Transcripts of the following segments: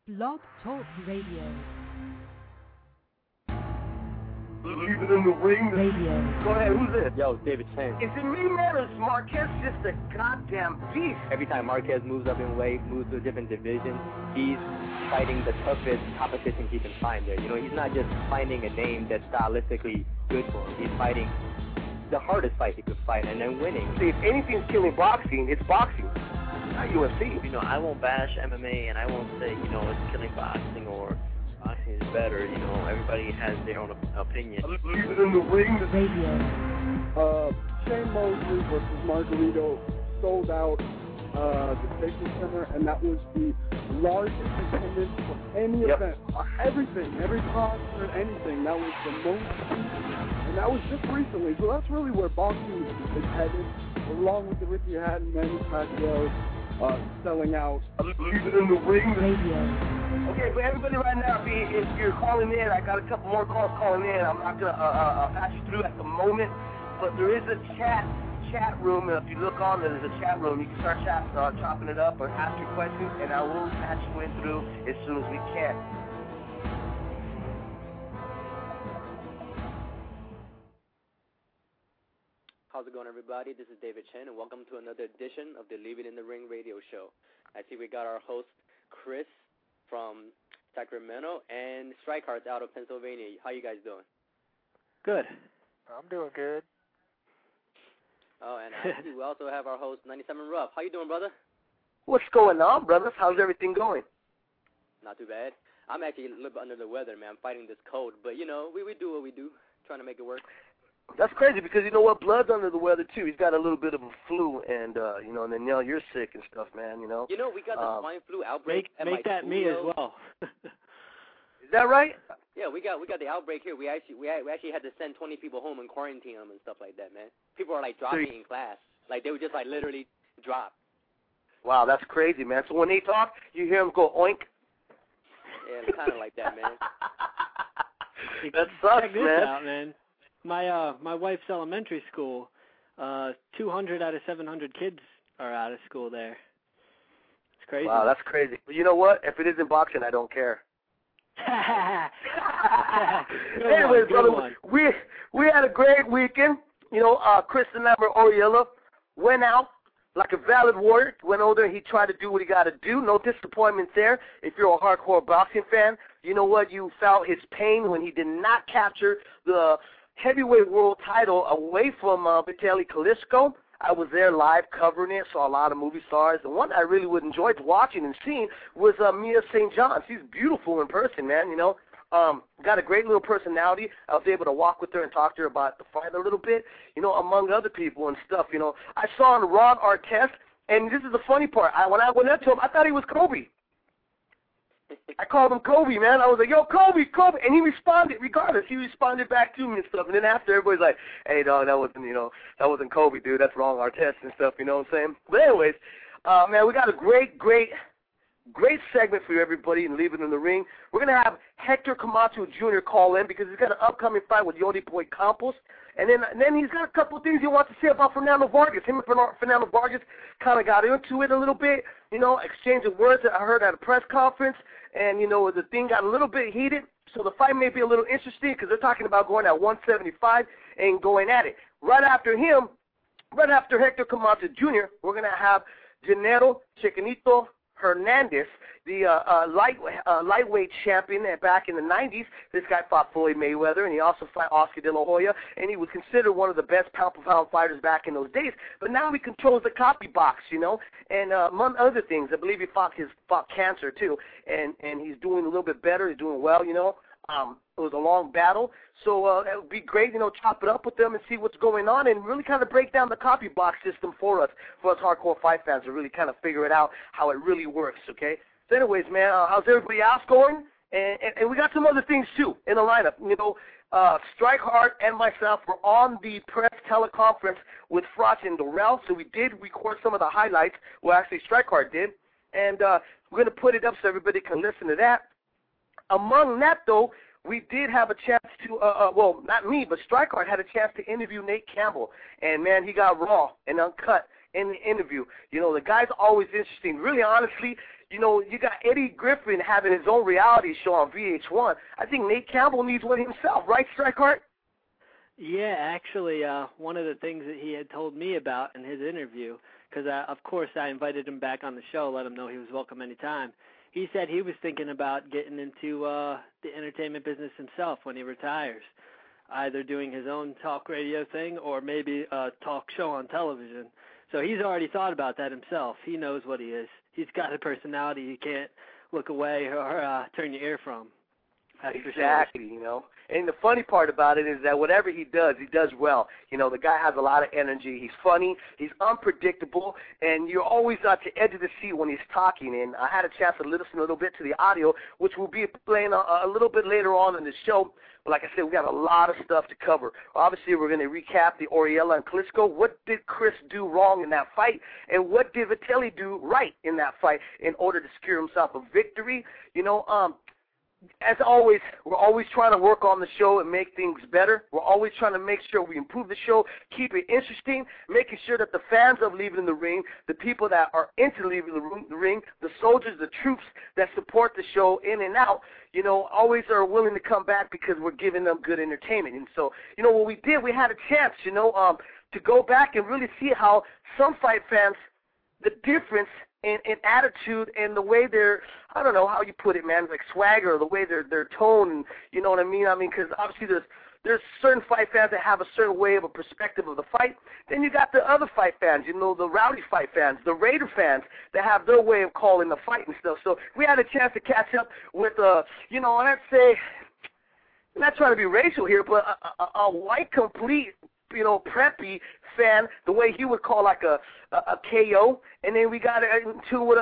Blog Talk Radio. Leave it in the ring. Radio. Go ahead, who's this? Yo, David Chen. Is it me, man, or is Marquez just a goddamn beast? Every time Marquez moves up in weight, moves to a different division, he's fighting the toughest competition he can find there. You know, he's not just finding a name that's stylistically good for him. He's fighting the hardest fight he could fight and then winning. See, if anything's killing boxing, it's boxing, not UFC. You know, I won't bash MMA and I won't say, you know, it's killing boxing or boxing is better. You know, everybody has their own opinion. Leave it in the ring. Radio. Shane Mosley versus Margarito sold out the Staples Center, and that was the largest attendance for any event. Everything, every concert, anything. That was the most, and that was just recently. So that's really where boxing is headed, along with the Ricky Hatton, Manny Pacquiao selling out. Leave it in the ring. Radio. Okay, for everybody right now, if you're calling in, I got a couple more calls calling in. I'm not going to pass you through at the moment, but there is a chat room. If you look on there, there's a chat room. You can start chopping it up or ask your questions, and I will patch you in through as soon as we can. How's it going, everybody? This is David Chen, and welcome to another edition of the Leave It in the Ring radio show. I see we got our host, Chris, from Sacramento, and Strikehearts out of Pennsylvania. How you guys doing? Good. I'm doing good. Oh, and actually, we also have our host, 97 Rough. How you doing, brother? What's going on, brothers? How's everything going? Not too bad. I'm actually a little bit under the weather, man. I'm fighting this cold, but, you know, we do what we do, trying to make it work. That's crazy because you know what? Blood's under the weather too. He's got a little bit of a flu, and you know, and then you're sick and stuff, man. You know. You know, we got the swine flu outbreak. Make that me as well. Is that right? Yeah, we got the outbreak here. We actually had to send 20 people home and quarantine them and stuff like that, man. People are like dropping in class, like they would just like literally drop. Wow, that's crazy, man. So when they talk, you hear them go oink. Yeah, kind of like that, man. That sucks, Check this out, man. My wife's elementary school, 200 out of 700 kids are out of school there. It's crazy. Wow, that's crazy. But you know what? If it isn't boxing, I don't care. Anyways, brother, we had a great weekend. You know, Kristen Lambert Oriella went out like a valid warrior. Went over there, he tried to do what he got to do. No disappointments there. If you're a hardcore boxing fan, you know what? You felt his pain when he did not capture the heavyweight world title away from Vitaly Klitschko. I was there live covering it, saw a lot of movie stars. The one I really would enjoy watching and seeing was Mia St. John. She's beautiful in person, man, you know. Got a great little personality. I was able to walk with her and talk to her about the fight a little bit, you know, among other people and stuff, you know. I saw Ron Artest, and this is the funny part. When I went up to him, I thought he was Kobe. I called him Kobe, man. I was like, yo, Kobe. And he responded regardless. He responded back to me and stuff. And then after, everybody's like, hey, dog, that wasn't Kobe, dude. That's wrong, Artest and stuff, you know what I'm saying? But anyways, man, we got a great segment for everybody and Leave It in the Ring. We're going to have Hector Camacho Jr. call in because he's got an upcoming fight with Yodi Boy Campos. And then he's got a couple of things he wants to say about Fernando Vargas. Him and Fernando Vargas kind of got into it a little bit, you know, exchanging words that I heard at a press conference. And, you know, the thing got a little bit heated. So the fight may be a little interesting because they're talking about going at 175 and going at it. Right after Hector Camacho Jr., we're going to have Gennaro Chiquinito Hernandez, the lightweight champion back in the 90s. This guy fought Floyd Mayweather, and he also fought Oscar De La Hoya, and he was considered one of the best pound-for-pound fighters back in those days. But now he controls the copy box, you know, and among other things, I believe he fought cancer too, and he's doing a little bit better. He's doing well, you know. It was a long battle, so it would be great, you know, chop it up with them and see what's going on and really kind of break down the copy box system for us hardcore fight fans to really kind of figure it out how it really works, okay? So anyways, man, how's everybody else going? And we got some other things, too, in the lineup. You know, Strikeheart and myself were on the press teleconference with Froch and Dorrell, so we did record some of the highlights. Well, actually, Strikeheart did. And we're going to put it up so everybody can listen to that. Among that, though, we did have a chance to, well, not me, but Strikeheart had a chance to interview Nate Campbell. And, man, he got raw and uncut in the interview. You know, the guy's always interesting. Really, honestly, You know, you got Eddie Griffin having his own reality show on VH1. I think Nate Campbell needs one himself, right, Strikeheart? Yeah, actually, one of the things that he had told me about in his interview, because of course I invited him back on the show, let him know he was welcome anytime. He said he was thinking about getting into the entertainment business himself when he retires, either doing his own talk radio thing or maybe a talk show on television. So he's already thought about that himself. He knows what he is. He's got a personality you can't look away or turn your ear from. That's exactly, sure. You know. And the funny part about it is that whatever he does well. You know, the guy has a lot of energy. He's funny. He's unpredictable. And you're always at the edge of the seat when he's talking. And I had a chance to listen a little bit to the audio, which we'll be playing a little bit later on in the show. But like I said, we got a lot of stuff to cover. Obviously, we're going to recap the Oriella and Klitschko. What did Chris do wrong in that fight? And what did Vitelli do right in that fight in order to secure himself a victory? You know, as always, we're always trying to work on the show and make things better. We're always trying to make sure we improve the show, keep it interesting, making sure that the fans of Leaving the Ring, the people that are into Leaving the Ring, the soldiers, the troops that support the show in and out, you know, always are willing to come back because we're giving them good entertainment. And so, you know, what we did, we had a chance, you know, to go back and really see how some fight fans, the difference in attitude and the way they're, I don't know how you put it, man, like swagger, the way their tone, and you know what I mean? I mean, because obviously there's certain fight fans that have a certain way of a perspective of the fight. Then you got the other fight fans, you know, the rowdy fight fans, the Raider fans that have their way of calling the fight and stuff. So we had a chance to catch up with, you know, let's say, I'm not trying to be racial here, but a white complete, you know, preppy fan, the way he would call like a KO, and then we got into with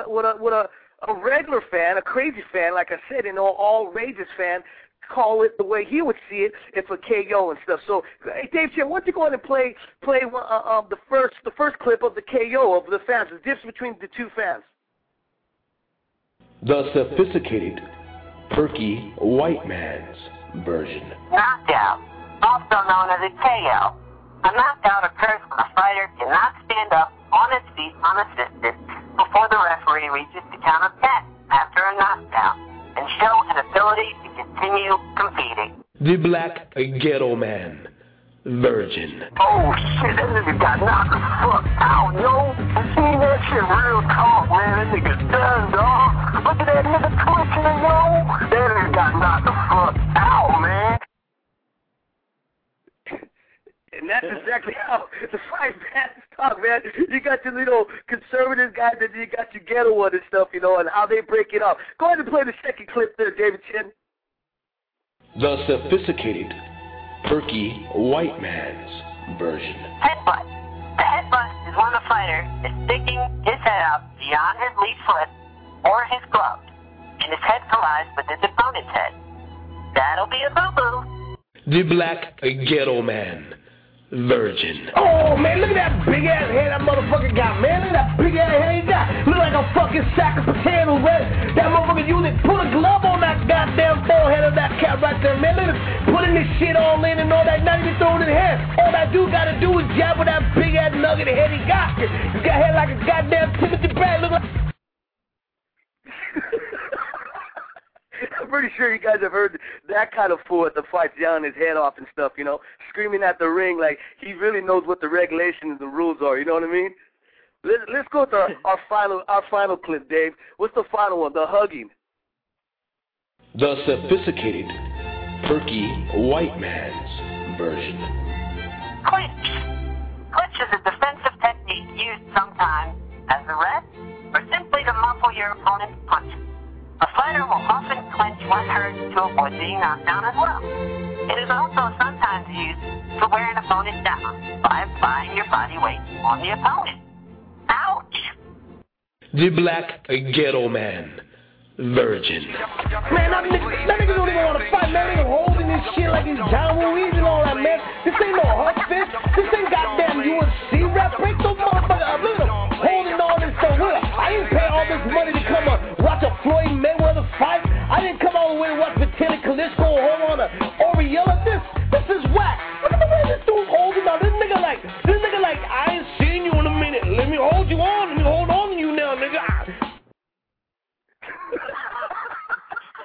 a regular fan, a crazy fan, like I said, you know, all rages fan, call it the way he would see it if a KO and stuff. So, hey, Dave Chen, why don't you go ahead and play the first clip of the KO of the fans, the difference between the two fans. The sophisticated, perky white man's version. Knockout, also known as a KO. A knockout occurs when a fighter cannot stand up on his feet unassisted before the referee reaches the count of 10 after a knockout and show an ability to continue competing. The black ghetto man version. Oh shit, that nigga got knocked the fuck out, yo. I seen that shit real talk, man. That nigga done, dog. Look at that nigga twitching, yo. That nigga got knocked the fuck out, man. And that's exactly how the fight fans talk, man. You got your little conservative guys, and you got your ghetto one and stuff, you know, and how they break it up. Go ahead and play the second clip there, David Chen. The sophisticated, perky white man's version. Headbutt. The headbutt is when the fighter is sticking his head out beyond his lead foot or his glove, and his head collides with his opponent's head. That'll be a boo-boo. The black ghetto man version. Oh, man, look at that big-ass head that motherfucker got, man. Look at that big-ass head he got. Look like a fucking sack of potatoes, man. That motherfucker used it. Put a glove on that goddamn forehead of that cat right there, man. Look at putting this shit all in and all that. Not even throwing it in his head. All that dude got to do is jab with that big-ass nugget head he got. He got head like a goddamn Timothy Brad. Look like... I'm pretty sure you guys have heard that kind of fool at the fights yelling his head off and stuff, you know, screaming at the ring like he really knows what the regulations and the rules are, you know what I mean? Let's go to our final clip, Dave. What's the final one? The hugging. The sophisticated, perky white man's version. Clinch. Clinch is a defensive technique used sometimes as a rest or simply to muffle your opponent's punches. A fighter will often clinch when hurt to avoid being knocked down as well. It is also sometimes used to wear an opponent down by applying your body weight on the opponent. Ouch! The black ghetto man virgin. Man, that nigga don't even want to fight, man. They holding this shit like he's John Ruiz and all that, man. This ain't no Huck Fist. This ain't goddamn UFC rap. Break those motherfuckers up. Look at them holding all this stuff. I didn't pay all this money to come watch a Floyd Mayweather fight. I didn't come all the way to watch Vitelli Klitschko hold on to Oriella. This is whack. Look at the way this dude's holding on. This nigga like, I ain't seen you in a minute. Let me hold you on. Let me hold on to you now, nigga.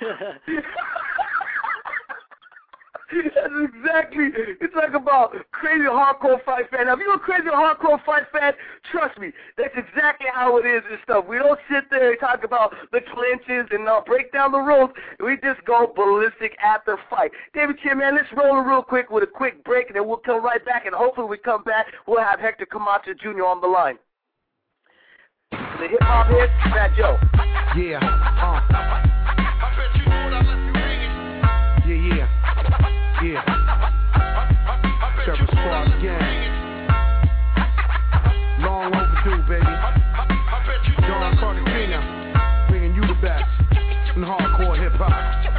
That's exactly. It's like about crazy hardcore fight fan. Now, if you're a crazy hardcore fight fan, trust me, that's exactly how it is and stuff. We don't sit there and talk about the clinches and break down the rules. We just go ballistic at the fight. David Chin, man, let's roll it real quick with a quick break, and then we'll come right back, and hopefully we come back, we'll have Hector Camacho Jr. on the line. The hip-hop head, Fat Joe. Yeah, I bet you know what I left you hanging. Yeah. Terror Squad gang. Long overdue, baby. John Cartagena, bringing you the best in hardcore hip-hop.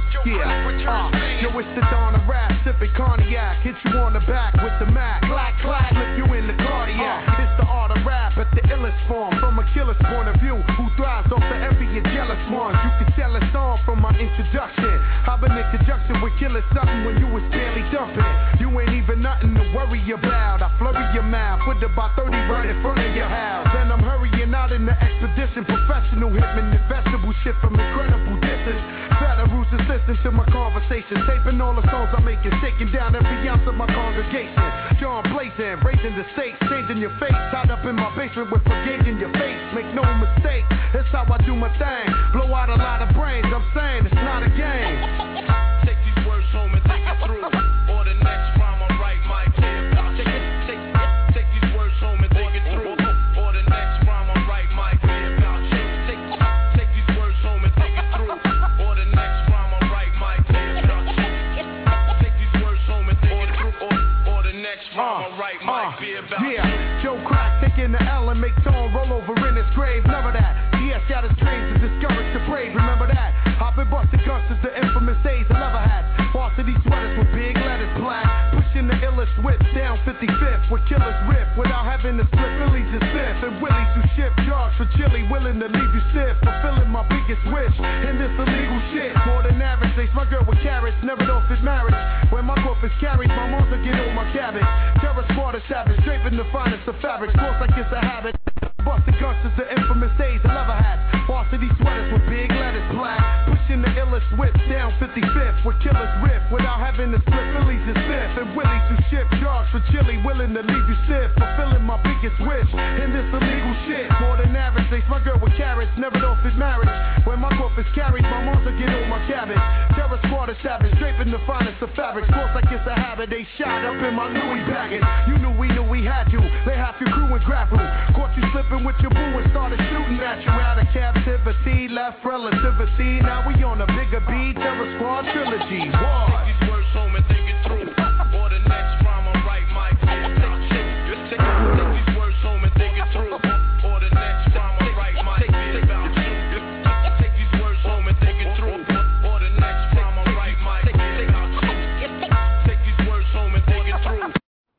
Yeah, yo, it's the dawn of rap, sipping cognac, hit you on the back with the Mac, clack, clack, flip you in the cardiac. It's the art of rap at the illest form, from a killer's point of view, who thrives off the envy and jealous ones. You can tell it's on from my introduction. I've been in conjunction with killing something when you was barely dumping. You ain't even nothing to worry about. I flurry your mouth, put about 30 right in front of your house. And I'm hurrying out in the expedition, professional hitman, the vegetable shit from incredible distance. Federals and listen to my conversation, taping all the songs I'm making, shaking down every ounce of my congregation. John blazing, raising the stakes, changing your face, tied up in my basement with brigade in your face. Make no mistake, that's how I do my thing. Blow out a lot of brains, I'm saying it's not a game. Take these words home and think it through, or the next rhyme I write might play about you. Take these words home and think it through, or the next rhyme I write might play about you. Take these words home and think it through, or the next rhyme I write might play about you. Take these words home and think it through, or the next rhyme I write might be about you. Yeah, Joe Crack taking the L and make Tone roll over in his grave. Never that. DS got his dreams to discourage the brave. Remember that. I've been busting guns since the infamous days of leather hats. Varsity sweaters with big letters black. Pushing the illest whips down 55th with killers rip without having to split Phillies and Fifth. And Willies who ship charge for chili, willing to leave you stiff. Fulfilling my biggest wish in this illegal shit. More than average, lace my girl with carrots, never don't fit marriage. When my growth is carried, my moms will get on my cabbage. Terror Squad is savage, draping the finest of fabrics. Close like it's a habit. Busting guns since the infamous days of leather hats. Varsity sweaters with big letters black. Pushing the illest whips down 55th with killers rip without having to split Phillies and Fifth. And Willies who ship charge for chili, willing to leave you stiff. Fulfilling my biggest wish in this illegal shit. More than average, lace my girl with carrots, never don't fit marriage. When my growth is carried, my moms will get on my cabbage. Terror Squad is savage, draping the finest of fabrics. Close like it's a habit, they shot up in my Louis baggage. You knew we had you, lay half your crew and grapple. Caught you slipping with your boo and started shooting at you. Out of captivity, left relativity. Now we on a bigger beat, Terror Squad trilogy. War. Take these words home and think it through, or the next rhyme I write might be about you. Take these words home and think it through, or the next rhyme I write might be about you. Take these words home and think it through, or the next rhyme I write might be about you. Take these words home and think it through.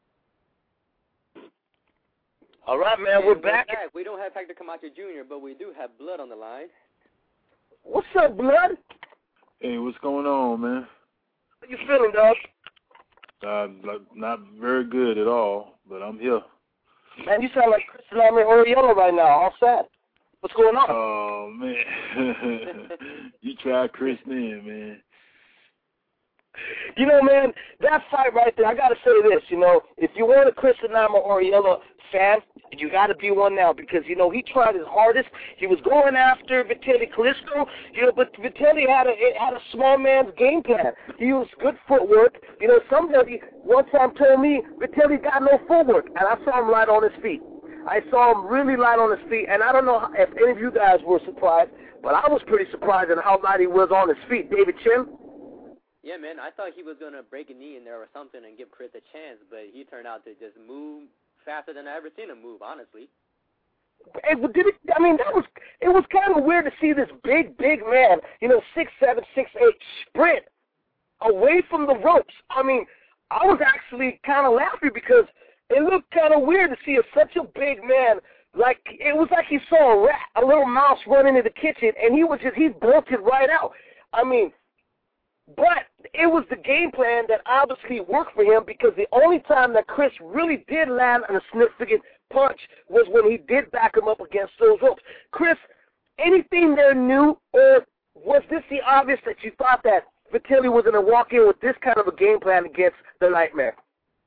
All right, man, we're back. We don't have Hector Camacho Jr., but we do have Blood on the line. What's up, Blood? Hey, what's going on, man? How you feeling, dog? Not very good at all, but I'm here. Man, you sound like Chris Oriello right now, all sad. What's going on? Oh, man. You try Chris then, man. You know, man, that fight right there, I got to say this, you know, if you weren't a Chris Oriello fan, you got to be one now because, you know, he tried his hardest. He was going after Vitaly Klitschko, you know, but Vitaly had a small man's game plan. He used good footwork. You know, somebody one time told me Vitaly got no footwork, and I saw him light on his feet. I saw him really light on his feet, and I don't know if any of you guys were surprised, but I was pretty surprised at how light he was on his feet. David Chin? Yeah, man, I thought he was going to break a knee in there or something and give Chris a chance, but he turned out to just move faster than I ever seen him move, honestly. It was kind of weird to see this big man, you know, 6'7", 6'8", sprint away from the ropes. I mean, I was actually kind of laughing because it looked kind of weird to see such a big man. Like, it was like he saw a rat, a little mouse run into the kitchen, and he bolted right out. I mean, but it was the game plan that obviously worked for him because the only time that Chris really did land a significant punch was when he did back him up against those ropes. Chris, anything there new or was this the obvious that you thought that Vitelli was going to walk in with this kind of a game plan against the Nightmare?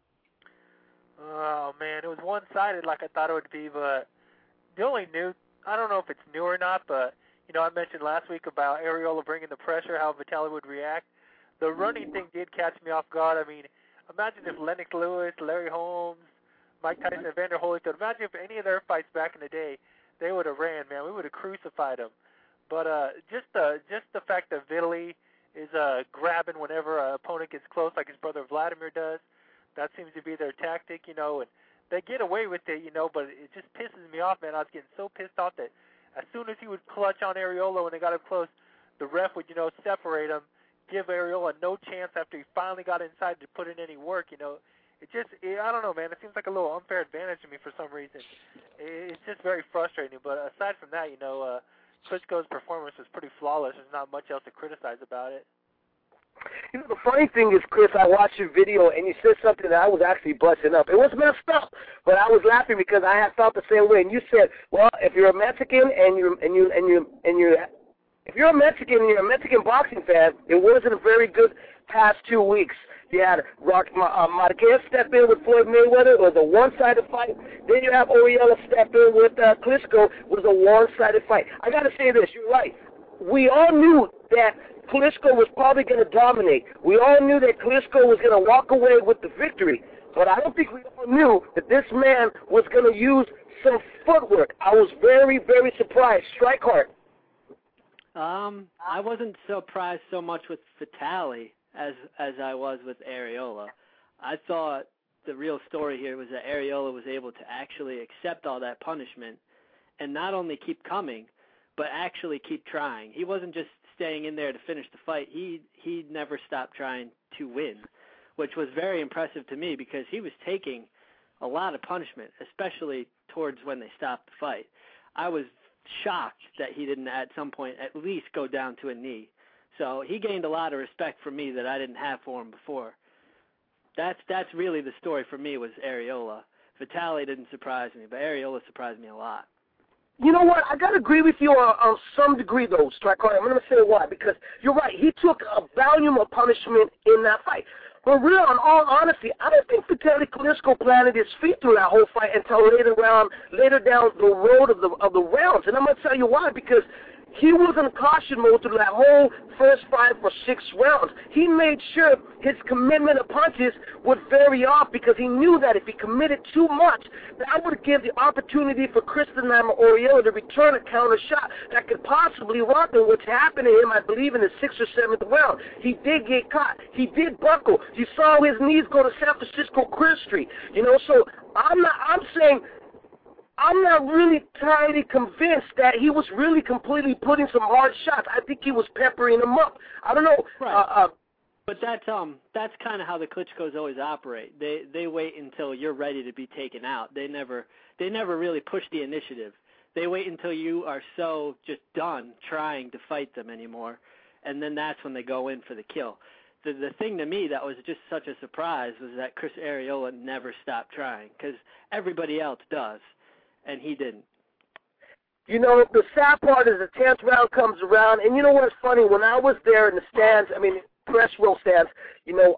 Oh, man, it was one-sided like I thought it would be, but the only new, I don't know if it's new or not, but, you know, I mentioned last week about Ariola bringing the pressure, how Vitelli would react. The running thing did catch me off guard. I mean, imagine if Lennox Lewis, Larry Holmes, Mike Tyson, and Vander Holyfield, imagine if any of their fights back in the day, they would have ran, man. We would have crucified them. But just the fact that Vitelli is grabbing whenever an opponent gets close, like his brother Vladimir does, that seems to be their tactic, you know, and they get away with it, you know, but it just pisses me off, man. I was getting so pissed off that as soon as he would clutch on Ariola when they got up close, the ref would, you know, separate him, give Ariola no chance after he finally got inside to put in any work, you know. I don't know, man. It seems like a little unfair advantage to me for some reason. It's just very frustrating. But aside from that, you know, Klitschko's performance was pretty flawless. There's not much else to criticize about it. You know, the funny thing is, Chris, I watched your video and you said something that I was actually busting up. It was messed up, but I was laughing because I had felt the same way. And you said, well, if you're a Mexican and you're if you're a Mexican and you're a Mexican boxing fan, it wasn't a very good past 2 weeks. You had Marquez step in with Floyd Mayweather. It was a one-sided fight. Then you have Oriella step in with Klitschko. It was a one-sided fight. I got to say this. You're right. We all knew that Klitschko was probably going to dominate. We all knew that Klitschko was going to walk away with the victory. But I don't think we all knew that this man was going to use some footwork. I was very, very surprised. Strike hard. I wasn't surprised so much with Vitelli as I was with Ariola. I thought the real story here was that Ariola was able to actually accept all that punishment and not only keep coming, but actually keep trying. He wasn't just staying in there to finish the fight. He never stopped trying to win, which was very impressive to me because he was taking a lot of punishment, especially towards when they stopped the fight. I was shocked that he didn't at some point at least go down to a knee. So he gained a lot of respect from me that I didn't have for him before. That's really the story for me was Ariola. Vitelli didn't surprise me, but Ariola surprised me a lot. You know what? I got to agree with you on some degree, though, Striker. I'm going to say why. Because you're right. He took a volume of punishment in that fight. But real, in all honesty, I don't think Vitelli Klitschko planted his feet through that whole fight until later down the road of the rounds. And I'm going to tell you why. Because he was in caution mode through that whole first 5 or 6 rounds. He made sure his commitment of punches would vary off because he knew that if he committed too much, that would give the opportunity for Cristiano Oriella to return a counter shot that could possibly rock him, which happened to him, I believe, in the 6th or 7th round. He did get caught. He did buckle. You saw his knees go to San Francisco Chris Street. You know, so I'm not really entirely convinced that he was really completely putting some hard shots. I think he was peppering them up. I don't know. Right. But that's kind of how the Klitschkos always operate. They wait until you're ready to be taken out. They never really push the initiative. They wait until you are so just done trying to fight them anymore, and then that's when they go in for the kill. The thing to me that was just such a surprise was that Chris Ariola never stopped trying because everybody else does. And he didn't. You know, the sad part is the 10th round comes around, and you know what's funny? When I was there in the stands, I mean, press row stands, you know,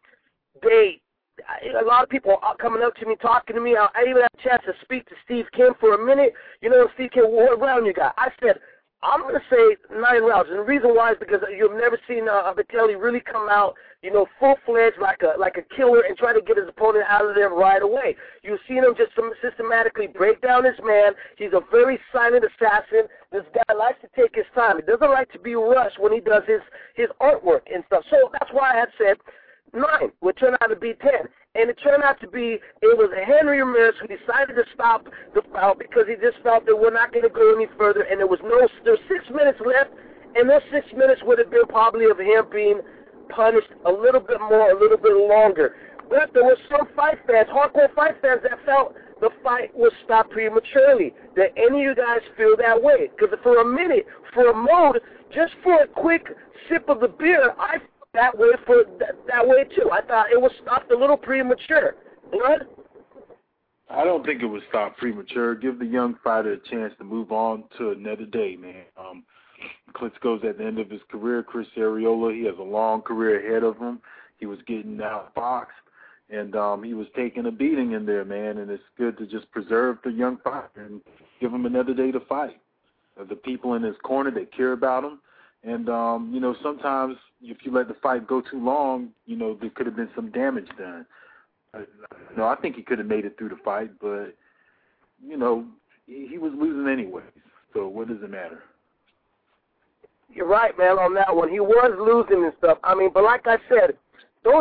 a lot of people are coming up to me, talking to me. I even had a chance to speak to Steve Kim for a minute. You know, Steve Kim, what round you got? I said, I'm going to say 9 rounds, and the reason why is because you've never seen Vitelli really come out, you know, full-fledged like a killer and try to get his opponent out of there right away. You've seen him just systematically break down his man. He's a very silent assassin. This guy likes to take his time. He doesn't like to be rushed when he does his artwork and stuff. So that's why I had said 9 would turn out to be 10. And it turned out to be, it was Henry Ramirez who decided to stop the bout because he just felt that we're not going to go any further. And there was 6 minutes left, and those 6 minutes would have been probably of him being punished a little bit more, a little bit longer. But there were some fight fans, hardcore fight fans, that felt the fight was stopped prematurely. Did any of you guys feel that way? Because for a minute, for a mode, just for a quick sip of the beer, I felt that way too. I thought it was stopped a little premature. Blood? I don't think it was stopped premature. Give the young fighter a chance to move on to another day, man. Klitschko's at the end of his career. Chris Arreola, he has a long career ahead of him. He was getting outboxed, and he was taking a beating in there, man, and it's good to just preserve the young fighter and give him another day to fight. The people in his corner, they care about him, and, sometimes if you let the fight go too long, there could have been some damage done. I think he could have made it through the fight, but, he was losing anyways, so what does it matter? You're right, man, on that one. He was losing and stuff. But like I said, those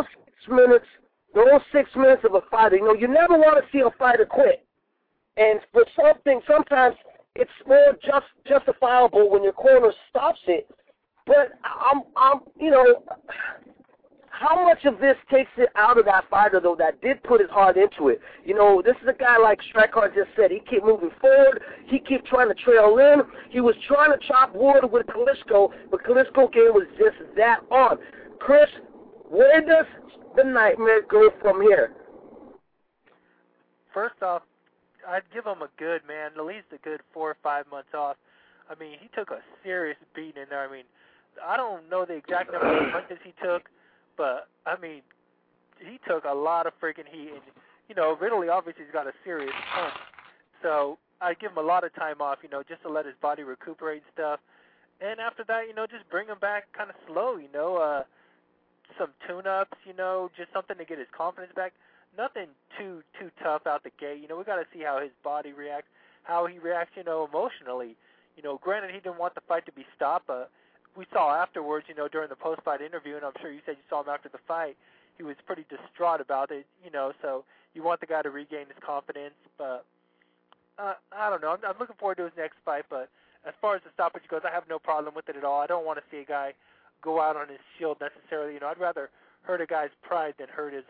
6 minutes of a fighter, you never want to see a fighter quit. And for sometimes it's more justifiable when your corner stops it. But how much of this takes it out of that fighter, though, that did put his heart into it? This is a guy like Strickland just said. He kept moving forward. He kept trying to trail in. He was trying to chop wood with Klitschko, but Klitschko game was just that on. Chris, where does the nightmare go from here? First off, I'd give him a good, at least a good 4 or 5 months off. He took a serious beating in there. I don't know the exact number of punches he took, but, he took a lot of freaking heat. And, Ridley obviously has got a serious punch. So I'd give him a lot of time off, just to let his body recuperate and stuff. And after that, just bring him back kind of slow, some tune-ups, just something to get his confidence back. Nothing too tough out the gate. We got to see how his body reacts, how he reacts, emotionally. Granted, he didn't want the fight to be stopped, but we saw afterwards, during the post-fight interview, and I'm sure you said you saw him after the fight, he was pretty distraught about it, so you want the guy to regain his confidence. But I don't know. I'm looking forward to his next fight, but as far as the stoppage goes, I have no problem with it at all. I don't want to see a guy go out on his shield necessarily. I'd rather hurt a guy's pride than hurt his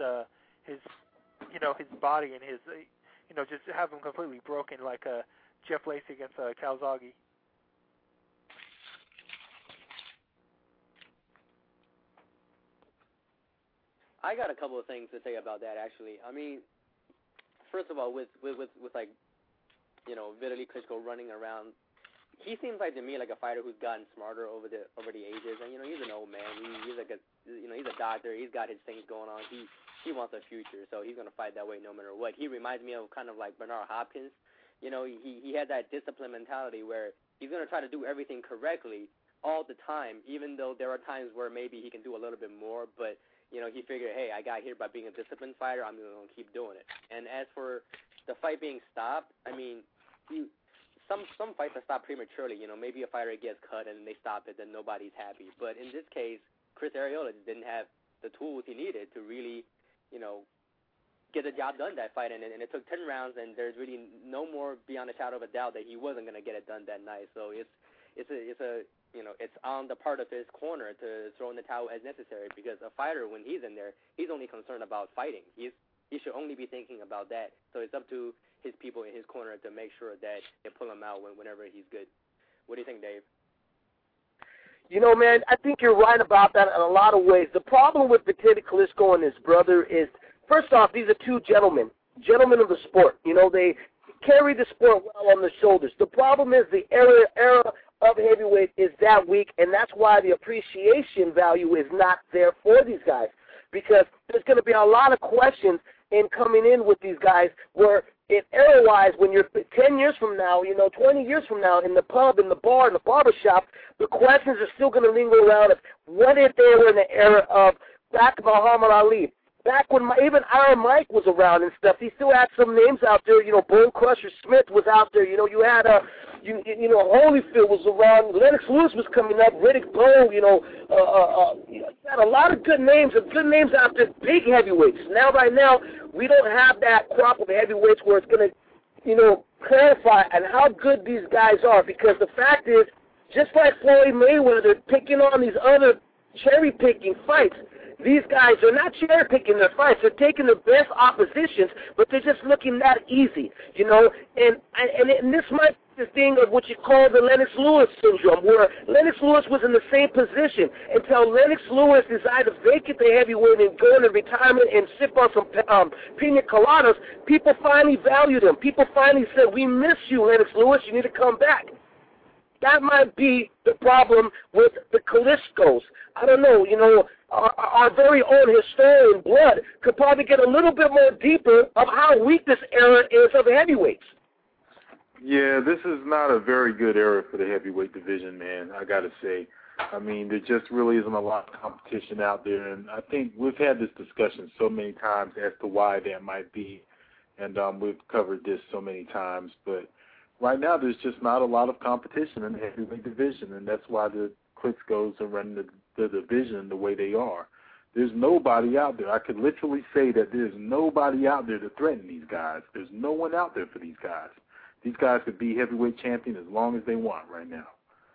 body and his, just have him completely broken like Jeff Lacey against Calzaghe. I got a couple of things to say about that, actually. First of all, with like, Vitaly Klitschko running around, he seems like to me like a fighter who's gotten smarter over the ages, and he's an old man. He's like he's a doctor. He's got his things going on. He wants a future, so he's gonna fight that way no matter what. He reminds me of kind of like Bernard Hopkins. He had that discipline mentality where he's gonna try to do everything correctly all the time, even though there are times where maybe he can do a little bit more, but he figured, hey, I got here by being a disciplined fighter. I'm going to keep doing it. And as for the fight being stopped, some fights are stopped prematurely. Maybe a fighter gets cut and they stop it, then nobody's happy. But in this case, Chris Arreola didn't have the tools he needed to really, get the job done that fight. And it took 10 rounds, and there's really no more beyond a shadow of a doubt that he wasn't going to get it done that night. So it's on the part of his corner to throw in the towel as necessary, because a fighter, when he's in there, he's only concerned about fighting. He should only be thinking about that. So it's up to his people in his corner to make sure that they pull him out whenever he's good. What do you think, Dave? Man, I think you're right about that in a lot of ways. The problem with Vitaly Klitschko and his brother is, first off, these are two gentlemen of the sport. They carry the sport well on their shoulders. The problem is the era of heavyweight is that weak, and that's why the appreciation value is not there for these guys, because there's going to be a lot of questions in coming in with these guys where era-wise, when you're 10 years from now, 20 years from now, in the pub, in the bar, in the barbershop, the questions are still going to linger around of what if they were in the era of back Muhammad Ali, back when even Iron Mike was around and stuff. He still had some names out there. Bone Crusher Smith was out there. You had Holyfield was around. Lennox Lewis was coming up. Riddick Bowe. You had a lot of good names out there. Big heavyweights. Right now, we don't have that crop of heavyweights where it's going to, clarify and how good these guys are. Because the fact is, just like Floyd Mayweather picking on these other cherry-picking fights, these guys are not cherry-picking their fights. They're taking the best oppositions, but they're just looking that easy, And this might be the thing of what you call the Lennox Lewis syndrome, where Lennox Lewis was in the same position until Lennox Lewis decided to vacate the heavyweight and go into retirement and sip on some pina coladas. People finally valued him. People finally said, we miss you, Lennox Lewis. You need to come back. that might be the problem with the Klitschkos. I don't know, our very own historian, Blood, could probably get a little bit more deeper of how weak this era is of the heavyweights. Yeah, this is not a very good era for the heavyweight division, man, I got to say. I mean, there just really isn't a lot of competition out there, and I think we've had this discussion so many times as to why that might be, and we've covered this so many times, but right now there's just not a lot of competition in the heavyweight division, and that's why the Klitschkos are running the division the way they are. There's nobody out there. I could literally say that there's nobody out there to threaten these guys. There's no one out there for these guys. These guys could be heavyweight champion as long as they want right now.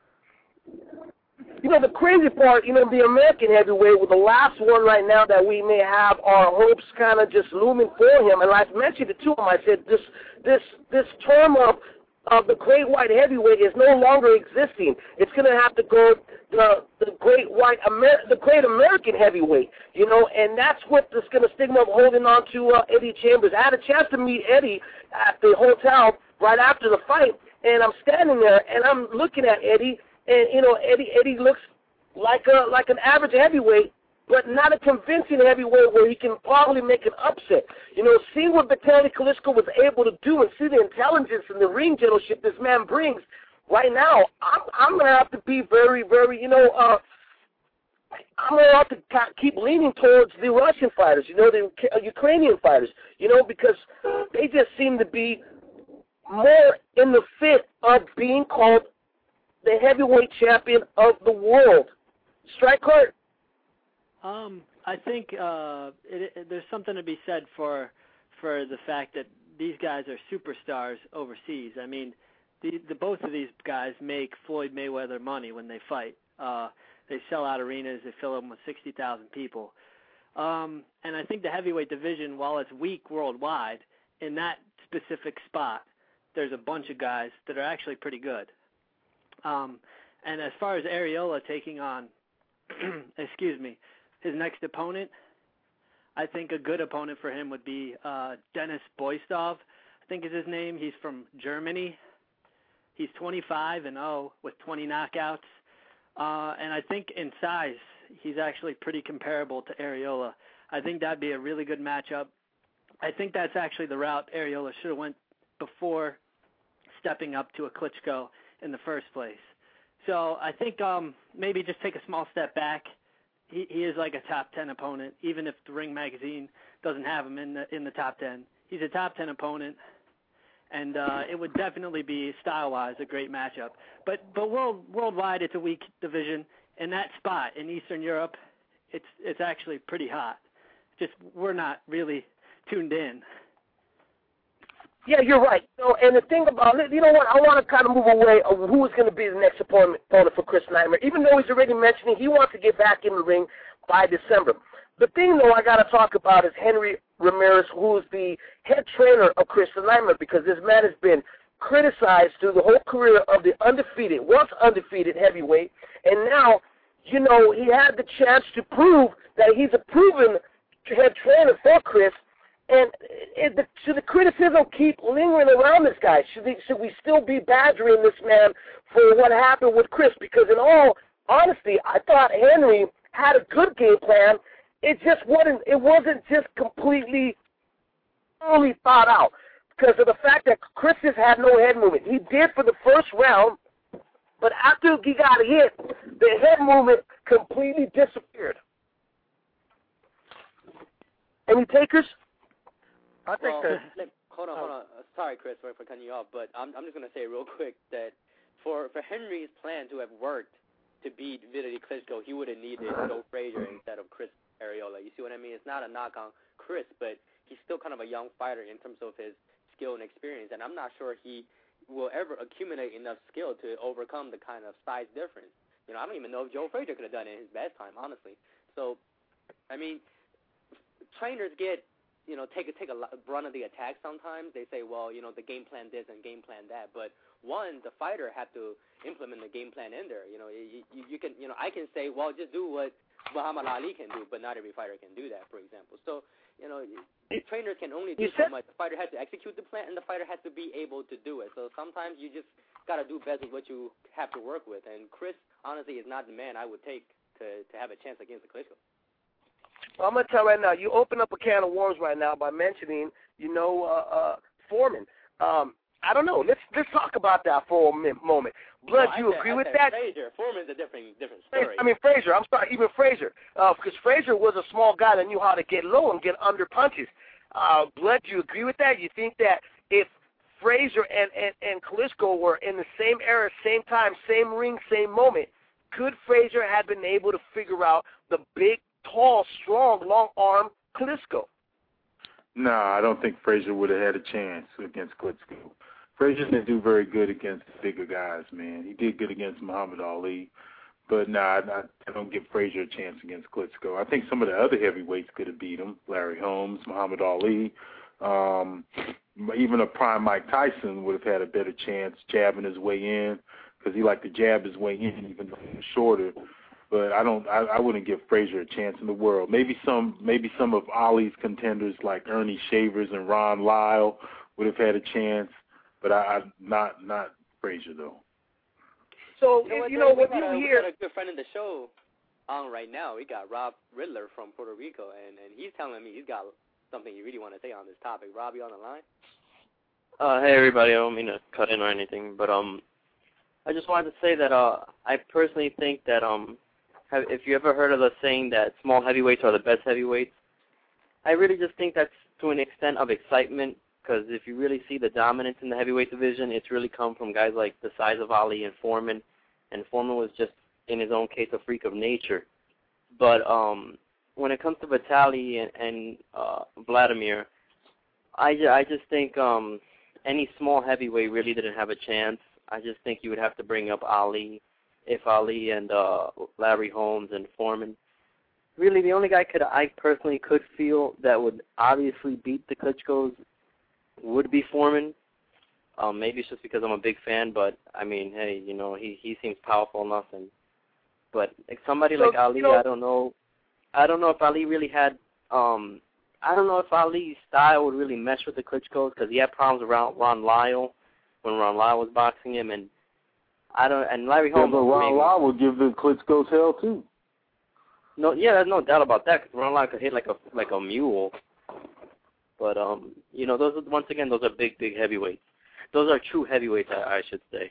The crazy part, the American heavyweight, with the last one right now that we may have our hopes kind of just looming for him. And I mentioned it to him. I said this term of the great white heavyweight is no longer existing. It's going to have to go the great American heavyweight, and that's what is going to stigma of holding on to Eddie Chambers. I had a chance to meet Eddie at the hotel right after the fight, and I'm standing there and I'm looking at Eddie, and Eddie looks like an average heavyweight, but not a convincing heavyweight where he can probably make an upset. See what Vitaly Klitschko was able to do and see the intelligence and the ring generalship this man brings. Right now, I'm going to have to be very, very, I'm going to have to keep leaning towards the Russian fighters, the Ukrainian fighters, because they just seem to be more in the fit of being called the heavyweight champion of the world. Strike Court. I think there's something to be said for the fact that these guys are superstars overseas. I mean, both of these guys make Floyd Mayweather money when they fight. They sell out arenas. They fill them with 60,000 people. And I think the heavyweight division, while it's weak worldwide, in that specific spot, there's a bunch of guys that are actually pretty good. And as far as Arreola taking on, his next opponent, I think a good opponent for him would be Dennis Boistov, I think is his name. He's from Germany. He's 25-0 with 20 knockouts. And I think in size, he's actually pretty comparable to Arreola. I think that'd be a really good matchup. I think that's actually the route Arreola should have went before stepping up to a Klitschko in the first place. So I think maybe just take a small step back. He is like a top 10 opponent, even if the Ring Magazine doesn't have him in the top 10. He's a top 10 opponent, and it would definitely be style-wise a great matchup. But worldwide, it's a weak division. In that spot in Eastern Europe, it's actually pretty hot. Just we're not really tuned in. Yeah, you're right. And the thing about it, you know what? I want to kind of move away of who is going to be the next opponent for Chris Nightmare. Even though he's already mentioning he wants to get back in the ring by December. The thing, though, I got to talk about is Henry Ramirez, who is the head trainer of Chris Nightmare, because this man has been criticized through the whole career of the once undefeated heavyweight, and now, he had the chance to prove that he's a proven head trainer for Chris. And should the criticism keep lingering around this guy? Should we still be badgering this man for what happened with Chris? Because in all honesty, I thought Henry had a good game plan. It wasn't just completely fully thought out because of the fact that Chris has had no head movement. He did for the first round, but after he got hit, the head movement completely disappeared. Any takers? I think hold on. Sorry, Chris, for cutting you off, but I'm just going to say real quick that for Henry's plan to have worked to beat Vitaly Klitschko, he would have needed Joe Frazier instead of Chris Arreola. You see what I mean? It's not a knock on Chris, but he's still kind of a young fighter in terms of his skill and experience, and I'm not sure he will ever accumulate enough skill to overcome the kind of size difference. I don't even know if Joe Frazier could have done it in his best time, honestly. So, I mean, trainers get take a run of the attack sometimes. They say, well, the game plan this and game plan that. But the fighter had to implement the game plan in there. You can, I can say, well, just do what Muhammad Ali can do, but not every fighter can do that, for example. So, trainers can only do so much. The fighter has to execute the plan, and the fighter has to be able to do it. So sometimes you just got to do best with what you have to work with. And Chris, honestly, is not the man I would take to have a chance against the Klitschko. Well, I'm going to tell you right now, you open up a can of worms right now by mentioning, Foreman. I don't know. Let's talk about that for a moment. Blood, you agree with that? Frazier. Foreman's a different story. I mean, Frazier. I'm sorry, even Frazier. Because Frazier was a small guy that knew how to get low and get under punches. Blood, do you agree with that? You think that if Frazier and Klitschko were in the same era, same time, same ring, same moment, could Frazier have been able to figure out the big, tall, strong, long-arm Klitschko? No, I don't think Frazier would have had a chance against Klitschko. Frazier didn't do very good against the bigger guys, man. He did good against Muhammad Ali. But, I don't give Frazier a chance against Klitschko. I think some of the other heavyweights could have beat him. Larry Holmes, Muhammad Ali. Even a prime Mike Tyson would have had a better chance jabbing his way in because he liked to jab his way in even though he was shorter. But I wouldn't give Frazier a chance in the world. Maybe some of Ali's contenders like Ernie Shavers and Ron Lyle would have had a chance, but not Frazier though. So when you we got a good friend in the show on right now. We got Rob Riddler from Puerto Rico, and he's telling me he's got something you really want to say on this topic. Rob, you on the line? Hey everybody, I don't mean to cut in or anything, but I just wanted to say that I personally think that if you ever heard of the saying that small heavyweights are the best heavyweights, I really just think that's to an extent of excitement, because if you really see the dominance in the heavyweight division, it's really come from guys like the size of Ali and Foreman was just, in his own case, a freak of nature. But when it comes to Vitaly and Vladimir, I just think any small heavyweight really didn't have a chance. I just think you would have to bring up Ali, if Ali and Larry Holmes and Foreman. Really, the only guy I personally could feel that would obviously beat the Klitschkos would be Foreman. Maybe it's just because I'm a big fan, but I mean, hey, he seems powerful enough. But somebody like Ali, I don't know if Ali really had. I don't know if Ali's style would really mesh with the Klitschkos because he had problems around Ron Lyle when Ron Lyle was boxing him, and Larry Holmes. Yeah, but Ron Lyle would give the Klitschkos hell too. No, yeah, there's no doubt about that. Because Ron Lyle could hit like a mule. But those are big heavyweights. Those are true heavyweights, I should say.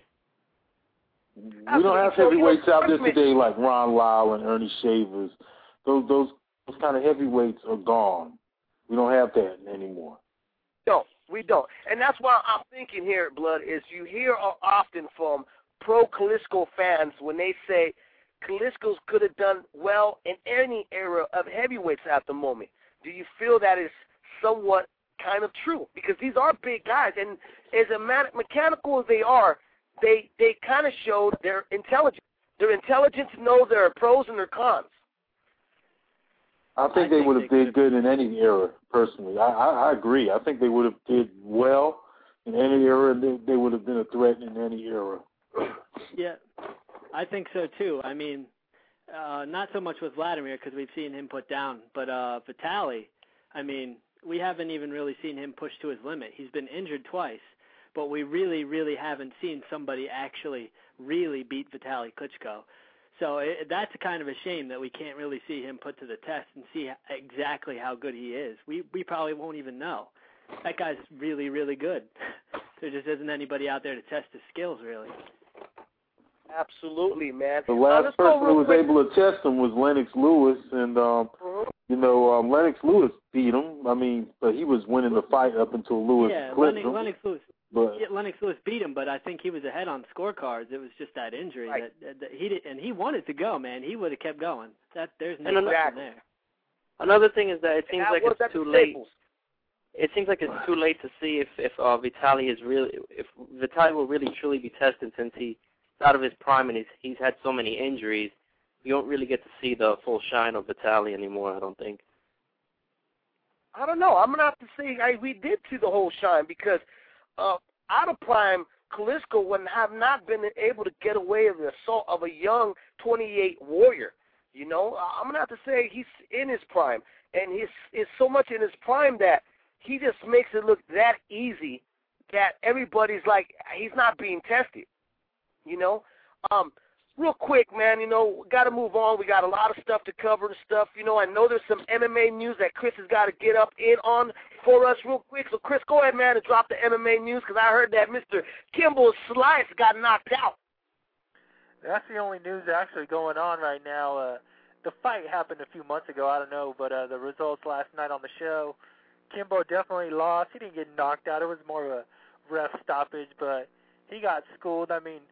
We don't have heavyweights out there today like Ron Lyle and Ernie Shavers. Those kind of heavyweights are gone. We don't have that anymore. No, we don't. And that's why I'm thinking here, Blood, is you hear often from pro-Klitschko fans when they say Klitschko's could have done well in any era of heavyweights at the moment. Do you feel that is somewhat kind of true? Because these are big guys, and as mechanical as they are, they kind of showed their intelligence. Their intelligence to know their pros and their cons. I think they would have did good in any era, personally. I agree. I think they would have did well in any era, and they would have been a threat in any era. Yeah, I think so, too. I mean, not so much with Vladimir because we've seen him put down, but Vitaly, I mean, we haven't even really seen him push to his limit. He's been injured twice, but we really, really haven't seen somebody actually really beat Vitaly Klitschko. So that's kind of a shame that we can't really see him put to the test and see exactly how good he is. We probably won't even know. That guy's really, really good. There just isn't anybody out there to test his skills, really. Absolutely, man. The last person who was able to test him was Lennox Lewis, and Lennox Lewis beat him. I mean, but he was winning the fight up until Lewis clipped him. Lennox Lewis beat him, but I think he was ahead on scorecards. It was just that injury that he did, and he wanted to go, man. He would have kept going. There's no question there. Another thing is that it seems like it's too late. It seems like it's too late to see if Vitaly will really truly be tested, since he's out of his prime and he's had so many injuries. You don't really get to see the full shine of Vitaly anymore, I don't think. I don't know. I'm going to have to say we did see the whole shine because out of prime, Klitschko would have not been able to get away with the assault of a young 28 warrior. I'm going to have to say he's in his prime, and he's so much in his prime that he just makes it look that easy that everybody's like, he's not being tested. you know. Real quick, man, you know, got to move on. We got a lot of stuff to cover and stuff. You know, I know there's some MMA news that Chris has got to get up in on for us real quick. So, Chris, go ahead, man, and drop the MMA news because I heard that Mr. Kimbo Slice got knocked out. That's the only news actually going on right now. The fight happened a few months ago, I don't know, but the results last night on the show, Kimbo definitely lost. He didn't get knocked out. It was more of a ref stoppage, but he got schooled. I mean,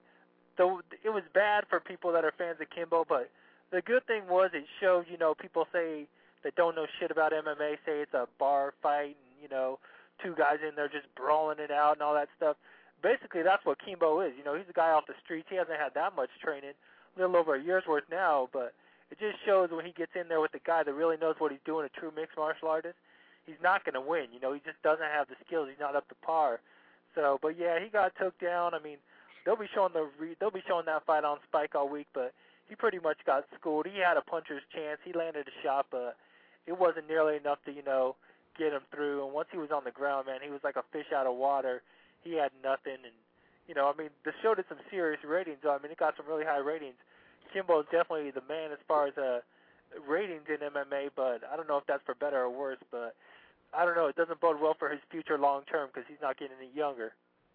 it was bad for people that are fans of Kimbo, but the good thing was it showed, you know, people say that don't know shit about MMA, say it's a bar fight and, you know, two guys in there just brawling it out and all that stuff. Basically, that's what Kimbo is. You know, he's a guy off the streets. He hasn't had that much training, a little over a year's worth now, but it just shows when he gets in there with a guy that really knows what he's doing, a true mixed martial artist, he's not going to win. You know, he just doesn't have the skills. He's not up to par. So, but yeah, he got took down. I mean, they'll be showing that fight on Spike all week, but he pretty much got schooled. He had a puncher's chance. He landed a shot, but it wasn't nearly enough to, you know, get him through. And once he was on the ground, man, he was like a fish out of water. He had nothing, and, you know, I mean, the show did some serious ratings. I mean, it got some really high ratings. Kimbo's definitely the man as far as ratings in MMA, but I don't know if that's for better or worse, but I don't know. It doesn't bode well for his future long term because he's not getting any younger.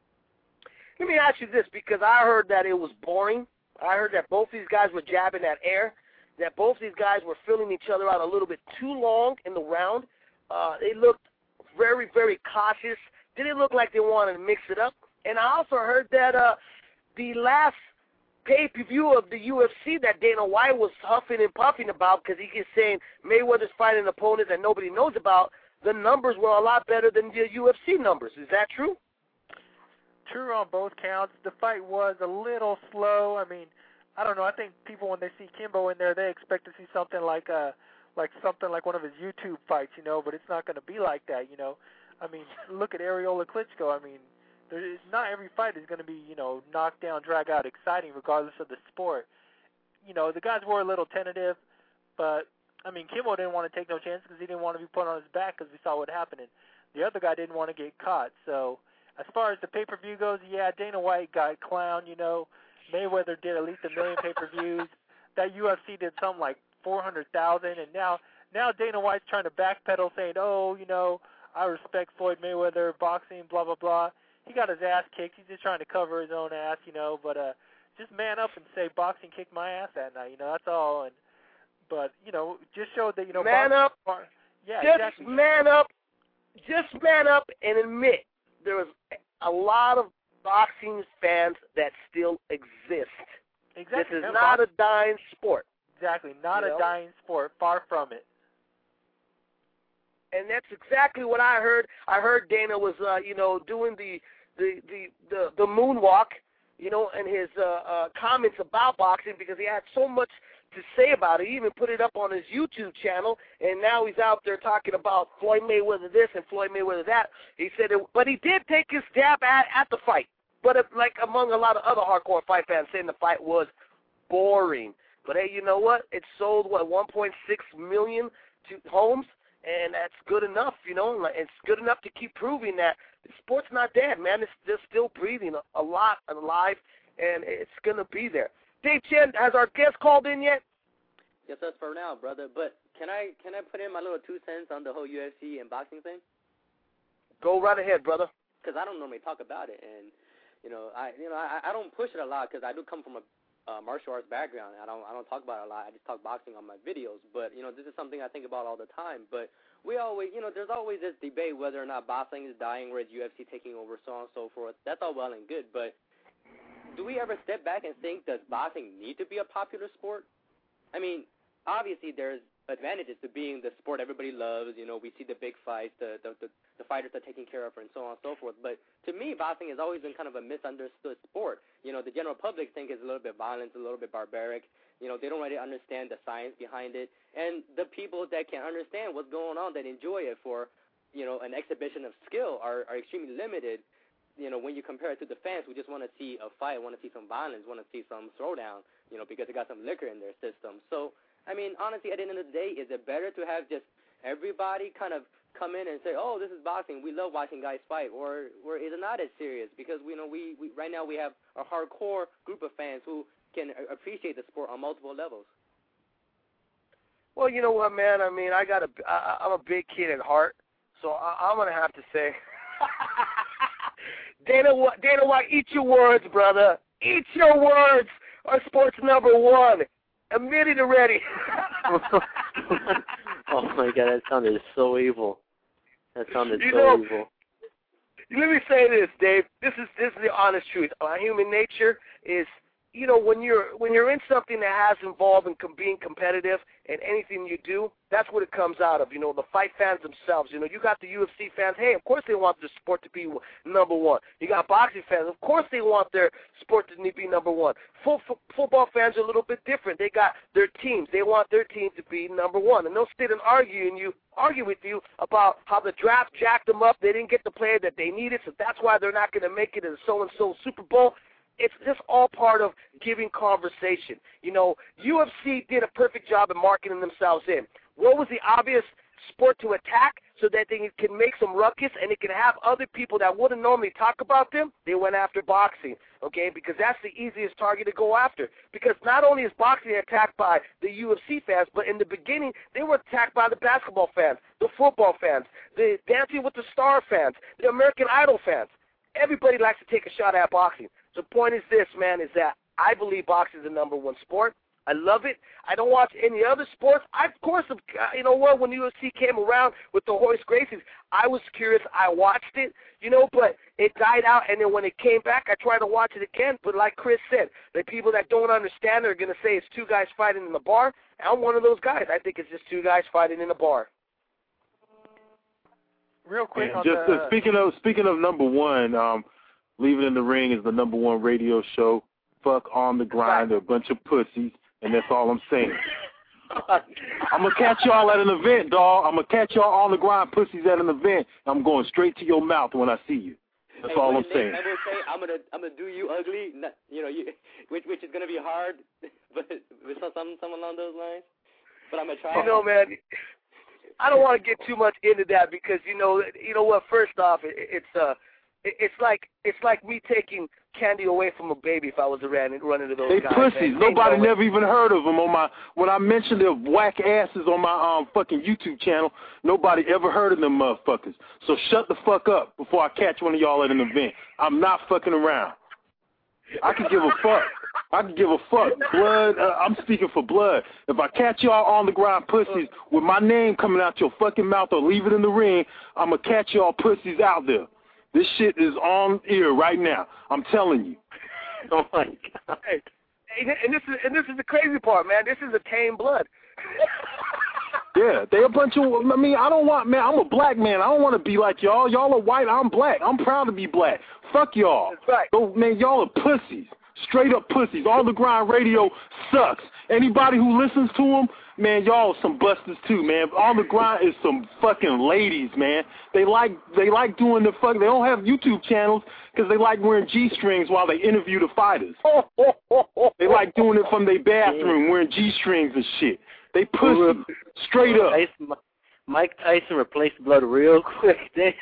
Let me ask you this, because I heard that it was boring. I heard that both these guys were jabbing at air, that both these guys were filling each other out a little bit too long in the round. They looked very, very cautious. Didn't look like they wanted to mix it up. And I also heard that the last pay-per-view of the UFC that Dana White was huffing and puffing about because he keeps saying Mayweather's fighting opponents that nobody knows about, the numbers were a lot better than the UFC numbers. Is that true? True on both counts. The fight was a little slow. I mean, I don't know. I think people, when they see Kimbo in there, they expect to see something like one of his YouTube fights, you know, but it's not going to be like that, you know. I mean, look at Ariola Klitschko. I mean, not every fight is going to be, you know, knocked down, drag out, exciting, regardless of the sport. You know, the guys were a little tentative, but, I mean, Kimbo didn't want to take no chances because he didn't want to be put on his back because we saw what happened. And the other guy didn't want to get caught. So, as far as the pay-per-view goes, yeah, Dana White got clowned, you know. Mayweather did at least 1 million pay-per-views. That UFC did something like 400,000, and now Dana White's trying to backpedal saying, oh, you know, I respect Floyd Mayweather, boxing, blah, blah, blah. He got his ass kicked. He's just trying to cover his own ass, you know, but just man up and say boxing kicked my ass that night, you know, that's all. But, you know, just showed that, you know, man up. Yeah, just exactly. man up and admit there was a lot of boxing fans that still exist. Exactly. This is not a dying sport. Exactly, not a dying sport, far from it. And that's exactly what I heard. I heard Dana was, you know, doing the moonwalk, you know, and his comments about boxing because he had so much to say about it. He even put it up on his YouTube channel, and now he's out there talking about Floyd Mayweather this and Floyd Mayweather that. He said, but he did take his jab at the fight. But like among a lot of other hardcore fight fans saying the fight was boring. But hey, you know what? It sold, 1.6 million homes, and that's good enough, you know. It's good enough to keep proving that the sport's not dead, man. It's just still breathing a lot alive, and it's going to be there. Dave Chen, has our guest called in yet? Yes, that's for now, brother. But can I put in my little 2 cents on the whole UFC and boxing thing? Go right ahead, brother. Because I don't normally talk about it, and I don't push it a lot because I do come from a martial arts background. I don't talk about it a lot. I just talk boxing on my videos. But you know, this is something I think about all the time. But we always, you know, there's always this debate whether or not boxing is dying, where it's UFC taking over, so on and so forth. That's all well and good, but do we ever step back and think, does boxing need to be a popular sport? I mean, obviously there's advantages to being the sport everybody loves. You know, we see the big fights, the fighters are taken care of, and so on and so forth. But to me, boxing has always been kind of a misunderstood sport. You know, the general public think it's a little bit violent, a little bit barbaric. You know, they don't really understand the science behind it. And the people that can understand what's going on, that enjoy it for, you know, an exhibition of skill are extremely limited. You know, when you compare it to the fans who just want to see a fight, want to see some violence, want to see some throwdown, you know, because they got some liquor in their system. So, I mean, honestly, at the end of the day, is it better to have just everybody kind of come in and say, "Oh, this is boxing. We love watching guys fight," or is it not as serious? Because we right now we have a hardcore group of fans who can appreciate the sport on multiple levels. Well, you know what, man? I mean, I'm a big kid at heart, so I'm gonna have to say, Dana White, eat your words, brother. Eat your words. Our sports number one. Admit it already. Oh my God, that sounded so evil. That sounded so evil. Let me say this, Dave. This is the honest truth. Human nature is, you know, when you're in something that has involved in being competitive and anything you do, that's what it comes out of. You know, the fight fans themselves. You know, you got the UFC fans. Hey, of course they want their sport to be number one. You got boxing fans. Of course they want their sport to be number one. Football fans are a little bit different. They got their teams. They want their team to be number one, and they'll sit and argue with you about how the draft jacked them up. They didn't get the player that they needed, so that's why they're not going to make it in so-and-so Super Bowl. It's just all part of giving conversation. You know, UFC did a perfect job of marketing themselves in. What was the obvious sport to attack so that they can make some ruckus and it can have other people that wouldn't normally talk about them? They went after boxing, okay, because that's the easiest target to go after. Because not only is boxing attacked by the UFC fans, but in the beginning they were attacked by the basketball fans, the football fans, the Dancing with the Star fans, the American Idol fans. Everybody likes to take a shot at boxing. The point is this, man, is that I believe boxing is the number one sport. I love it. I don't watch any other sports. Of course, you know what, when UFC came around with the Royce Gracies, I was curious. I watched it, you know, but it died out, and then when it came back, I tried to watch it again. But like Chris said, the people that don't understand are going to say it's two guys fighting in the bar. I'm one of those guys. I think it's just two guys fighting in a bar. Real quick, speaking of number one, Leave It in the Ring is the number one radio show. Fuck On the Grind, they're a bunch of pussies, and that's all I'm saying. I'm going to catch y'all at an event, dawg. I'm going to catch y'all on the grind pussies at an event. I'm going straight to your mouth when I see you. That's all I'm saying. I will say, I'm gonna do you ugly, which is gonna be hard, but with some along those lines. But I'm gonna try. You know, man, I don't want to get too much into that because you know what? First off, it's like me taking candy away from a baby if I was running into those guys. They pussies. Nobody never even heard of them when I mentioned their whack asses on my fucking YouTube channel. Nobody ever heard of them motherfuckers. So shut the fuck up before I catch one of y'all at an event. I'm not fucking around. I can give a fuck. Blood. I'm speaking for blood. If I catch y'all on the ground pussies with my name coming out your fucking mouth or Leave It in the Ring, I'm gonna catch y'all pussies out there. This shit is on ear right now. I'm telling you. Oh my God! And this is the crazy part, man. This is a tame blood. Yeah, they a bunch of. I mean, I don't want, man. I'm a black man. I don't want to be like y'all. Y'all are white. I'm black. I'm proud to be black. Fuck y'all. That's right. So, man, y'all are pussies. Straight up pussies. On the Grind Radio sucks. Anybody who listens to them, man, y'all are some busters too, man. On the Grind is some fucking ladies, man. They like doing the fuck. They don't have YouTube channels because they like wearing G-strings while they interview the fighters. They like doing it from their bathroom, wearing G-strings and shit. They pussy. Straight up. Mike Tyson replaced blood real quick. Damn.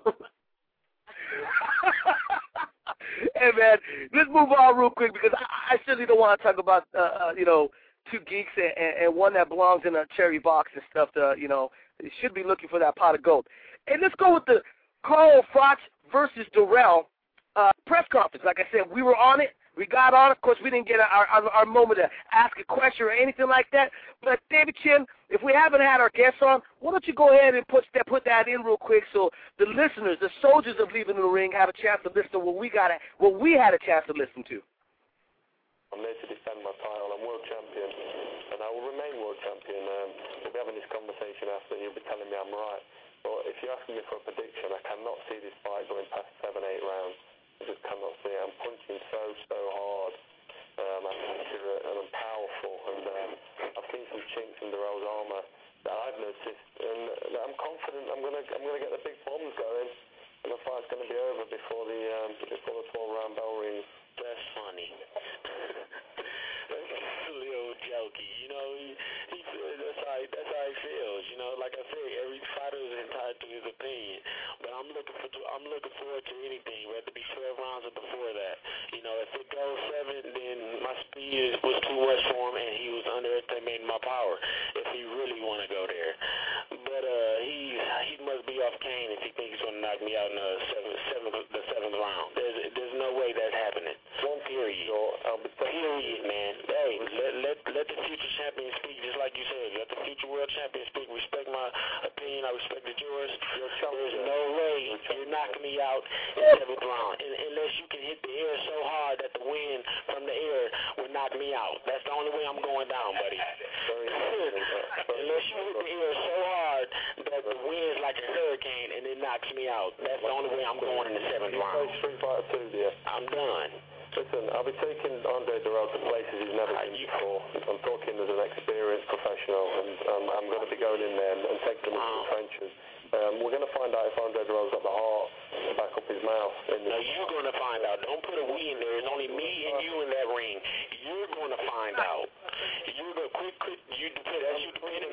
Hey, man, let's move on real quick because I certainly don't want to talk about, two geeks and one that belongs in a cherry box and stuff. They should be looking for that pot of gold. And let's go with the Carl Froch versus Durrell press conference. Like I said, we were on it. We got on. Of course, we didn't get our moment to ask a question or anything like that. But David Chin, if we haven't had our guests on, why don't you go ahead and put that in real quick so the listeners, the soldiers of Leave It in the Ring, have a chance to listen to what we had a chance to listen to. I'm there to defend my title. I'm world champion, and I will remain world champion. We'll be having this conversation after. You'll be telling me I'm right. But if you're asking me for a prediction, I cannot see this fight going past 7-8 rounds. I just cannot see it. I'm punching so hard. I'm accurate and I'm powerful, and I've seen some chinks in Durrell's armor that I've noticed, and I'm confident I'm gonna get the big bombs going, and the fight's gonna be over before the 12-round bell rings. That's funny. That's a little jokey, he's that's how that's how he feels. You know, like I said, every fighter is entitled to his opinion. But I'm looking forward to anything, whether it be 12 rounds or before that. You know, if it goes 7, then my speed was too much for him, and he was underestimating my power. If he really want to go there, but he must be off cane if he thinks he's going to knock me out in the seventh round. There's no way that's happening. Period. Period, man. Hey, let the future champion speak, just like you said. Let the future world champion speak. Respect my opinion. I respected yours. There's no way you're knocking me out in the 7th round, unless you can hit the air so hard that the wind from the air will knock me out. That's the only way I'm going down, buddy. Unless you hit the air so hard that the wind's like a hurricane and it knocks me out. That's the only way I'm going in the 7th round. Street Fighter 2, yeah. I'm done. Listen, I'll be taking Andre Dirrell to places he's never been before. I'm talking as an experienced professional, and I'm going to be going in there and taking him into the trenches. We're going to find out if Andre Dirrell's got the heart back up his mouth. No, you're going to find out. Don't put a we in there. It's only me and you in that ring. You're going to find out. You're going to quit. That's you depending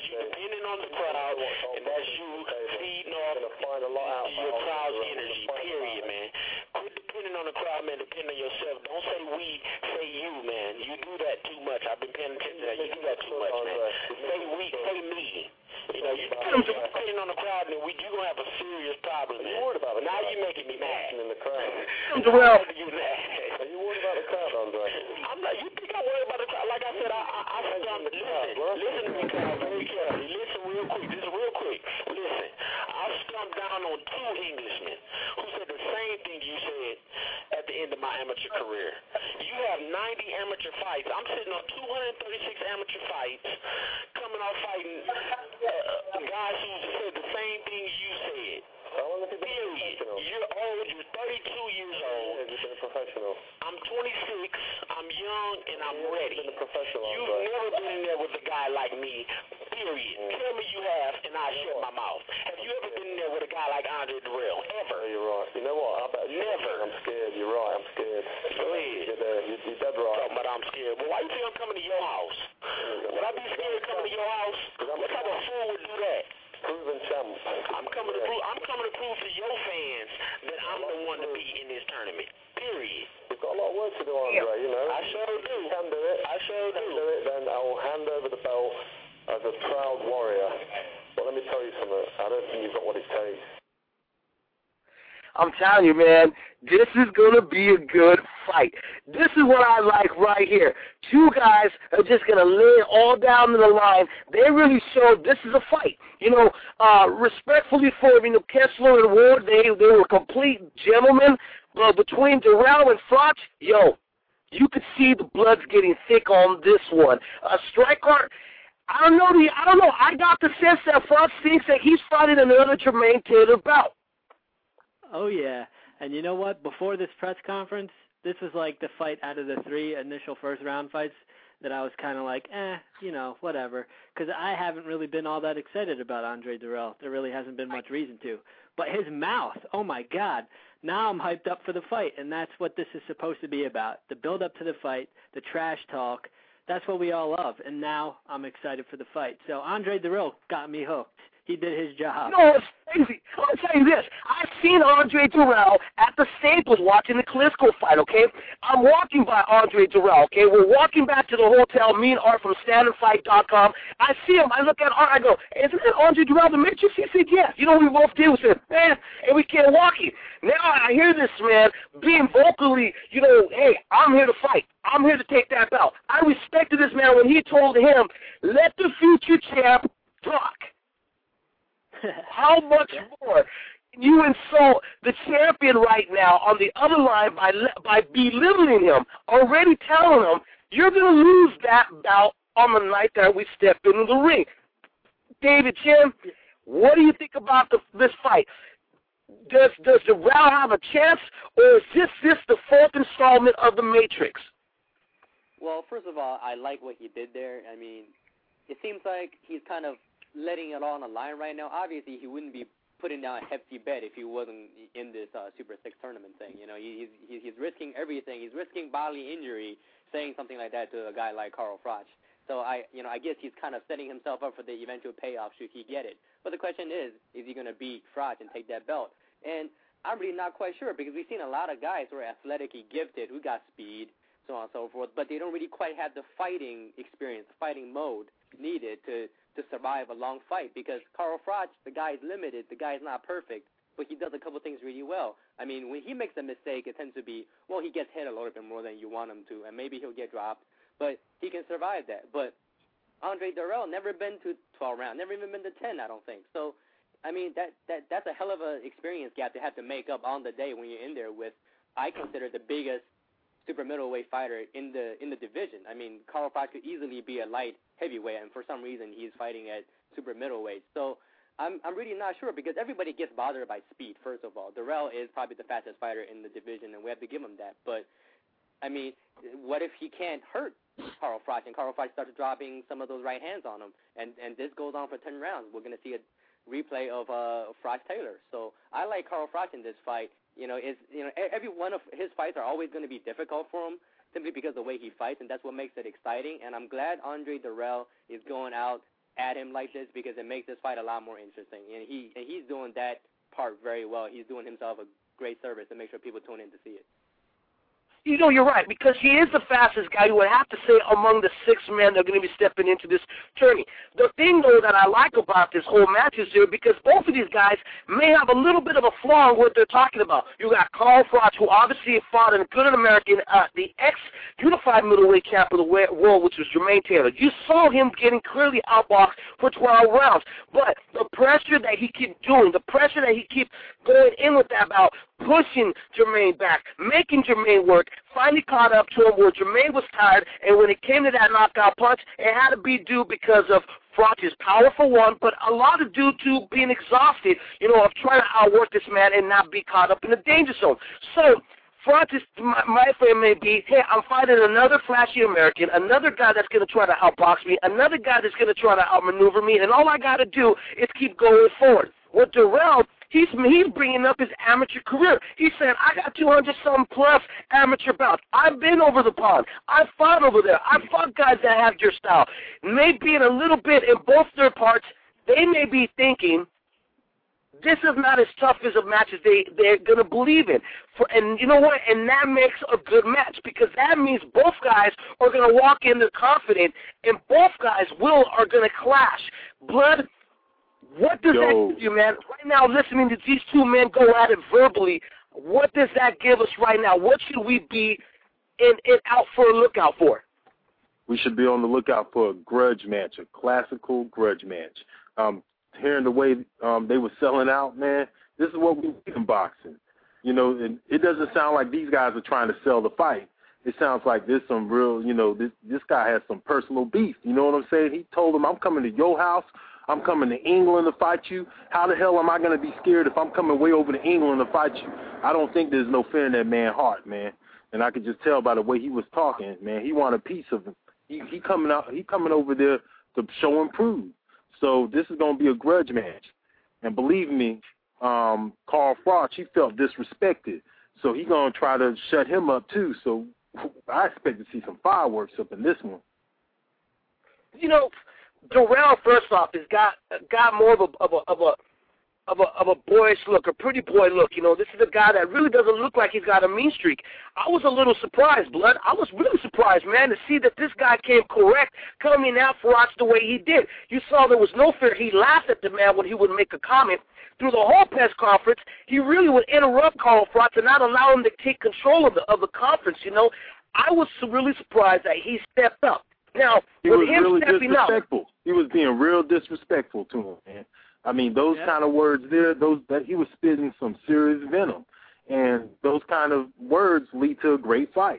on the crowd, and that's you feeding off your crowd's energy. Period, man. Quit depending on the crowd, man. Depend on yourself. Don't say we, say you, man. You do that too much. I've been paying attention to that. You do that too much, man. Say we, say me. You know, you depending on the crowd, and you're going to have a serious problem, man. Now you're making me mad. In the crowd. Well, Are you worried about the crowd, Andre? I'm not. You think I'm worried about the crowd? Like I said, I listen to me, crowd, very carefully. Listen real quick. This is real quick. Listen, I stumped down on 2 Englishmen who said the same thing you said at the end of my amateur career. You have 90 amateur fights. I'm sitting on 236 amateur fights, coming off fighting guys who said the same thing you said. How long have you been a professional? You're old. You're 32 years old. Yeah, you've been a professional. I'm 26. I'm young, and I'm ready. You've been a professional, You've Andre. never been in there with a guy like me, period. Tell me you have, and I'll shut my mouth. Have you ever been in there with a guy like Andre Dirrell? Ever? No, you're right. You know what? I bet never. I'm scared. You're right. I'm scared. Go ahead. You're dead right. Talking about I'm scared. Well, why you think I'm coming to your house? Would I be scared coming to your house? What type of fool would do that? Proven champ. I'm coming to prove to your fans that I'm the one to beat in this tournament. Period. You've got a lot of work to do, Andre, you know. I sure do. You can do it. I sure do. Do it, then I will hand over the belt as a proud warrior. But let me tell you something. I don't think you've got what it takes. I'm telling you, man, this is going to be a good fight. This is what I like right here. 2 guys are just going to lay it all down in the line. They really showed this is a fight. You know, respectfully for, Kessler and Ward, they were complete gentlemen. But between Dirrell and Froch, you could see the blood's getting thick on this one. Striker, I don't know. I got the sense that Froch thinks that he's fighting another Jermaine Taylor bout. Oh, yeah. And you know what? Before this press conference, this was like the fight out of the 3 initial first-round fights that I was kind of like, whatever. Because I haven't really been all that excited about Andre Dirrell. There really hasn't been much reason to. But his mouth, oh, my God. Now I'm hyped up for the fight, and that's what this is supposed to be about. The build-up to the fight, the trash talk. That's what we all love. And now I'm excited for the fight. So Andre Dirrell got me hooked. He did his job. No, it's crazy. I'll tell you this. I've seen Andre Dirrell at the Staples watching the Klitschko fight, okay? I'm walking by Andre Dirrell, okay? We're walking back to the hotel, me and Art from StandandFight.com. I see him. I look at Art. I go, hey, isn't that Andre Dirrell, the Matrix? He said, yes. You know what we both did? We said, man, and we can't walk it. Now I hear this man being vocally, hey, I'm here to fight. I'm here to take that belt. I respected this man when he told him, let the future champ talk. How much more can you insult the champion right now on the other line by belittling him, already telling him you're going to lose that bout on the night that we step into the ring? David Jim, what do you think about this fight? Does Dirrell have a chance, or is this the 4th installment of The Matrix? Well, first of all, I like what he did there. I mean, it seems like he's kind of letting it all on the line right now. Obviously, he wouldn't be putting down a hefty bet if he wasn't in this Super 6 tournament thing. He's risking everything. He's risking bodily injury saying something like that to a guy like Carl Froch. So I guess he's kind of setting himself up for the eventual payoff should he get it. But the question is he going to beat Froch and take that belt? And I'm really not quite sure because we've seen a lot of guys who are athletically gifted, who got speed, so on and so forth, but they don't really quite have the fighting experience, the fighting mode needed to survive a long fight because Carl Froch, the guy's limited, the guy's not perfect, but he does a couple things really well. I mean, when he makes a mistake, it tends to be, well, he gets hit a little bit more than you want him to, and maybe he'll get dropped, but he can survive that. But Andre Dirrell never been to 12 rounds, never even been to 10, I don't think. So, I mean, that's a hell of an experience gap to have to make up on the day when you're in there with, I consider, the biggest super middleweight fighter in the division. I mean, Carl Froch could easily be a light heavyweight, and for some reason he's fighting at super middleweight. So I'm really not sure because everybody gets bothered by speed, first of all. Dirrell is probably the fastest fighter in the division, and we have to give him that. But, I mean, what if he can't hurt Carl Froch, and Carl Froch starts dropping some of those right hands on him, and this goes on for 10 rounds? We're going to see a replay of Froch Taylor. So I like Carl Froch in this fight. Every one of his fights are always going to be difficult for him simply because of the way he fights, and that's what makes it exciting. And I'm glad Andre Dirrell is going out at him like this because it makes this fight a lot more interesting. And he's doing that part very well. He's doing himself a great service to make sure people tune in to see it. You know, you're right, because he is the fastest guy, you would have to say, among the 6 men that are going to be stepping into this tourney. The thing, though, that I like about this whole match is here, because both of these guys may have a little bit of a flaw in what they're talking about. You got Carl Froch, who obviously fought in a good American, the ex-unified middleweight champ of the world, which was Jermaine Taylor. You saw him getting clearly outboxed for 12 rounds. But the pressure that he keeps doing, the pressure that he keeps going in with that about pushing Jermaine back, making Jermaine work, finally caught up to him where Jermaine was tired, and when it came to that knockout punch, it had to be due because of Froch's power for one, but a lot of due to being exhausted, of trying to outwork this man and not be caught up in the danger zone. So Froch, my frame may be, hey, I'm fighting another flashy American, another guy that's going to try to outbox me, another guy that's going to try to outmaneuver me, and all I got to do is keep going forward. With Dirrell, he's bringing up his amateur career. He's saying, I got 200-some plus amateur bouts. I've been over the pond. I've fought over there. I've fought guys that have your style. Maybe in a little bit in both their parts, they may be thinking, this is not as tough as a match as they're going to believe in. And you know what? And that makes a good match because that means both guys are going to walk in there confident, and both guys are going to clash. Blood, what does that give you, man? Right now, listening to these two men go at it verbally, what does that give us right now? What should we be out for a lookout for? We should be on the lookout for a grudge match, a classical grudge match. Hearing the way they were selling out, man, this is what we need in boxing. And it doesn't sound like these guys are trying to sell the fight. It sounds like there's some real, this guy has some personal beef. You know what I'm saying? He told him, I'm coming to your house. I'm coming to England to fight you. How the hell am I going to be scared if I'm coming way over to England to fight you? I don't think there's no fear in that man's heart, man. And I could just tell by the way he was talking, man, he wanted a piece of him. He coming over there to show and prove. So this is going to be a grudge match. And believe me, Carl Froch, he felt disrespected. So he's going to try to shut him up too. So I expect to see some fireworks up in this one. Dirrell, first off, has got more of a boyish look, a pretty boy look. This is a guy that really doesn't look like he's got a mean streak. I was a little surprised, Blood. I was really surprised, man, to see that this guy came correct coming out for us the way he did. You saw there was no fear. He laughed at the man when he would make a comment. Through the whole press conference, he really would interrupt Carl Froch and not allow him to take control of the conference. I was really surprised that he stepped up. Now, he with was him really stepping disrespectful. up, he was being real disrespectful to him, man. I mean, those kind of words there, that he was spitting some serious venom, and those kind of words lead to a great fight.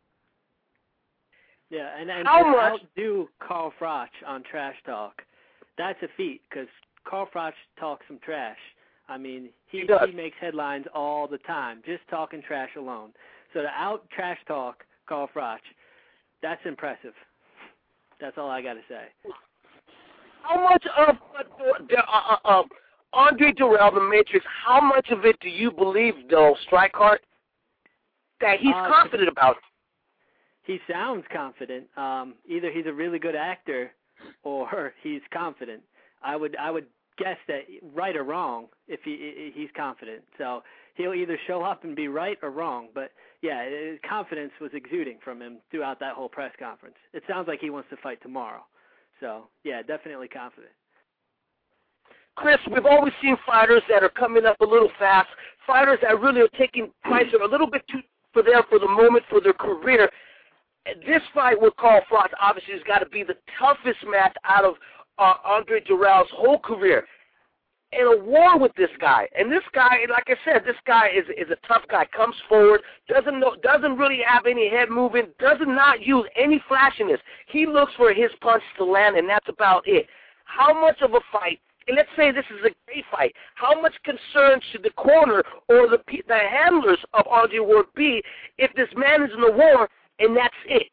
Yeah, and to outdo Carl Froch on trash talk, that's a feat because Carl Froch talks some trash. I mean, he makes headlines all the time, just talking trash alone. So to out-trash talk Carl Froch, that's impressive. That's all I got to say. How much of Andre Dirrell, the Matrix, how much of it do you believe, though, Strikeheart, that he's confident about? he sounds confident. Either he's a really good actor or he's confident. I would guess that right or wrong if he's confident. So he'll either show up and be right or wrong. But yeah, confidence was exuding from him throughout that whole press conference. It sounds like he wants to fight tomorrow. So yeah, definitely confident. Chris, we've always seen fighters that are coming up a little fast, fighters that really are taking fights a little bit too for the moment for their career. This fight with Carl Froch obviously has got to be the toughest match out of Andre Dirrell's whole career. In a war with this guy, and this guy, like I said, this guy is a tough guy. Comes forward, doesn't really have any head movement, does not use any flashiness. He looks for his punch to land, and that's about it. How much of a fight? And let's say this is a great fight. How much concern should the corner or the handlers of Andre Ward be if this man is in a war and that's it?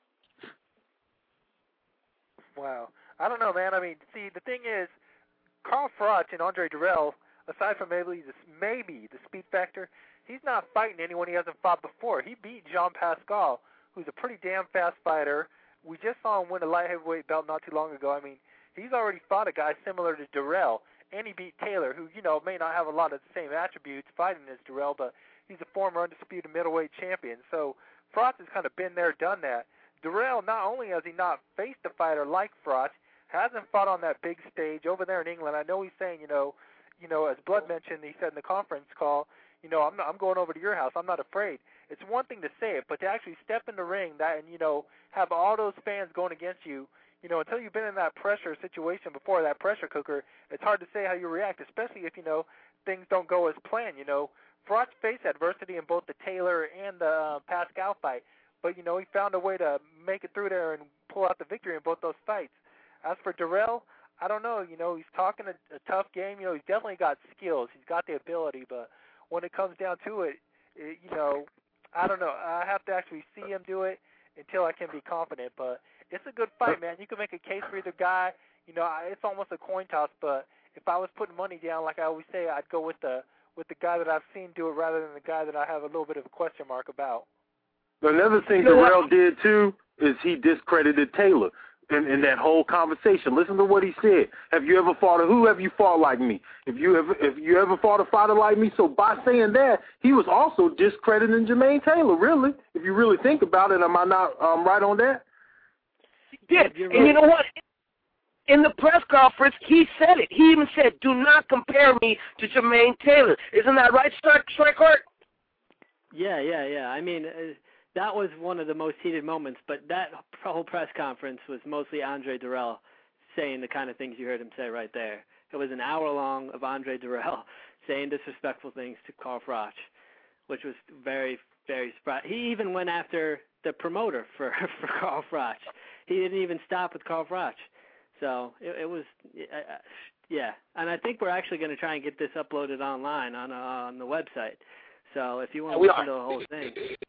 Wow. I don't know, man. I mean, see, the thing is, Carl Froch and Andre Dirrell, aside from maybe the speed factor, he's not fighting anyone he hasn't fought before. He beat Jean Pascal, who's a pretty damn fast fighter. We just saw him win a light heavyweight belt not too long ago. I mean, he's already fought a guy similar to Dirrell, and he beat Taylor, who, may not have a lot of the same attributes fighting as Dirrell, but he's a former undisputed middleweight champion. So Froch has kind of been there, done that. Dirrell, not only has he not faced a fighter like Froch, hasn't fought on that big stage over there in England. I know he's saying, as Blood mentioned, he said in the conference call, I'm going over to your house. I'm not afraid. It's one thing to say it, but to actually step in the ring and have all those fans going against you, until you've been in that pressure situation before, that pressure cooker, it's hard to say how you react, especially if, things don't go as planned. Froch faced adversity in both the Taylor and the Pascal fight, but, he found a way to make it through there and pull out the victory in both those fights. As for Dirrell, I don't know. He's talking a tough game. He's definitely got skills. He's got the ability, but when it comes down to it, I don't know. I have to actually see him do it until I can be confident. But it's a good fight, man. You can make a case for either guy. It's almost a coin toss. But if I was putting money down, like I always say, I'd go with the guy that I've seen do it rather than the guy that I have a little bit of a question mark about. Another thing Dirrell did too is he discredited Taylor. In that whole conversation, listen to what he said. Have you ever fought who have you fought like me? If you ever fought a fighter like me? So by saying that, he was also discrediting Jermaine Taylor. Really, if you really think about it, am I not right on that? He did, and you know what? In the press conference, he said it. He even said, "Do not compare me to Jermaine Taylor." Isn't that right, Strikeheart? Yeah. I mean. That was one of the most heated moments, but that whole press conference was mostly Andre Dirrell saying the kind of things you heard him say right there. It was an hour long of Andre Dirrell saying disrespectful things to Carl Froch, which was very, very surprising. He even went after the promoter for Carl Froch. He didn't even stop with Carl Froch. So it was, yeah. And I think we're actually going to try and get this uploaded online on the website. So if you want to listen to the whole thing.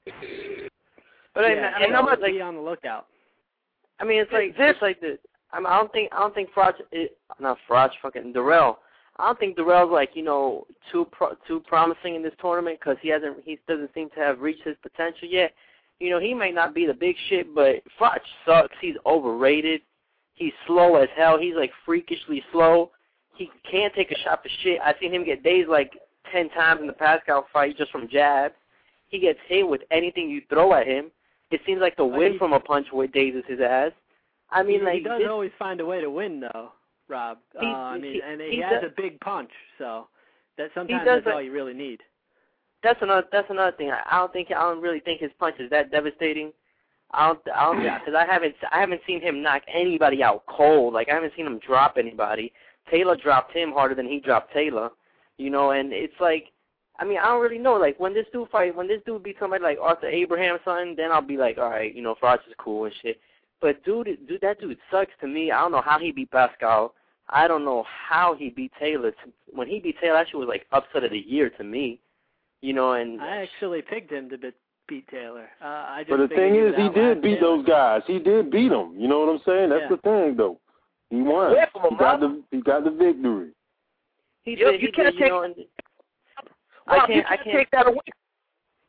But be on the lookout. I mean, it's like this. I don't think Froch, fucking Dirrell. I don't think Dirrell's too promising in this tournament because he doesn't seem to have reached his potential yet. He may not be the big shit, but Froch sucks. He's overrated. He's slow as hell. He's freakishly slow. He can't take a shot for shit. I've seen him get dazed 10 times in the Pascal fight just from jabs. He gets hit with anything you throw at him. It seems like the win from a punch dazes his ass. I mean, he does always find a way to win, though, Rob. He has a big punch, so that sometimes that's all you really need. That's another thing. I don't really think his punch is that devastating. Because I haven't seen him knock anybody out cold. I haven't seen him drop anybody. Taylor dropped him harder than he dropped Taylor. And it's I don't really know. When this dude beats somebody like Arthur Abraham or something, then I'll be all right, Froch is cool and shit. But that dude sucks to me. I don't know how he beat Pascal. I don't know how he beat Taylor. When he beat Taylor, that shit was upset of the year to me. And I actually picked him to beat Taylor. But the thing is, he did beat those guys. He did beat them. You know what I'm saying? That's the thing, though. He won. He got the victory. You can't take that away.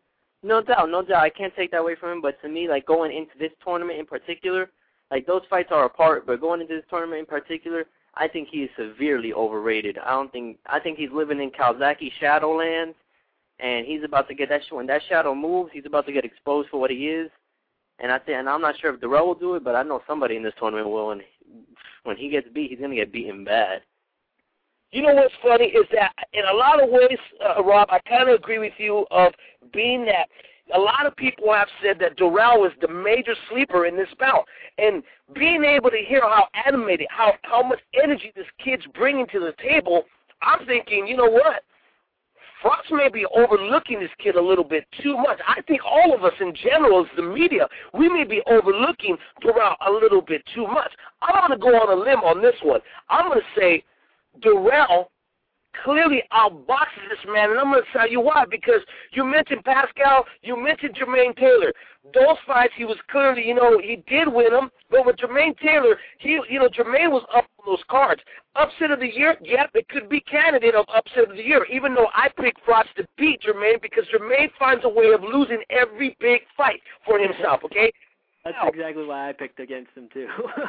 No doubt. I can't take that away from him, but to me, like, going into this tournament in particular, like, those fights are apart, but going into this tournament in particular, I think he is severely overrated. I think he's living in Kawasaki Shadowlands, and he's about to get that. When that shadow moves, he's about to get exposed for what he is. And I'm not sure if Darrell will do it, but I know somebody in this tournament will. And when he gets beat, he's gonna get beaten bad. You know what's funny is that in a lot of ways, Rob, I kind of agree with you of being that a lot of people have said that Darrell was the major sleeper in this bout. And being able to hear how animated, how much energy this kid's bringing to the table, I'm thinking, you know what? Froch may be overlooking this kid a little bit too much. I think all of us in general, as the media, we may be overlooking Darrell a little bit too much. I'm going to go on a limb on this one. I'm going to say Darrell clearly outboxes this man, and I'm going to tell you why. Because you mentioned Pascal, you mentioned Jermaine Taylor. Those fights, he was clearly, he did win them. But with Jermaine Taylor, Jermaine was up on those cards. Upset of the year, yep, it could be candidate of upset of the year, even though I picked Froch to beat Jermaine because Jermaine finds a way of losing every big fight for himself, okay? That's exactly why I picked against him, too.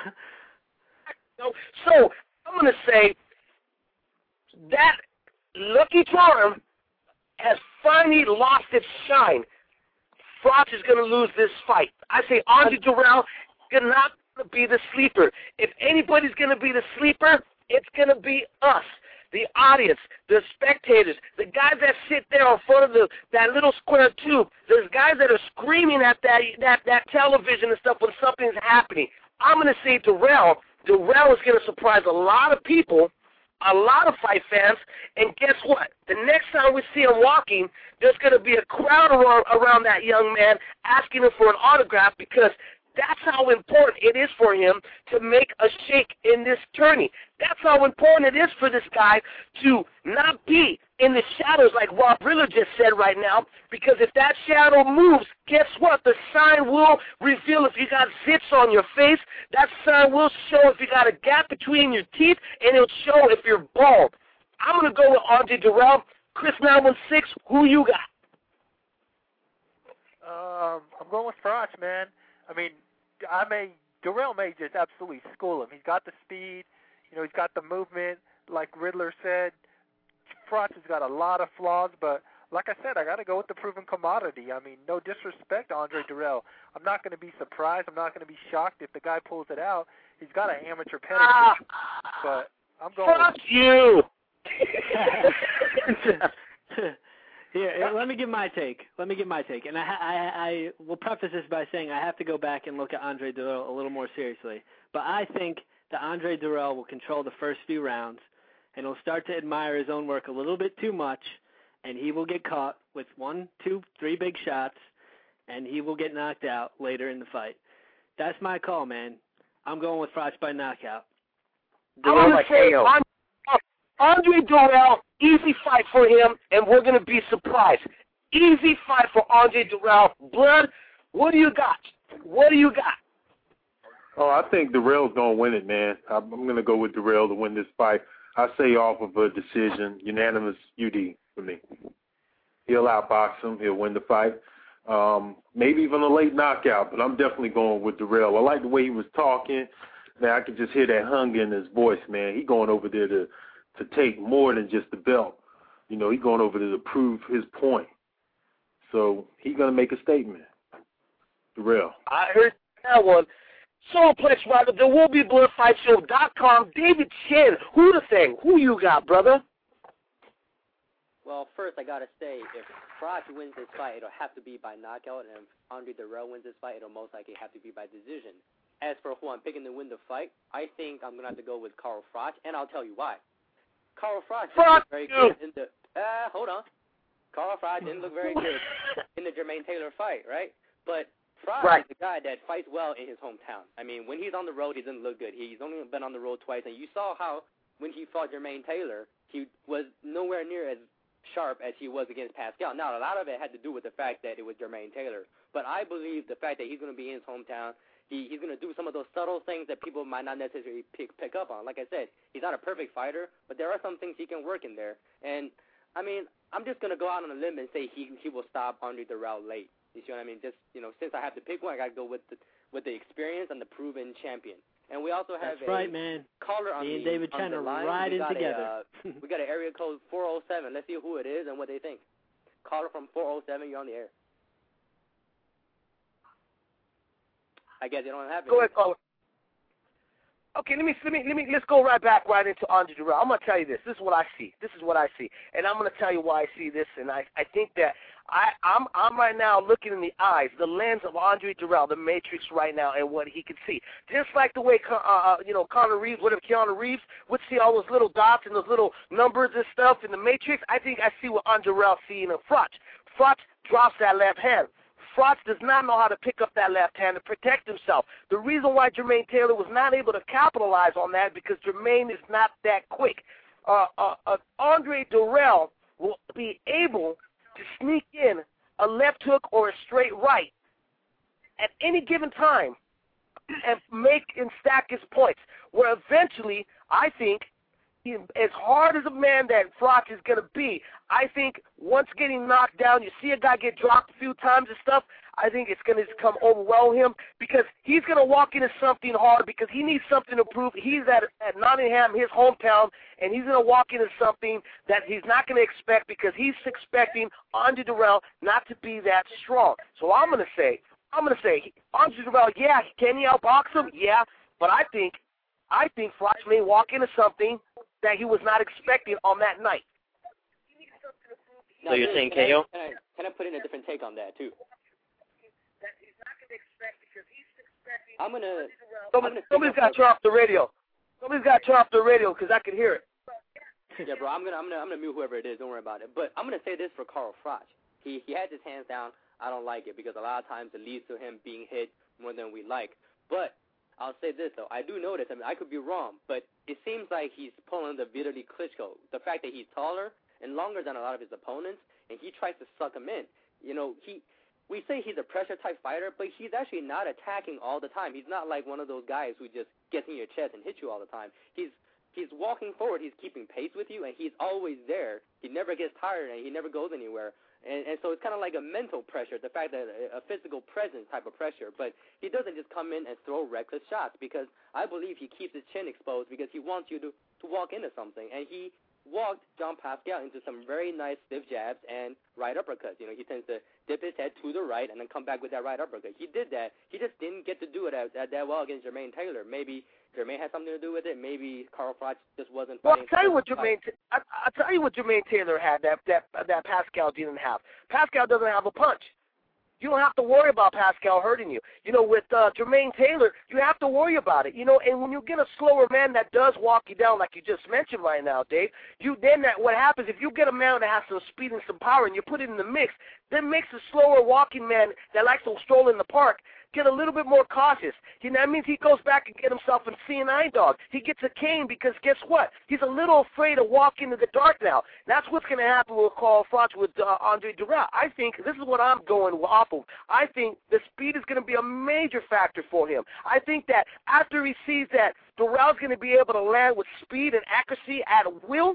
So I'm going to say that Lucky Charm has finally lost its shine. Froch is going to lose this fight. I say Andre Darrell is not going to be the sleeper. If anybody's going to be the sleeper, it's going to be us, the audience, the spectators, the guys that sit there in front of that little square tube. There's guys that are screaming at that television and stuff when something's happening. I'm going to say Darrell. Darrell is going to surprise a lot of people, a lot of fight fans, and guess what? The next time we see him walking, there's going to be a crowd around that young man asking him for an autograph because that's how important it is for him to make a shake in this tourney. That's how important it is for this guy to not be in the shadows like Rob Riller just said right now, because if that shadow moves, guess what? The sign will reveal if you got zits on your face. That sign will show if you got a gap between your teeth, and it'll show if you're bald. I'm going to go with Andre Darrell. Chris 916, who you got? I'm going with Froch, man. I mean, Darrell may just absolutely school him. He's got the speed, he's got the movement. Like Riddler said, Froch has got a lot of flaws, but like I said, I got to go with the proven commodity. I mean, no disrespect to Andre Darrell. I'm not going to be surprised. I'm not going to be shocked if the guy pulls it out. He's got an amateur pedigree, but I'm going. Fuck you. Here, let me give my take. And I will preface this by saying I have to go back and look at Andre Darrell a little more seriously. But I think that Andre Darrell will control the first few rounds, and he'll start to admire his own work a little bit too much, and he will get caught with 1, 2, 3 big shots, and he will get knocked out later in the fight. That's my call, man. I'm going with Froch by knockout. I want to say Andre Darrell, easy fight for him, and we're going to be surprised. Easy fight for Andre Darrell. Blood, what do you got? Oh, I think Darrell's going to win it, man. I'm going to go with Darrell to win this fight. I say off of a decision, unanimous UD for me. He'll outbox him. He'll win the fight. Maybe even a late knockout, but I'm definitely going with Darrell. I like the way he was talking. Man, I could just hear that hunger in his voice, man. He going over there to take more than just the belt. He going over there to prove his point. So he's going to make a statement. Darrell. I heard that one. Solarplex Rider, there will be BloodFightShow.com. David Chen, who the thing? Who you got, brother? Well, first I got to say, if Froch wins this fight, it'll have to be by knockout, and if Andre Darrell wins this fight, it'll most likely have to be by decision. As for who I'm picking to win the fight, I think I'm going to have to go with Carl Froch, and I'll tell you why. Carl Froch didn't look very good in the hold on. Carl Froch didn't look very good in the Jermaine Taylor fight, right? But Froch is the guy that fights well in his hometown. I mean, when he's on the road, he doesn't look good. He's only been on the road twice, and you saw how when he fought Jermaine Taylor, he was nowhere near as sharp as he was against Pascal. Now, a lot of it had to do with the fact that it was Jermaine Taylor, but I believe the fact that he's going to be in his hometown, he's going to do some of those subtle things that people might not necessarily pick up on. Like I said, he's not a perfect fighter, but there are some things he can work in there. And I mean, I'm just gonna go out on a limb and say he will stop Andre Dirrell late. You see what I mean? Just since I have to pick one, I gotta go with the experience and the proven champion. And we also have caller on Me and David on the line. riding together. We got an area code 407. Let's see who it is and what they think. Caller from 407, you're on the air. I guess you don't have it. Go ahead, caller. Okay, let's go right back right into Andre Dirrell. I'm gonna tell you this. This is what I see. And I'm gonna tell you why I see this. And I think that I'm right now looking in the eyes, the lens of Andre Dirrell, the Matrix right now, and what he can see. Just like the way Keanu Reeves would see all those little dots and those little numbers and stuff in the Matrix. I think I see what Andre Dirrell seeing in Froch. Froch drops that left hand. Froch does not know how to pick up that left hand to protect himself. The reason why Jermaine Taylor was not able to capitalize on that because Jermaine is not that quick. Andre Dirrell will be able to sneak in a left hook or a straight right at any given time and make and stack his points, where eventually I think as hard as a man that Froch is going to be, I think once getting knocked down, you see a guy get dropped a few times and stuff, I think it's going to come overwhelm him because he's going to walk into something hard because he needs something to prove. He's at Nottingham, his hometown, and he's going to walk into something that he's not going to expect because he's expecting Andre Dirrell not to be that strong. So I'm going to say, Andre Dirrell, yeah, can he outbox him? Yeah, but I think Froch may walk into something that he was not expecting on that night. So you're saying KO? Can I put in a different take on that, too? Somebody's got to turn off the radio. Somebody's got to turn off the radio because I can hear it. Yeah, bro, I'm gonna mute whoever it is. Don't worry about it. But I'm gonna say this for Carl Froch. He has his hands down. I don't like it because a lot of times it leads to him being hit more than we like. But I'll say this, though. I do notice, I could be wrong, but it seems like he's pulling the Vitaly Klitschko. The fact that he's taller and longer than a lot of his opponents, and he tries to suck him in. We say he's a pressure-type fighter, but he's actually not attacking all the time. He's not like one of those guys who just gets in your chest and hits you all the time. He's walking forward. He's keeping pace with you, and he's always there. He never gets tired, and he never goes anywhere. And so it's kind of like a mental pressure, the fact that a physical presence type of pressure. But he doesn't just come in and throw reckless shots because I believe he keeps his chin exposed because he wants you to walk into something. And he walked Jean Pascal into some very nice stiff jabs and right uppercuts. He tends to dip his head to the right and then come back with that right uppercut. He did that. He just didn't get to do it that well against Jermaine Taylor. Maybe Jermaine had something to do with it. Maybe Carl Froch just wasn't fighting. Well, I'll tell you what Jermaine Taylor had that Pascal didn't have. Pascal doesn't have a punch. You don't have to worry about Pascal hurting you. With Jermaine Taylor, you have to worry about it. And when you get a slower man that does walk you down, like you just mentioned right now, Dave, what happens if you get a man that has some speed and some power and you put it in the mix, then makes a slower walking man that likes to stroll in the park get a little bit more cautious. That means he goes back and get himself a C9 dog. He gets a cane because guess what? He's a little afraid to walk into the dark now. That's what's going to happen with Carl Froch with Andre Dirrell. I think this is what I'm going off of. I think the speed is going to be a major factor for him. I think that after he sees that Dirrell's going to be able to land with speed and accuracy at will,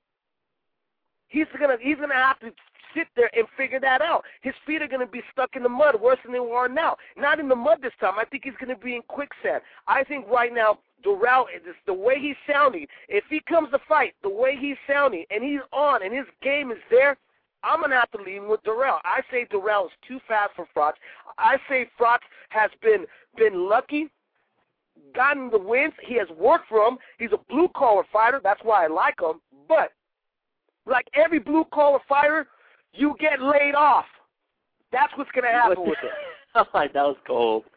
he's going to have to sit there and figure that out. His feet are going to be stuck in the mud worse than they are now. Not in the mud this time. I think he's going to be in quicksand. I think right now Dirrell, the way he's sounding, if he comes to fight the way he's sounding and he's on and his game is there, I'm going to have to lean with Dirrell. I say Dirrell is too fast for Froch. I say Froch has been lucky, gotten the wins. He has worked for him. He's a blue-collar fighter. That's why I like him. But like every blue-collar fighter, you get laid off. That's what's going to happen with it. Oh, that was cold.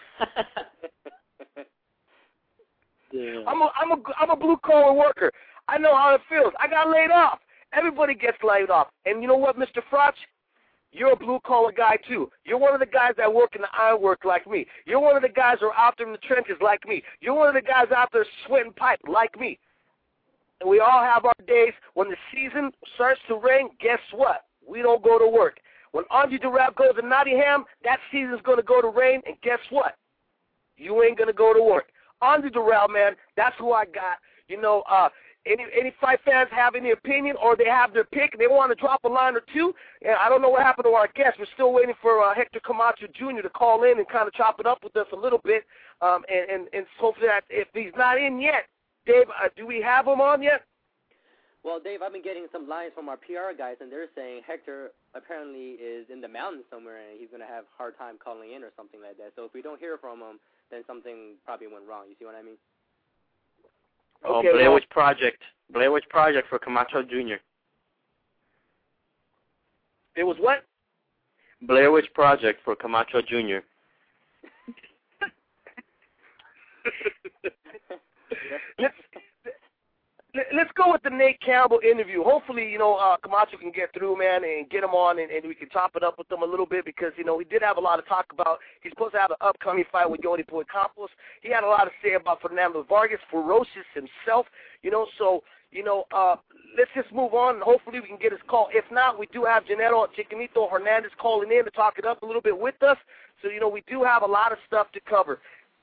Yeah. I'm a blue-collar worker. I know how it feels. I got laid off. Everybody gets laid off. And you know what, Mr. Froch? You're a blue-collar guy, too. You're one of the guys that work in the ironwork like me. You're one of the guys who are out there in the trenches like me. You're one of the guys out there sweating pipe like me. And we all have our days. When the season starts to rain, guess what? We don't go to work. When Andre Dirrell goes to Nottingham, that season's going to go to rain, and guess what? You ain't going to go to work. Andre Dirrell, man, that's who I got. any fight fans have any opinion or they have their pick, they want to drop a line or two. And I don't know what happened to our guest. We're still waiting for Hector Camacho Jr. to call in and kind of chop it up with us a little bit. And hopefully that if he's not in yet, Dave, do we have him on yet? Well, Dave, I've been getting some lines from our PR guys, and they're saying Hector apparently is in the mountains somewhere, and he's going to have a hard time calling in or something like that. So if we don't hear from him, then something probably went wrong. You see what I mean? Okay, Blair Witch Project for Camacho Jr. It was what? Blair Witch Project for Camacho Jr. Let's go with the Nate Campbell interview. Hopefully, Camacho can get through, man, and get him on, and we can top it up with him a little bit because, he did have a lot of talk about he's supposed to have an upcoming fight with Yodi Boy Campos. He had a lot to say about Fernando Vargas, ferocious himself, so, let's just move on, and hopefully we can get his call. If not, we do have Janero Chiquinito Hernandez calling in to talk it up a little bit with us. So, we do have a lot of stuff to cover.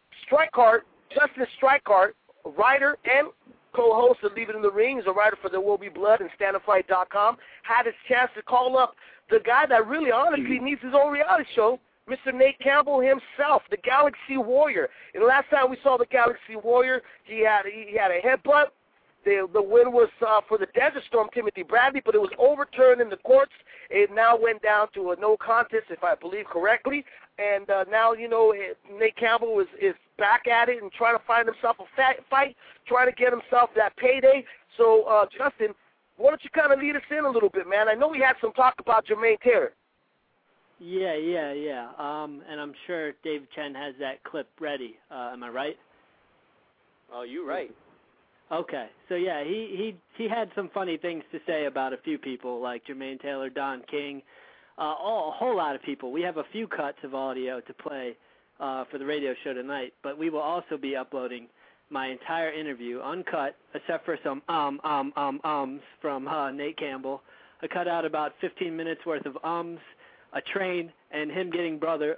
Justin Strikeheart, writer and co-host of Leave It in the Ring, is a writer for There Will Be Blood and StandUpFight.com, had his chance to call up the guy that really honestly needs his own reality show, Mr. Nate Campbell himself, the Galaxy Warrior. And the last time we saw the Galaxy Warrior, he had a headbutt. The win was for the Desert Storm, Timothy Bradley, but it was overturned in the courts. It now went down to a no contest, if I believe correctly. And now, Nate Campbell is back at it and trying to find himself a fight, trying to get himself that payday. So, Justin, why don't you kind of lead us in a little bit, man? I know we had some talk about Jermaine Taylor. Yeah. And I'm sure Dave Chen has that clip ready. Am I right? Oh, you're right. Okay, so yeah, he had some funny things to say about a few people like Jermaine Taylor, Don King, a whole lot of people. We have a few cuts of audio to play for the radio show tonight, but we will also be uploading my entire interview uncut, except for some ums from Nate Campbell. I cut out about 15 minutes worth of a train, and him getting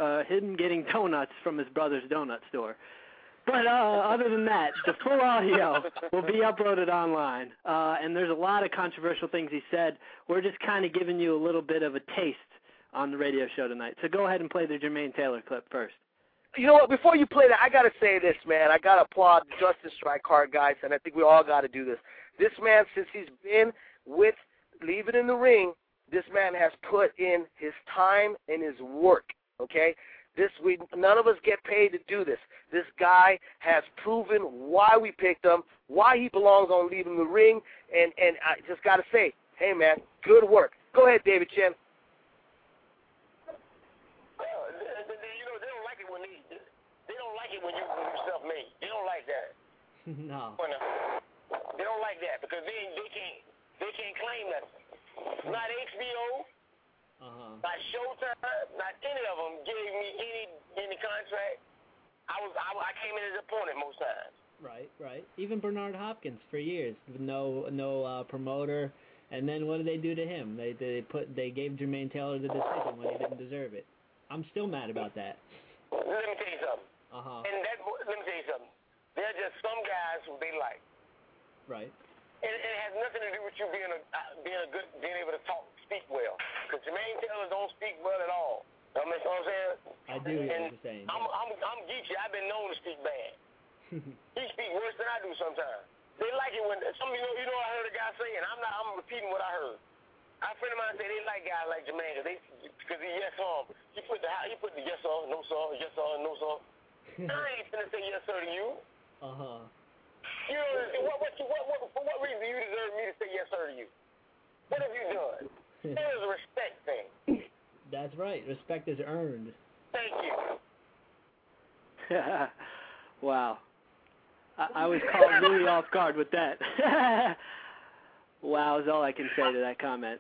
donuts from his brother's donut store. But other than that, the full audio will be uploaded online, and there's a lot of controversial things he said. We're just kind of giving you a little bit of a taste on the radio show tonight. So go ahead and play the Jermaine Taylor clip first. You know what? Before you play that, I got to say this, man. I got to applaud Justin Strikeheart, guys, and I think we all got to do this. This man, since he's been with Leave It in the Ring, this man has put in his time and his work, okay? None of us get paid to do this. This guy has proven why we picked him, why he belongs on Leave It in the Ring, and I just got to say, hey, man, good work. Go ahead, David Chen. When you self-made, they don't like that. No. They don't like that because they can't claim nothing. Not HBO, not Showtime, not any of them gave me any contract. I came in as an opponent most times. Right. Even Bernard Hopkins for years, no promoter. And then what did they do to him? They gave Jermaine Taylor the decision when he didn't deserve it. I'm still mad about that. Let me tell you something. And let me tell you something. There are just some guys who they like. Right. And it has nothing to do with you being able to speak well. Because Jermaine Taylor don't speak well at all. You know what I'm saying? I do hear what you're saying. I'm geeky. I've been known to speak bad. He speaks worse than I do sometimes. They like it when some I heard a guy say, and I'm repeating what I heard. A friend of mine said they like guys like Jermaine because he yes sir. He put the yes sir, no sir, yes sir, no sir. I ain't finna say yes sir to you. You know, for what reason do you deserve me to say yes sir to you? What have you done? It is a respect thing. That's right. Respect is earned. Thank you. Wow. I was caught really off guard with that. Wow is all I can say to that comment.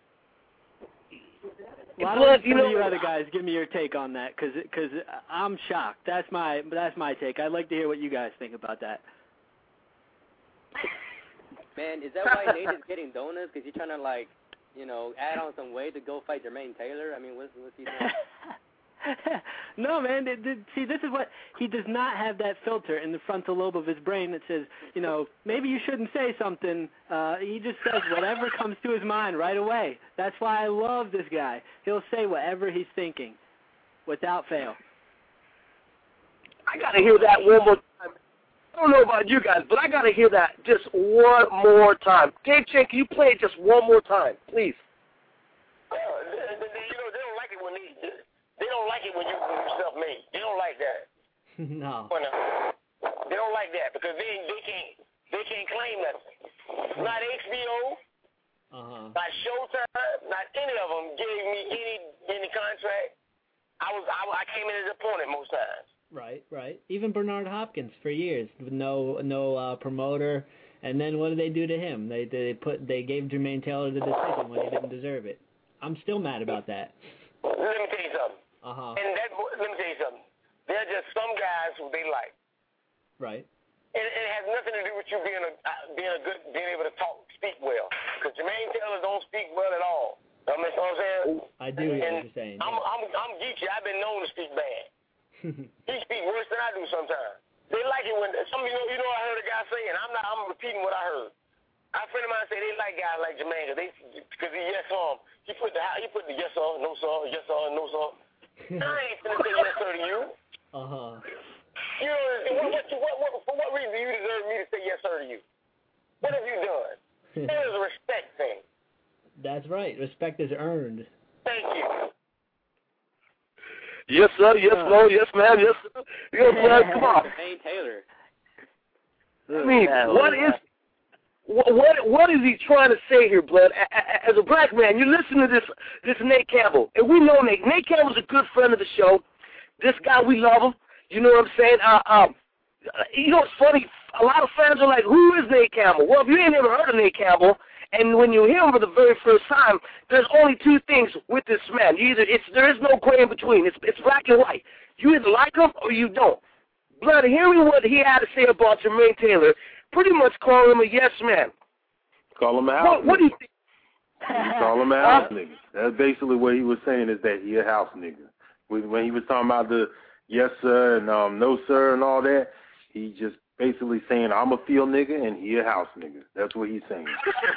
Why don't you other guys give me your take on that? Because I'm shocked. That's my take. I'd like to hear what you guys think about that. Man, is that why Nate is getting donuts? Because he's trying to add on some weight to go fight Jermaine Taylor? I mean, what's he doing? No, man. See, this is what he does not have, that filter in the frontal lobe of his brain that says, maybe you shouldn't say something. He just says whatever comes to his mind right away. That's why I love this guy. He'll say whatever he's thinking without fail. I got to hear that one more time. I don't know about you guys, but I got to hear that just one more time. Dave Chen, can you play it just one more time, please? They don't like it when you self-made. They don't like that. No. They don't like that because they can't claim nothing. Not HBO, not Showtime, not any of them gave me any contract. I came in as an opponent most times. Right. Even Bernard Hopkins for years with no promoter, and then what did they do to him? They gave Jermaine Taylor the decision when he didn't deserve it. I'm still mad about that. Let me tell you something. And let me tell you something. There are just some guys who they like. Right. And it has nothing to do with you being able to speak well. Because Jermaine Taylor don't speak well at all. You know what I'm saying? I do hear what you're saying. I'm geeky. I've been known to speak bad. He speaks worse than I do sometimes. They like it when some I heard a guy say, and I'm repeating what I heard. A friend of mine said they like guys like Jermaine because he yes sir. He put the yes sir, no sir, yes sir, no sir. I ain't finna say yes sir to you. For what reason do you deserve me to say yes sir to you? What have you done? It is a respect thing. That's right. Respect is earned. Thank you. Yes, sir. Yes, no. Yes, ma'am. Yes, sir. Yes, sir. Come on. Jermaine Taylor. I mean, what is he trying to say here, Blood? As a black man, you listen to this Nate Campbell, and we know Nate. Nate Campbell's a good friend of the show. This guy, we love him. You know what I'm saying? It's funny. A lot of fans are like, "Who is Nate Campbell?" Well, if you ain't ever heard of Nate Campbell, and when you hear him for the very first time, there's only two things with this man. There is no gray in between. It's black and white. You either like him or you don't. Blood, hearing what he had to say about Jermaine Taylor, pretty much call him a yes man. Call him a house nigga. What do you think? Call him a house nigga. That's basically what he was saying, is that he a house nigga. When he was talking about the yes sir and no sir and all that, he just basically saying I'm a field nigga and he a house nigga. That's what he's saying.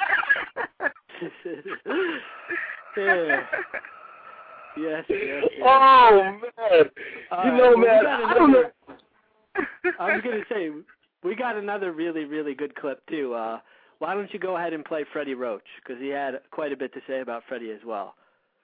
Yes. Oh man, man, I don't know. I was gonna say we got another really, really good clip too. Why don't you go ahead and play Freddie Roach, because he had quite a bit to say about Freddie as well.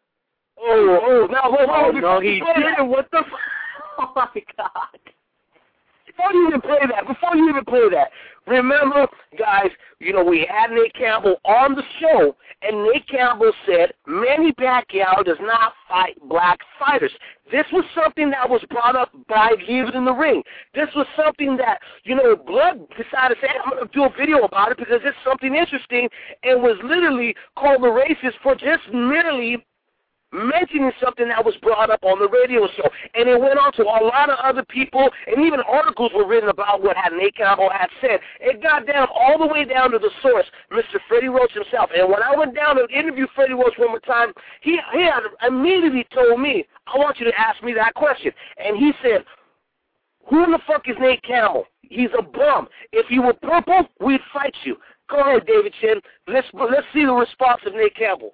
No, he didn't. What the? Oh my God. Before you even play that, remember, guys, we had Nate Campbell on the show, and Nate Campbell said Manny Pacquiao does not fight black fighters. This was something that was brought up by Leave It in the Ring. This was something that, Blood decided to say, I'm going to do a video about it because it's something interesting, and was literally called a racist for just merely mentioning something that was brought up on the radio show. And it went on to a lot of other people, and even articles were written about what Nate Campbell had said. It got down all the way down to the source, Mr. Freddie Roach himself. And when I went down to interview Freddie Roach one more time, he had immediately told me, I want you to ask me that question. And he said, who in the fuck is Nate Campbell? He's a bum. If you were purple, we'd fight you. Go ahead, David Chin. Let's see the response of Nate Campbell.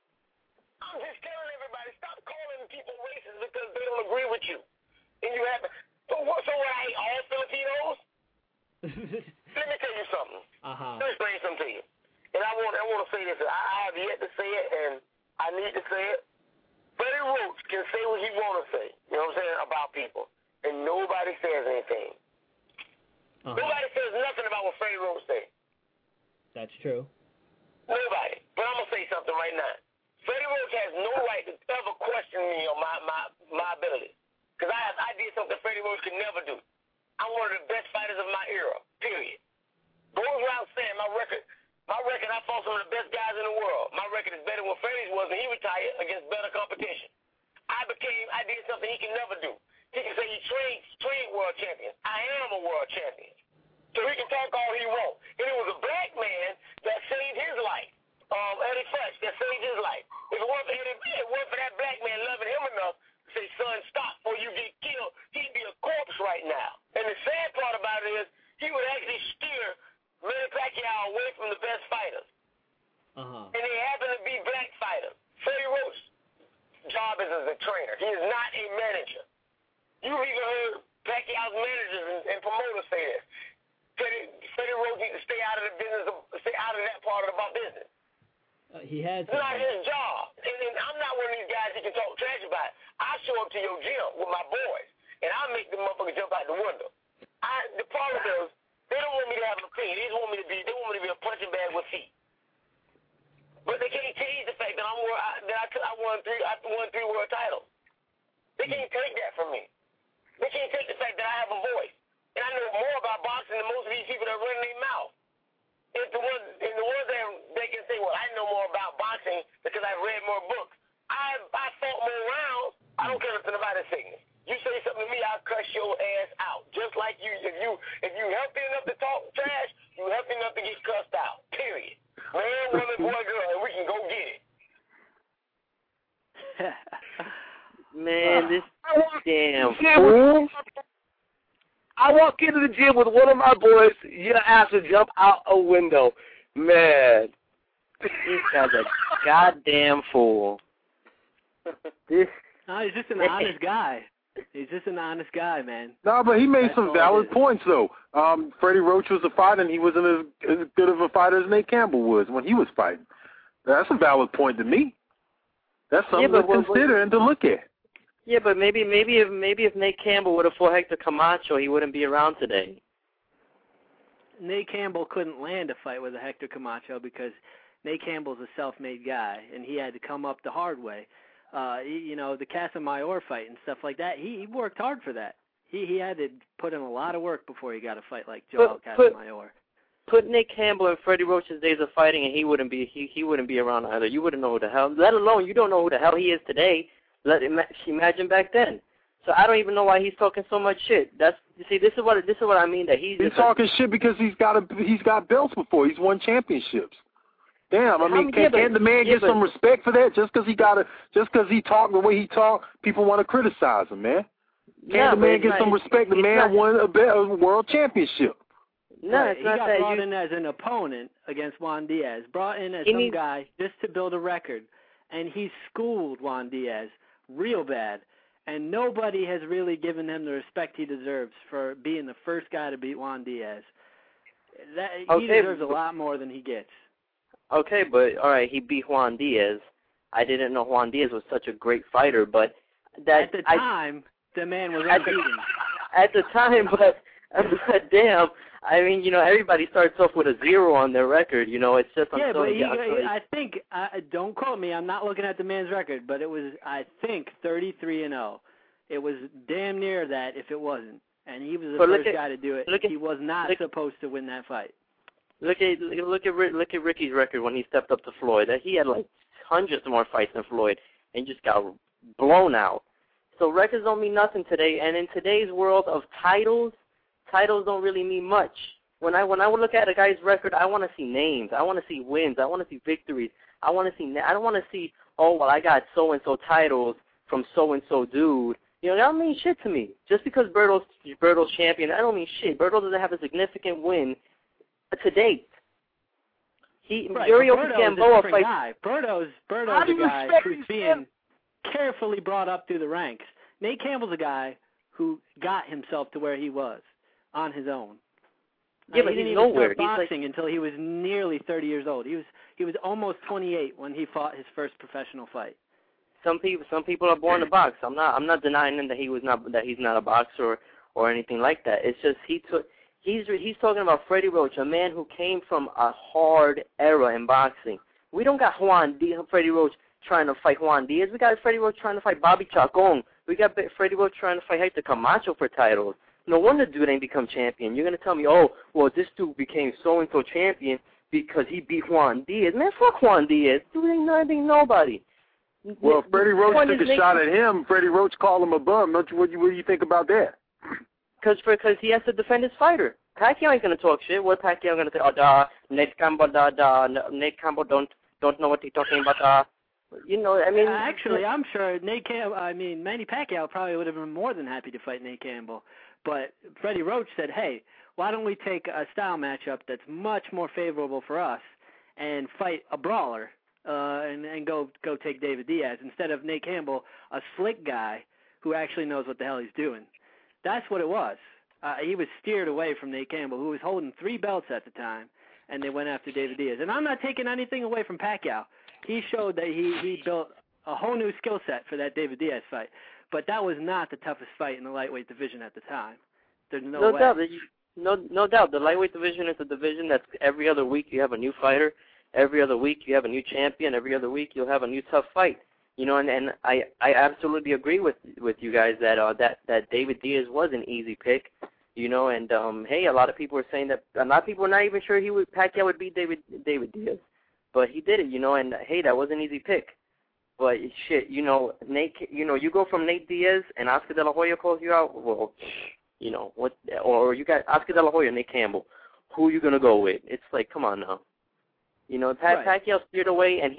Because they don't agree with you. And you have so what I hate all Filipinos? Let me tell you something. Let me explain something to you. And I want to say this. I have yet to say it, and I need to say it. Freddie Roach can say what he want to say, you know what I'm saying, about people. And nobody says anything. Nobody says nothing about what Freddie Roach said. That's true. Nobody. But I'm going to say something right now. Freddie Roach has no right to ever question me on my ability. Because I did something Freddie Roach could never do. I'm one of the best fighters of my era, period. Goes around saying my record, I fought some of the best guys in the world. My record is better than what Freddie's was, and he retired against better competition. I did something he can never do. He can say he trained world champion. I am a world champion. So he can talk all he wants. And it was a black man that saved his life. Eddie Fresh, that saved his life. If it weren't for that black man loving him enough to say, son, stop And they happen to be black fighters. Freddie Roach's job is as a trainer. He is not a manager. You've even heard Pacquiao's managers and promoters say this. Freddie Roach needs to stay out of the business, stay out of that part of the business. He has. It's not his job. And I'm not one of these guys that can talk trash about it. I show up to your gym with my boys, and I make the motherfucker jump out the window. The problem is, they don't want me to have an opinion. They want me to be a punching bag with feet. But they can't change the fact that I won three world titles. They can't take that from me. They can't take the fact that I have a voice. And I know more about boxing than most of these people that run their mouth. It's the ones that they can say, well, I know more about boxing because I've read more books. I fought more rounds. I don't care if nobody's saying it. You say something to me, I'll cuss your ass out. Just like you, if you healthy enough to talk trash, you healthy enough to get cussed out. Period. Man, woman, boy, girl, and we can go get it. Man, this damn fool. I walk into the gym with one of my boys, your ass would jump out a window. Man. This guy's a goddamn fool. No, he's just an honest guy. He's just an honest guy, man. No, but he made some valid points, though. Freddie Roach was a fighter, and he wasn't as good of a fighter as Nate Campbell was when he was fighting. That's a valid point to me. That's something to consider and to look at. Yeah, but maybe if Nate Campbell would have fought Hector Camacho, he wouldn't be around today. Nate Campbell couldn't land a fight with a Hector Camacho because Nate Campbell's a self-made guy, and he had to come up the hard way. The Casamayor fight and stuff like that, he worked hard for that. He had to put in a lot of work before he got a fight like Joel Casamayor. Put Nate Campbell in Freddie Roach's days of fighting, and he wouldn't be around either. You wouldn't know who the hell. Let alone you don't know who the hell he is today. Imagine back then. So I don't even know why he's talking so much shit. This is what I mean, that he's talking shit because he's got belts before. He's won championships. Damn, I mean, can't the man get some respect for that? Just because he talked the way he talked, people want to criticize him, man. Can't the man get some respect? The man won a world championship. No, it's not that. He got brought in as an opponent against Juan Diaz. Brought in as some guy just to build a record, and he schooled Juan Diaz real bad. And nobody has really given him the respect he deserves for being the first guy to beat Juan Diaz. He deserves a lot more than he gets. Okay, but all right, he beat Juan Diaz. I didn't know Juan Diaz was such a great fighter, but at the time, the man was unbeaten. At the time, but damn, I mean, everybody starts off with a 0 on their record. It's just I think don't quote me. I'm not looking at the man's record, but it was 33-0. It was damn near that if it wasn't, and he was the first guy to do it. He was not supposed to win that fight. Look at Ricky's record when he stepped up to Floyd. He had like hundreds more fights than Floyd, and just got blown out. So records don't mean nothing today. And in today's world of titles don't really mean much. When I look at a guy's record, I want to see names. I want to see wins. I want to see victories. I don't want to see, I got so and so titles from so and so dude. That don't mean shit to me. Just because Berto's champion, that don't mean shit. Berto doesn't have a significant win to date. Yuri Gamboa fights. Berto's a guy who's being carefully brought up through the ranks. Nate Campbell's a guy who got himself to where he was on his own. Yeah, but he didn't even start boxing until he was nearly 30 years old. He was almost 28 when he fought his first professional fight. Some people are born to box. I'm not denying him that he's not a boxer or anything like that. It's just he's talking about Freddie Roach, a man who came from a hard era in boxing. We don't got Freddie Roach trying to fight Juan Diaz. We got Freddie Roach trying to fight Bobby Chacon. We got Freddie Roach trying to fight Hector Camacho for titles. No wonder dude ain't become champion. You're going to tell me, this dude became so-and-so champion because he beat Juan Diaz. Man, fuck Juan Diaz. Dude ain't nobody. Well, Freddie Roach took a shot at him. Freddie Roach called him a bum. What do you think about that? Because he has to defend his fighter. Pacquiao ain't going to talk shit. What Pacquiao going to say? Nate Campbell, Nate Campbell don't know what he's talking about. Actually, I'm sure Manny Pacquiao probably would have been more than happy to fight Nate Campbell. But Freddie Roach said, hey, why don't we take a style matchup that's much more favorable for us and fight a brawler and go take David Diaz instead of Nate Campbell, a slick guy who actually knows what the hell he's doing. That's what it was. He was steered away from Nate Campbell, who was holding 3 belts at the time, and they went after David Diaz. And I'm not taking anything away from Pacquiao. He showed that he built a whole new skill set for that David Diaz fight. But that was not the toughest fight in the lightweight division at the time. There's no way. Doubt. No doubt. The lightweight division is a division that's every other week you have a new fighter. Every other week you have a new champion. Every other week you'll have a new tough fight. You know, and I absolutely agree with you guys that that David Diaz was an easy pick. You know, and hey, a lot of people are saying that a lot of people are not even sure Pacquiao would beat David Diaz, but he did it. You know, and hey, that was an easy pick. But shit, you know, you go from Nate Diaz and Oscar De La Hoya calls you out. Well, you know what? Or you got Oscar De La Hoya, Nate Campbell. Who are you gonna go with? It's like, come on now. You know, Pacquiao steered away, and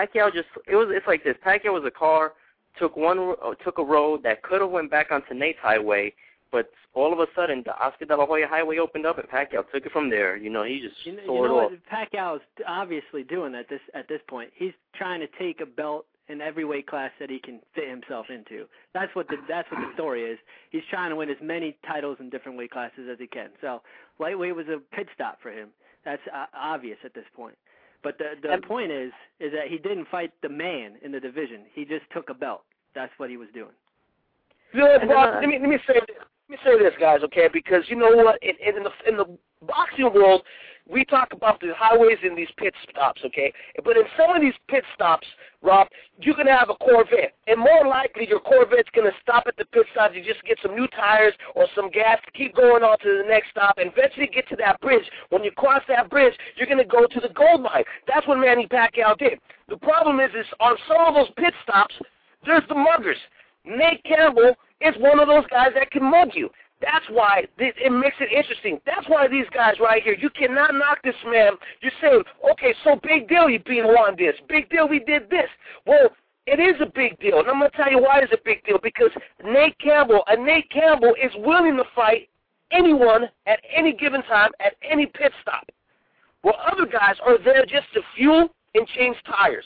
it's like this. Pacquiao was a car, took a road that could have went back onto Nate's highway, but all of a sudden the Oscar De La Hoya highway opened up, and Pacquiao took it from there. You know, he just soared off. What Pacquiao is obviously doing at this point. He's trying to take a belt in every weight class that he can fit himself into. That's what the story is. He's trying to win as many titles in different weight classes as he can. So lightweight was a pit stop for him. That's obvious at this point. But the point is that he didn't fight the man in the division. He just took a belt. That's what he was doing. Good, Bob. Let me say this. Let me say this, guys, okay? Because you know what? In the boxing world, we talk about the highways and these pit stops, okay? But in some of these pit stops, Rob, you're going to have a Corvette. And more likely your Corvette's going to stop at the pit stop. You just get some new tires or some gas to keep going on to the next stop and eventually get to that bridge. When you cross that bridge, you're going to go to the gold mine. That's what Manny Pacquiao did. The problem is on some of those pit stops, there's the muggers. Nate Campbell is one of those guys that can mug you. That's why it makes it interesting. That's why these guys right here, you cannot knock this man. You're saying, okay, so big deal you beat Juan this. Big deal we did this. Well, it is a big deal, and I'm going to tell you why it's a big deal, because Nate Campbell is willing to fight anyone at any given time at any pit stop. Well, other guys are there just to fuel and change tires.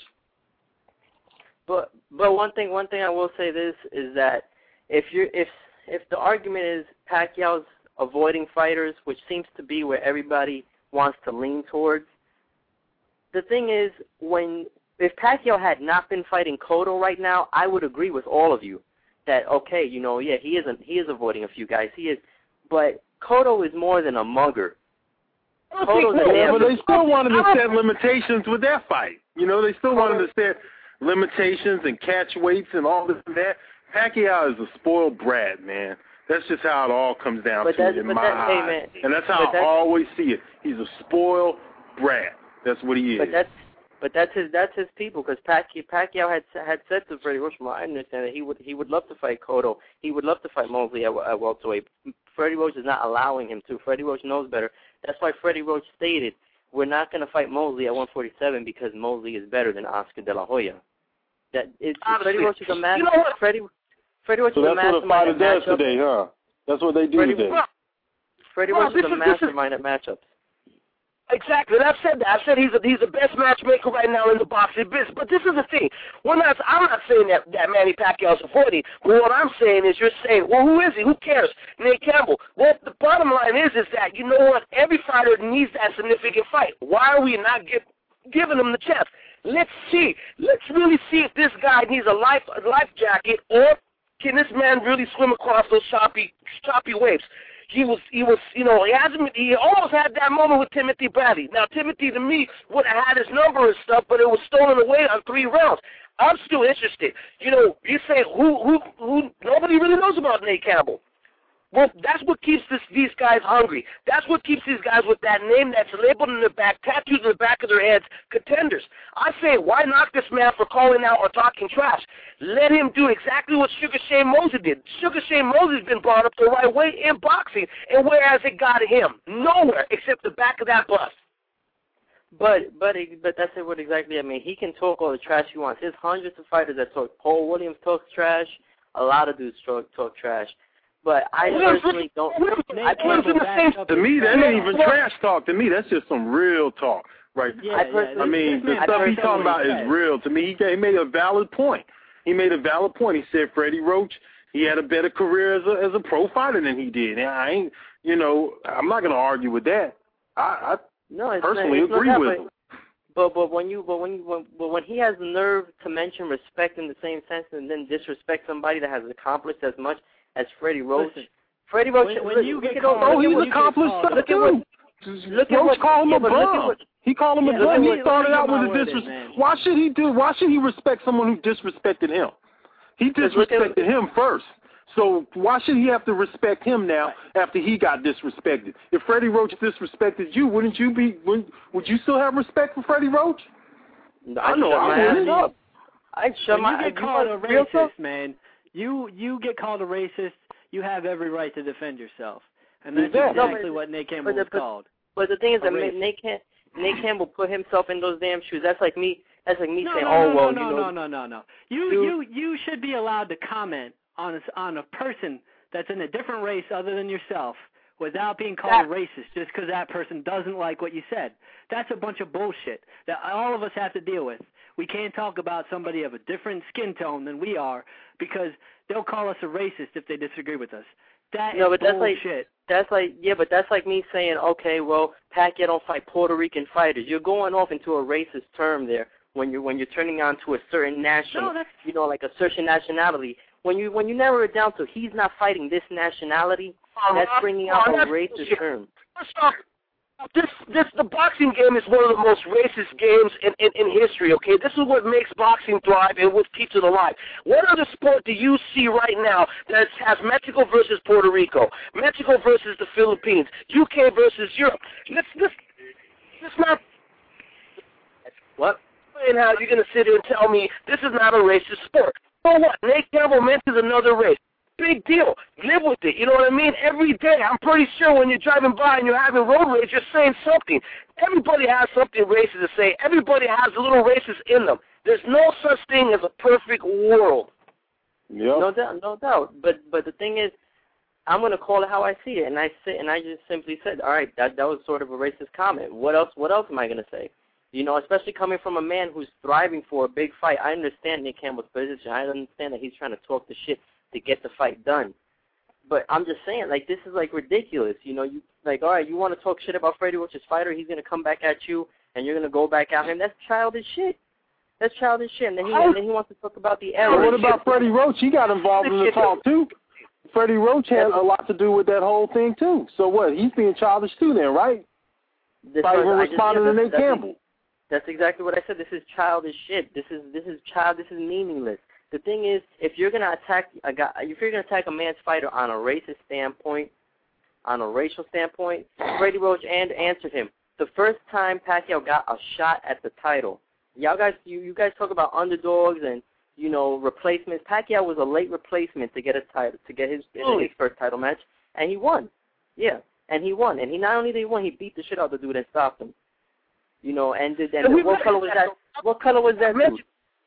But one thing I will say this is that if the argument is Pacquiao's avoiding fighters, which seems to be where everybody wants to lean towards, the thing is, if Pacquiao had not been fighting Cotto right now, I would agree with all of you that, okay, you know, yeah, he is avoiding a few guys. He is, but Cotto is more than a mugger. But they still wanted to set limitations with that fight. You know, they still wanted to set limitations and catch weights and all this and that. Pacquiao is a spoiled brat, man. That's just how it all comes down to it in my eyes. And that's how I always see it. He's a spoiled brat. That's what he is. But that's his people, because Pacquiao had said to Freddie Roach, I understand that he would love to fight Cotto. He would love to fight Mosley at welterweight. Freddie Roach is not allowing him to. Freddie Roach knows better. That's why Freddie Roach stated, we're not going to fight Mosley at 147 because Mosley is better than Oscar De La Hoya. Freddie Roach is a master. You know what? Freddie Roach is a mastermind. That's what a fighter does today, huh? That's what they do today. Freddie Roach is a mastermind at matchups. Exactly, and I've said that. I've said he's the best matchmaker right now in the boxing business. But this is the thing. I'm not saying that Manny Pacquiao's avoiding. But what I'm saying is, you're saying, well, who is he? Who cares? Nate Campbell. Well, the bottom line is that, you know what? Every fighter needs that significant fight. Why are we not giving him the chance? Let's see. Let's really see if this guy needs a life jacket, or can this man really swim across those choppy waves? He almost had that moment with Timothy Bradley. Now, Timothy, to me, would have had his number and stuff, but it was stolen away on 3 rounds. I'm still interested. You know, you say who nobody really knows about Nate Campbell. Well, that's what keeps these guys hungry. That's what keeps these guys with that name that's labeled in the back, tattooed in the back of their heads, contenders. I say, why knock this man for calling out or talking trash? Let him do exactly what Sugar Shane Mosley did. Sugar Shane Mosley's been brought up the right way in boxing, and where has it got him? Nowhere except the back of that bus. But that's what exactly I mean. He can talk all the trash he wants. There's hundreds of fighters that talk. Paul Williams talks trash. A lot of dudes talk trash. But I personally don't. To me, that ain't even trash talk. To me, that's just some real talk. right? Yeah, I mean, the stuff he's talking about is real. To me, he made a valid point. He said Freddie Roach, he had a better career as a pro fighter than he did. And I ain't, I'm not going to argue with that. I personally agree with him. But when he has the nerve to mention respect in the same sense and then disrespect somebody that has accomplished as much as Freddie Roach. Listen, Freddie Roach, when you get called, he's accomplished stuff too. Roach called him a bum. He called him a bum. He started out with a disrespect. Why should he respect someone who disrespected him? He disrespected him first. So why should he have to respect him now after he got disrespected? If Freddie Roach disrespected you, would you still have respect for Freddie Roach? I know I wouldn't. You get called a racist, man. You get called a racist, you have every right to defend yourself. And that's exactly what Nate Campbell was called. But the thing is that Nate Campbell put himself in those damn shoes. That's like me saying, No. You should be allowed to comment on a person that's in a different race other than yourself without being called a racist just because that person doesn't like what you said. That's a bunch of bullshit that all of us have to deal with. We can't talk about somebody of a different skin tone than we are because they'll call us a racist if they disagree with us. That's bullshit. That's like me saying, okay, well, Pacquiao don't fight Puerto Rican fighters. You're going off into a racist term there when you're turning on to a certain like a certain nationality. When you narrow it down to he's not fighting this nationality, that's bringing out a racist term. First off, the boxing game is one of the most racist games in history, okay? This is what makes boxing thrive and what keeps it alive. What other sport do you see right now that has Mexico versus Puerto Rico, Mexico versus the Philippines, UK versus Europe? Let's not... What? And how you're going to sit here and tell me this is not a racist sport? So what? Nate Campbell mentions another race. Big deal. Live with it. You know what I mean? Every day, I'm pretty sure when you're driving by and you're having road rage, you're saying something. Everybody has something racist to say. Everybody has a little racist in them. There's no such thing as a perfect world. Yep. No doubt. But the thing is, I'm going to call it how I see it, and I just simply said, all right, that was sort of a racist comment. What else am I going to say? Especially coming from a man who's thriving for a big fight. I understand Nate Campbell's position. I understand that he's trying to talk the shit to get the fight done. But I'm just saying, this is, ridiculous. You all right, you want to talk shit about Freddie Roach's fighter, he's going to come back at you, and you're going to go back at him. That's childish shit. And then he wants to talk about the error. What about Freddie Roach? He got involved in the talk, too. Freddie Roach had a lot to do with that whole thing, too. So what? He's being childish, too, then, right? By even responding to Nate Campbell. That's exactly what I said. This is childish shit. This is meaningless. The thing is, if you're gonna attack a man's fighter on a racist standpoint, on a racial standpoint, Freddie Roach answered him. The first time Pacquiao got a shot at the title, you guys talk about underdogs and replacements. Pacquiao was a late replacement to get a title, to get his first title match, and he won. Yeah, and he won. And he not only did he win, he beat the shit out of the dude and stopped him. What color was that? What color was that dude?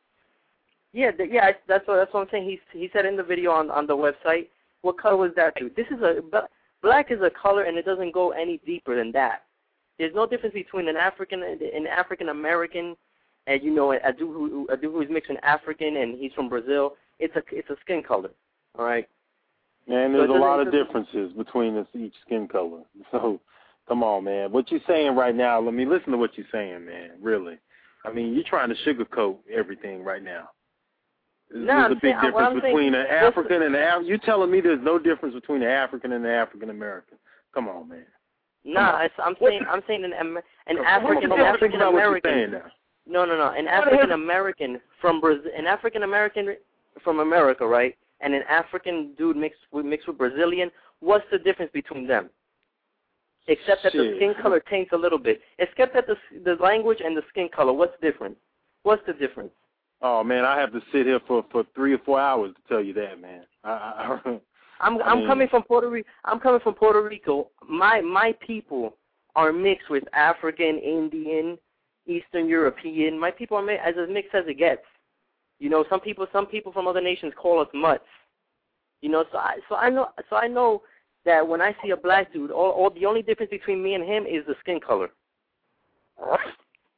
That's what I'm saying. He said in the video on the website, what color was that dude? Black is a color, and it doesn't go any deeper than that. There's no difference between an African American and a dude who's mixed with African and he's from Brazil. It's a skin color, all right. And there's a lot of differences between each skin color. So, come on, man. What you're saying right now, let me listen to what you're saying, man, really. I mean, you're trying to sugarcoat everything right now. There's a big difference between an African and an You're telling me there's no difference between an African and an African American. Come on, man. I'm saying an African American. No. An African American from Brazil, an African American from America, right? And an African dude mixed with Brazilian. What's the difference between them? Except that the skin color taints a little bit. Except that the language and the skin color. What's different? What's the difference? Oh man, I have to sit here for 3 or 4 hours to tell you that, man. I'm coming from Puerto Rico. I'm coming from Puerto Rico. My people are mixed with African, Indian, Eastern European. My people are as mixed as it gets. Some people from other nations call us mutts. So I know that when I see a black dude, the only difference between me and him is the skin color.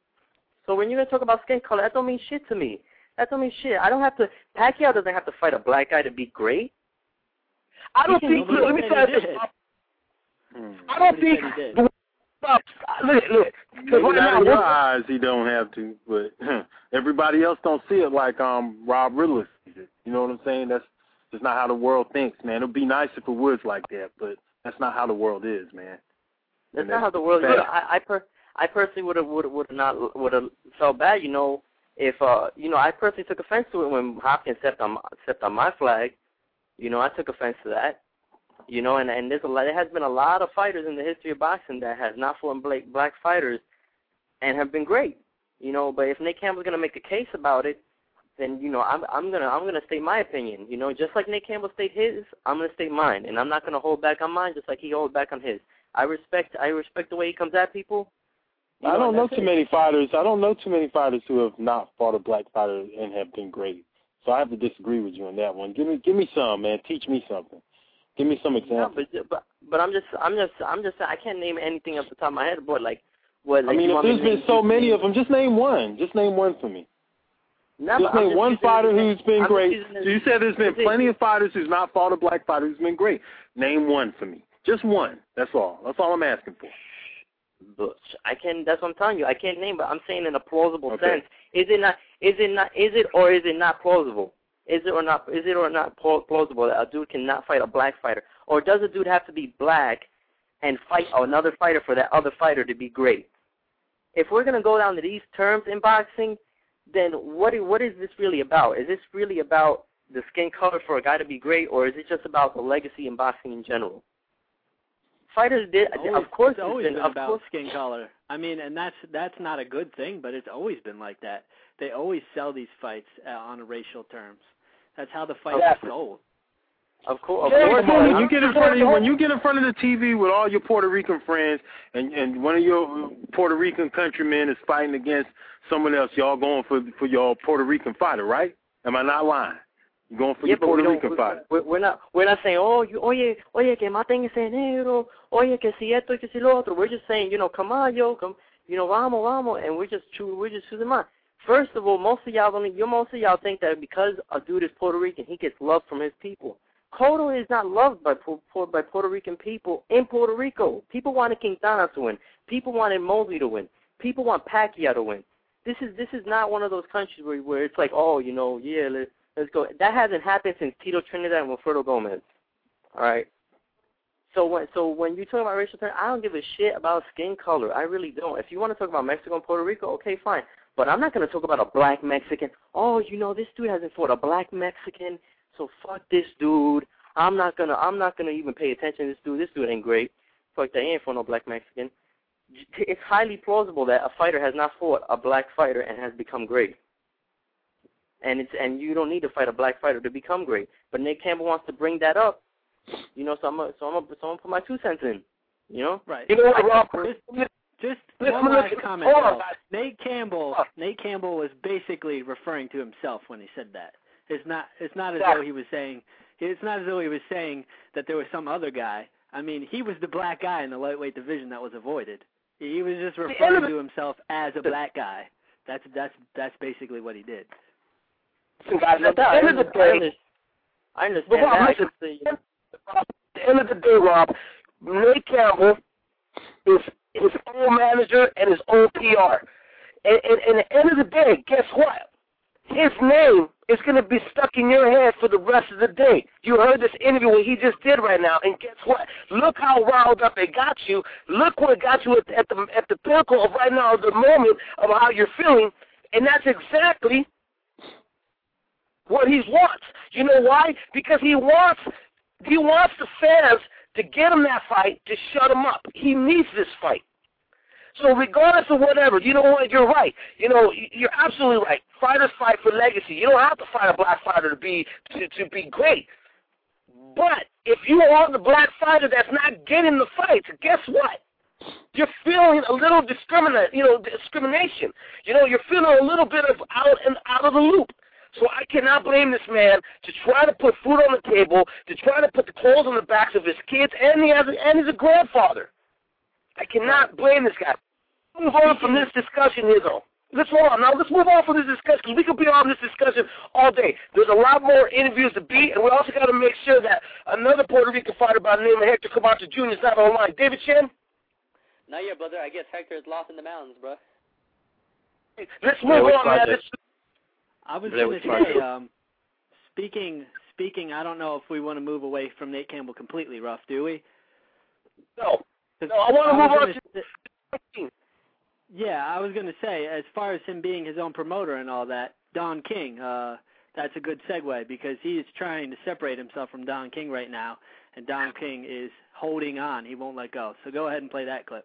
So when you're going to talk about skin color, that don't mean shit to me. That don't mean shit. I don't have to, Pacquiao doesn't have to fight a black guy to be great. I don't think, let me tell you this. I don't think, look, maybe not in your eyes he don't have to, but everybody else don't see it like Rob Riddler sees it. You know what I'm saying? That's just not how the world thinks, man. It'd be nice if it was like that, but that's not how the world is, man. That's not how the world is. I personally would have felt bad, you know, if I personally took offense to it when Hopkins stepped on my flag. You know, I took offense to that. You know, and there has been a lot of fighters in the history of boxing that has not fought black fighters and have been great. You know, but if Nate Campbell's gonna make a case about it, then you know I'm gonna state my opinion. You know, just like Nate Campbell stated his, I'm gonna state mine, and I'm not gonna hold back on mine just like he holds back on his. I respect the way he comes at people. I don't know too many fighters. I don't know too many fighters who have not fought a black fighter and have been great. So I have to disagree with you on that one. Give me some, man. Teach me something. Give me some examples. No, but I'm just I can't name anything off the top of my head. But like, what? Like, I mean, if there's been so many of them, just name one. Just name one for me. No, just name one fighter who's been great. So you said there's been plenty of fighters who's not fought a black fighter who's been great. Name one for me. Just one. That's all. That's all I'm asking for. But I can. That's what I'm telling you. I can't name, but I'm saying in a plausible sense. Is it or is it not plausible? Is it or not plausible that a dude cannot fight a black fighter, or does a dude have to be black and fight another fighter for that other fighter to be great? If we're gonna go down to these terms in boxing, then what is this really about? Is this really about the skin color for a guy to be great, or is it just about the legacy in boxing in general? Fighters did, of course, it's always been about skin color. I mean, and that's not a good thing, but it's always been like that. They always sell these fights on racial terms. That's how the fight is sold. Of course. When you get in front of the TV with all your Puerto Rican friends, and one of your Puerto Rican countrymen is fighting against someone else, y'all going for your Puerto Rican fighter, right? Am I not lying? You're going for your Puerto Rican fighter. We're not saying, oye, que maten ese negro, oye, que si esto y que si lo otro. We're just saying, come on, come, vamos, and we're just choosing mine. First of all, most of y'all think that because a dude is Puerto Rican, he gets love from his people. Cotto is not loved by Puerto Rican people in Puerto Rico. People wanted Quintana to win. People wanted Mosley to win. People want Pacquiao to win. This is not one of those countries where it's like, let's go. That hasn't happened since Tito Trinidad and Wilfredo Gomez. All right. So when you talk about racial terms, I don't give a shit about skin color. I really don't. If you want to talk about Mexico and Puerto Rico, okay, fine. But I'm not going to talk about a black Mexican. This dude hasn't fought a black Mexican, so fuck this dude. I'm not gonna even pay attention to this dude. This dude ain't great. Fuck that, he ain't fought no black Mexican. It's highly plausible that a fighter has not fought a black fighter and has become great. And you don't need to fight a black fighter to become great. But Nate Campbell wants to bring that up. So I'm gonna put my 2 cents in. Right. You know what, Rob? Just one last comment. Nate Campbell was basically referring to himself when he said that. It's not as though he was saying. It's not as though he was saying that there was some other guy. I mean, he was the black guy in the lightweight division that was avoided. He was just referring to himself as a black guy. That's basically what he did. I understand that. At the end of the day, Rob, Nate Campbell is his own manager and his own PR. And at the end of the day, guess what? His name is going to be stuck in your head for the rest of the day. You heard this interview what he just did right now, and guess what? Look how riled up it got you. Look what it got you at the pinnacle of right now, the moment of how you're feeling, and that's exactly what he wants. You know why? Because he wants the fans to get him that fight, to shut him up. He needs this fight. So regardless of whatever, you know what, you're right. You're absolutely right. Fighters fight for legacy. You don't have to fight a black fighter to be great. But if you are the black fighter that's not getting the fights, guess what? You're feeling a little discrimination. You're feeling a little bit of out of the loop. So I cannot blame this man to try to put food on the table, to try to put the clothes on the backs of his kids, and he's a grandfather. I cannot blame this guy. Move on from this discussion here, though. let's hold on. Now, let's move on from this discussion because we could be on this discussion all day. There's a lot more interviews to be, and we also got to make sure that another Puerto Rican fighter by the name of Hector Camacho Jr. is not online. David Chen? Not yet, brother. I guess Hector is lost in the mountains, bro. Let's move on, man. I was going to say, speaking, I don't know if we want to move away from Nate Campbell completely, Ruff, do we? No, I want to move on to... Yeah, I was going to say, as far as him being his own promoter and all that, Don King, that's a good segue because he is trying to separate himself from Don King right now, and Don King is holding on. He won't let go. So go ahead and play that clip.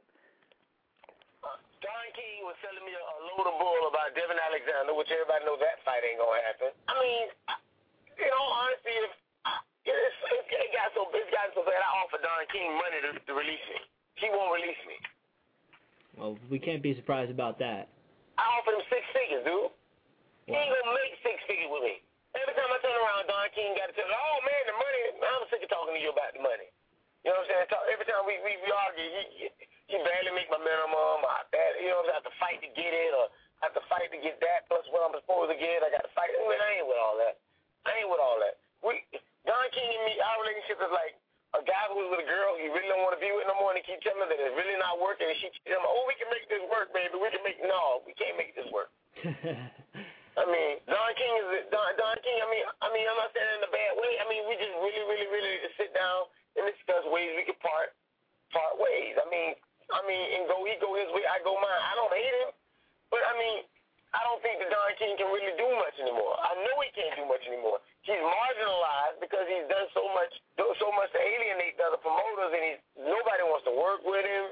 Don King was selling me a load of bull about Devin Alexander, which everybody knows that fight ain't going to happen. I mean, in all honesty, it got so bad, I offered Don King money to release me. He won't release me. Well, we can't be surprised about that. I offered him 6 figures, dude. Wow. He ain't going to make 6 figures with me. Every time I turn around, Don King got to tell me, oh, man, the money, I'm sick of talking to you about the money. You know what I'm saying? Every time we argue, he barely make my minimum. I have to fight to get it, or I have to fight to get that, plus what I'm supposed to get. I got to fight. I mean, I ain't with all that. Don King and me, our relationship is like a guy who was with a girl he really don't want to be with no more, and he keep telling me that it's really not working, and she tells him, oh, we can make this work, baby. We can't make this work. I mean, Don King, I mean, I'm not saying in a bad way. I mean, we just really need to sit down and discuss ways we could part ways. I mean, and he go his way, I go mine. I don't hate him, but I mean, I don't think that Don King can really do much anymore. I know he can't do much anymore. He's marginalized because he's done so much to alienate the other promoters, and nobody wants to work with him.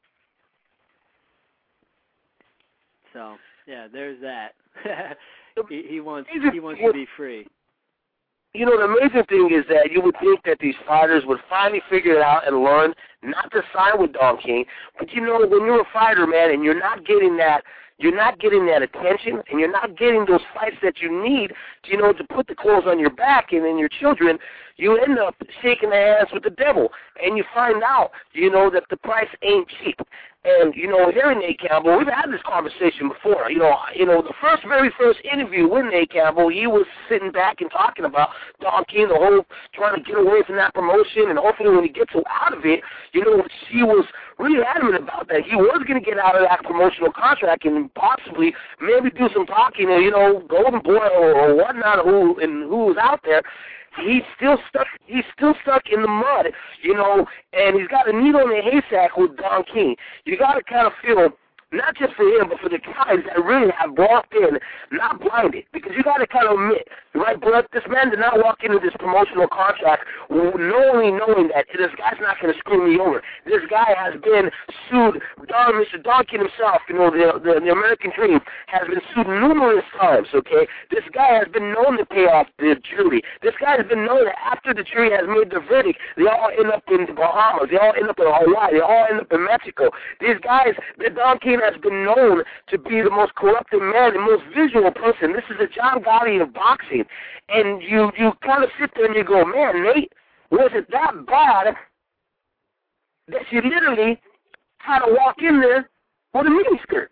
So yeah, there's that. he wants to be free. You know, the amazing thing is that you would think that these fighters would finally figure it out and learn not to sign with Don King. But you know, when you're a fighter, man, and you're not getting that attention, and you're not getting those fights that you need, to put the clothes on your back and then your children, you end up shaking hands with the devil, and you find out, that the price ain't cheap. And, here in Nate Campbell, we've had this conversation before. The very first interview with Nate Campbell, he was sitting back and talking about Don King, the whole trying to get away from that promotion, and hopefully when he gets out of it, she was really adamant about that. He was going to get out of that promotional contract and possibly maybe do some talking, Golden Boy or whatnot, who was out there. He's still stuck in the mud, and he's got a needle in a haystack with Don King. You got to kind of feel, not just for him, but for the guys that really have walked in, not blinded, because you got to kind of admit, right, Blood, this man did not walk into this promotional contract knowing that this guy's not going to screw me over. This guy has been sued. Mr. Don King himself, the American Dream, has been sued numerous times, okay? This guy has been known to pay off the jury. This guy has been known that after the jury has made the verdict, they all end up in the Bahamas. They all end up in Hawaii. They all end up in Mexico. These guys, Don King has been known to be the most corrupted man, the most visual person. This is the John Gotti of boxing. And you kind of sit there and you go, man, Nate, was it that bad that you literally had to walk in there with a miniskirt?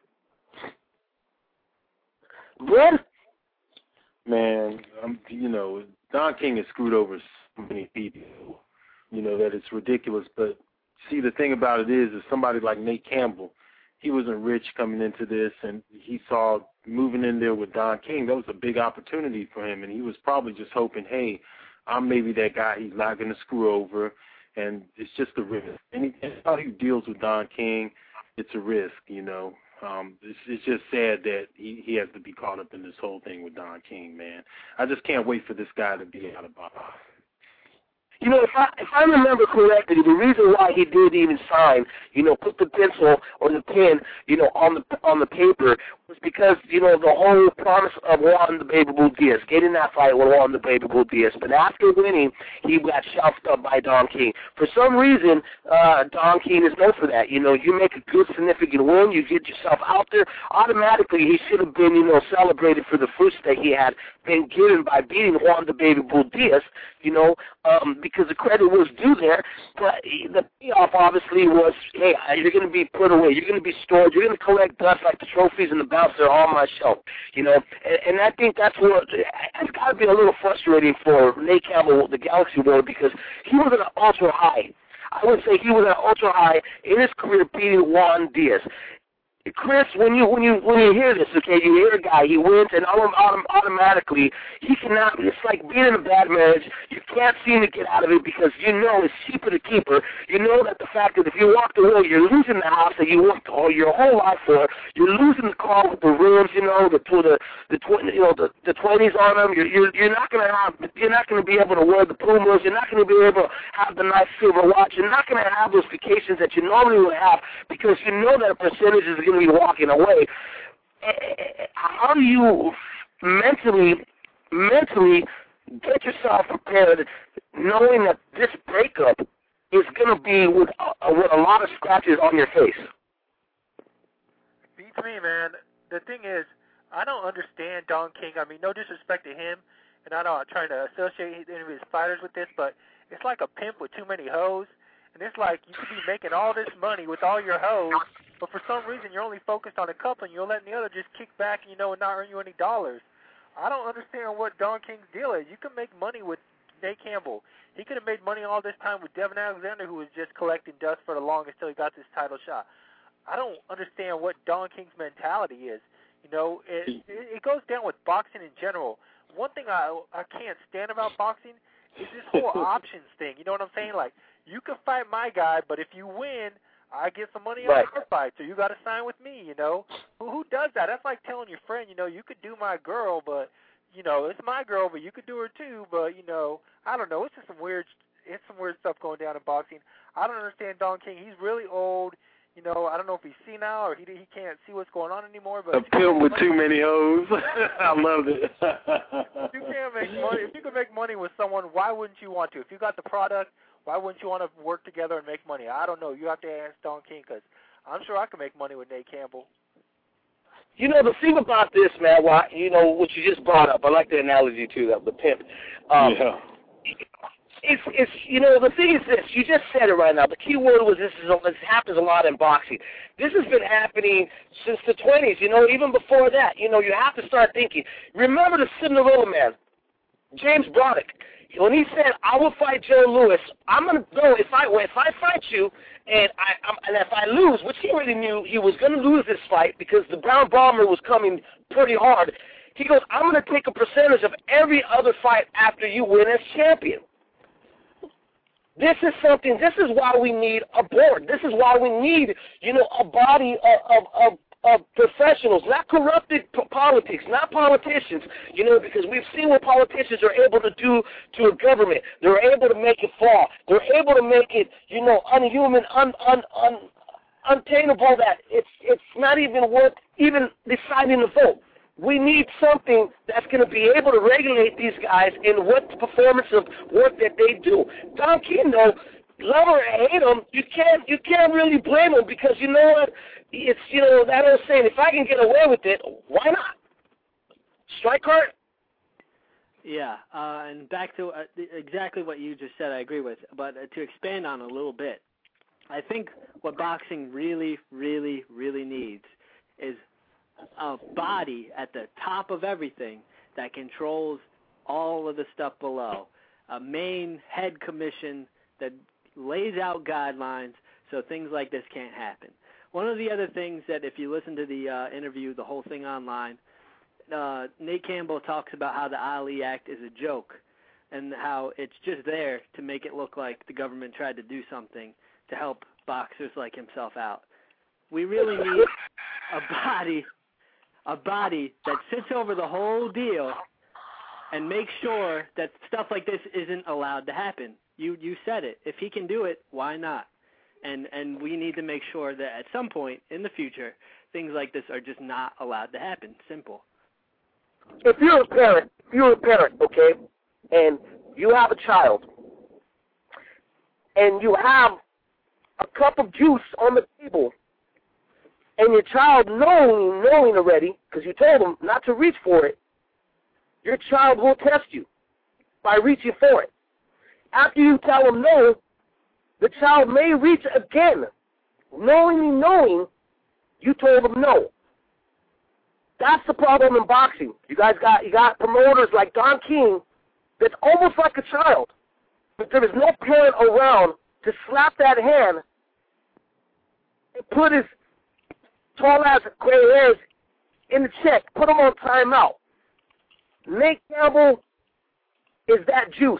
Brad? Man, Don King has screwed over so many people, that it's ridiculous. But see, the thing about it is somebody like Nate Campbell, he wasn't rich coming into this, and he saw moving in there with Don King, that was a big opportunity for him, and he was probably just hoping, hey, I'm maybe that guy he's not going to screw over, and it's just a risk. And how he deals with Don King, it's a risk, It's just sad that he has to be caught up in this whole thing with Don King, man. I just can't wait for this guy to be out of box. If I remember correctly, the reason why he did even sign, put the pencil or the pen, on the paper was because, the whole promise of Juan the Baby Bull Diaz, getting that fight with Juan the Baby Bull Diaz. But after winning, he got shoved up by Don King. For some reason, Don King is known for that. You make a good, significant win, you get yourself out there, automatically he should have been, celebrated for the fruits that he had been given by beating Juan the Baby Bull Diaz, because the credit was due there, but the payoff obviously was, hey, you're going to be put away, you're going to be stored, you're going to collect dust like the trophies in the announcer on my show, you know, and I think that's got to be a little frustrating for Nate Campbell, the Galaxy World, because he was at an ultra high. I would say he was at an ultra high in his career, beating Juan Diaz. Chris, when you hear this, okay, you hear a guy, he wins, and automatically he cannot. It's like being in a bad marriage. You can't seem to get out of it because you know it's cheaper to keep her. You know that the fact that if you walk away, you're losing the house that you worked all your whole life for. You're losing the car with the rims, you know, the 20s on them. You're not gonna be able to wear the Pumas. You're not gonna be able to have the nice silver watch. You're not gonna have those vacations that you normally would have because you know that a percentage is going to be walking away. How do you mentally get yourself prepared knowing that this breakup is going to be with a lot of scratches on your face? Beats me, man. The thing is, I don't understand Don King. I mean, no disrespect to him, and I'm not trying to associate any of his fighters with this, but it's like a pimp with too many hoes. And it's like you could be making all this money with all your hoes, but for some reason you're only focused on a couple and you're letting the other just kick back and, you know, and not earn you any dollars. I don't understand what Don King's deal is. You can make money with Nate Campbell. He could have made money all this time with Devin Alexander, who was just collecting dust for the longest till he got this title shot. I don't understand what Don King's mentality is. You know, it goes down with boxing in general. One thing I can't stand about boxing is this whole options thing. You know what I'm saying? Like, you can fight my guy, but if you win, I get some money on your fight, so you got to sign with me, you know? Who does that? That's like telling your friend, you know, you could do my girl, but, you know, it's my girl, but you could do her too, but, you know, I don't know. It's just some weird stuff going down in boxing. I don't understand Don King. He's really old. You know, I don't know if he's senile or he can't see what's going on anymore. But a pimp with too many hoes. I love it. You can't make money. If you can make money with someone, why wouldn't you want to? If you got the product, why wouldn't you want to work together and make money? I don't know. You have to ask Don King because I'm sure I could make money with Nate Campbell. You know, the thing about this, man, you know, what you just brought up, I like the analogy, too, that the pimp. Yeah. It's you know, the thing is this. You just said it right now. The key word was this happens a lot in boxing. This has been happening since the 20s, you know, even before that. You know, you have to start thinking. Remember the Cinderella Man, James Broderick. When he said, I will fight Joe Louis, I'm going to go, if I fight you, and if I lose, which he already knew he was going to lose this fight because the Brown Bomber was coming pretty hard, he goes, I'm going to take a percentage of every other fight after you win as champion. This is why we need a board. This is why we need, you know, a body of professionals, not corrupted politics, not politicians, you know, because we've seen what politicians are able to do to a government. They're able to make it fall. They're able to make it, you know, unhuman, unattainable that it's not even worth even deciding to vote. We need something that's going to be able to regulate these guys in what performance of work that they do. Don King, though, love or hate him, you can't really blame him because you know what? It's, you know, that old saying, if I can get away with it, why not? Strike hard. Yeah, and back to exactly what you just said, I agree with. But to expand on a little bit, I think what boxing really, really, really needs is a body at the top of everything that controls all of the stuff below. A main head commission that lays out guidelines so things like this can't happen. One of the other things that if you listen to the interview, the whole thing online, Nate Campbell talks about how the Ali Act is a joke and how it's just there to make it look like the government tried to do something to help boxers like himself out. We really need a body that sits over the whole deal and makes sure that stuff like this isn't allowed to happen. You said it. If he can do it, why not? And we need to make sure that at some point in the future, things like this are just not allowed to happen. Simple. If you're a parent, okay, and you have a child, and you have a cup of juice on the table, and your child knowing already, because you told him not to reach for it, your child will test you by reaching for it. After you tell him no, the child may reach again, knowing you told him no. That's the problem in boxing. You got promoters like Don King that's almost like a child, but there is no parent around to slap that hand and put his tall-ass gray hairs in the check, put him on timeout. Nate Campbell is that juice.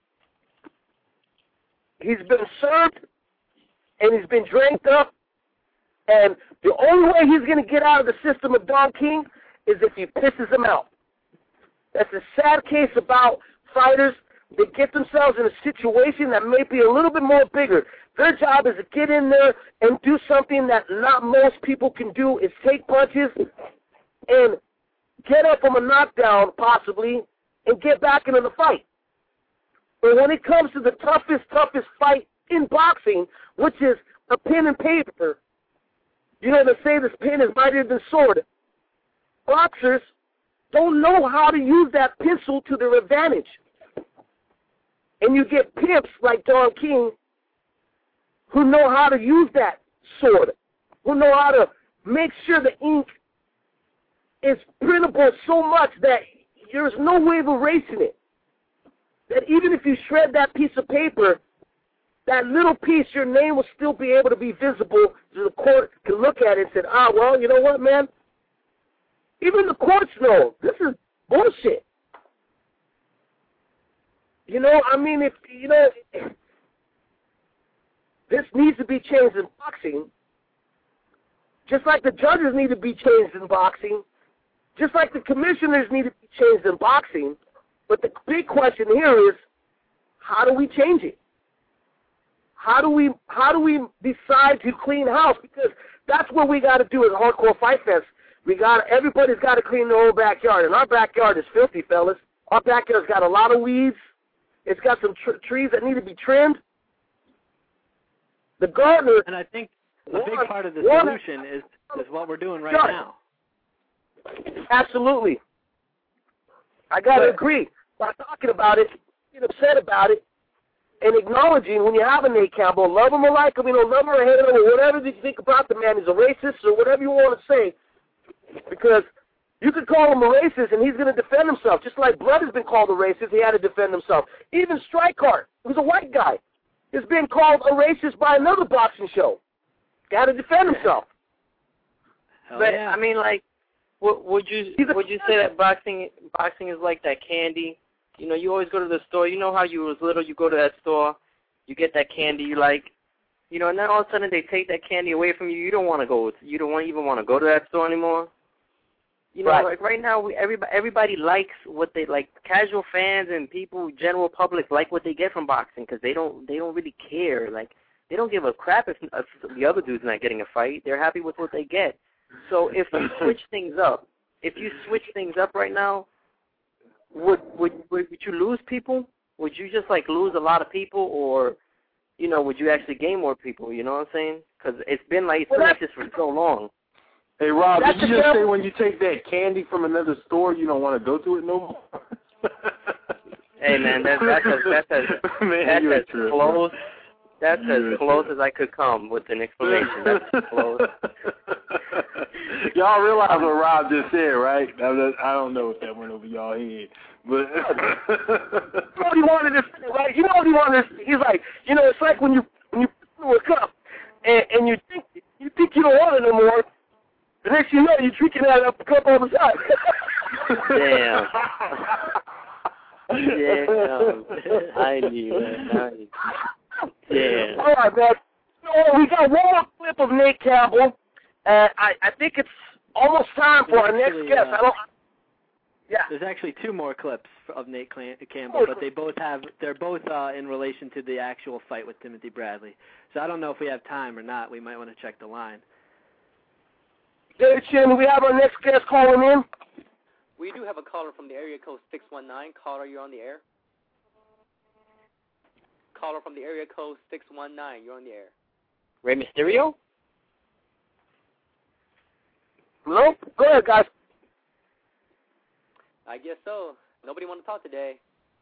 He's been served, and he's been drank up, and the only way he's going to get out of the system of Don King is if he pisses him out. That's a sad case about fighters that get themselves in a situation that may be a little bit more bigger. Their job is to get in there and do something that not most people can do, is take punches and get up from a knockdown, possibly, and get back into the fight. But when it comes to the toughest fight in boxing, which is a pen and paper, you know, they say this pen is mightier than sword. Boxers don't know how to use that pencil to their advantage. And you get pimps like Don King who know how to use that sword, who know how to make sure the ink is printable so much that there's no way of erasing it. That even if you shred that piece of paper, that little piece, your name will still be able to be visible, so the court can look at it and say, well, you know what, man? Even the courts know this is bullshit. You know, I mean, if you know, this needs to be changed in boxing, just like the judges need to be changed in boxing, just like the commissioners need to be changed in boxing. But the big question here is, how do we change it? How do we decide to clean house? Because that's what we got to do as Hardcore Fight Fest. Everybody's got to clean their own backyard, and our backyard is filthy, fellas. Our backyard's got a lot of weeds. It's got some trees that need to be trimmed. The gardener. And I think a big part of the solution is what we're doing right now. Absolutely. I got to agree. By talking about it, getting upset about it, and acknowledging when you have a Nate Campbell, love him or like him, love him or hate him, or whatever you think about the man, he's a racist or whatever you want to say, because you could call him a racist and he's going to defend himself. Just like Blood has been called a racist, he had to defend himself. Even Strikeheart, who's a white guy, is being called a racist by another boxing show. Got to defend himself. But yeah. I mean, like, would you say that boxing is like that candy? You know, you always go to the store. You know how you was little, you go to that store, you get that candy you like, you know, and then all of a sudden they take that candy away from you. You don't want to go. You don't even want to go to that store anymore. You know, like right now, everybody likes what they like. Casual fans and people, general public, like what they get from boxing because they don't really care. Like they don't give a crap if the other dude's not getting a fight. They're happy with what they get. So if you switch things up, right now, would you lose people? Would you just like lose a lot of people, or you know, would you actually gain more people? You know what I'm saying? Because it's been like this for so long. Hey Rob, did you just say when you take that candy from another store, you don't want to go to it no more? Hey man, that's as close as I could come with an explanation. That's close. Y'all realize what Rob just said, right? I don't know if that went over y'all head, but you know what he wanted to say, right? You know what he wanted to say? He's like, you know, it's like when you fill a cup and you think you don't want it no more. The next you know, you're drinking that up the cup all the time. Damn. Damn. I knew that. Damn. All right, man. So we got one more clip of Nate Campbell. I think it's almost time for our next guest. There's actually two more clips of Nate Campbell, but they're both in relation to the actual fight with Timothy Bradley. So I don't know if we have time or not. We might want to check the line. David Chin, do we have our next guest calling in? We do have a caller from the area code 619. Caller, you're on the air. Caller from the area code 619. You're on the air. Rey Mysterio? Hello? Go ahead, guys. I guess so. Nobody want to talk today.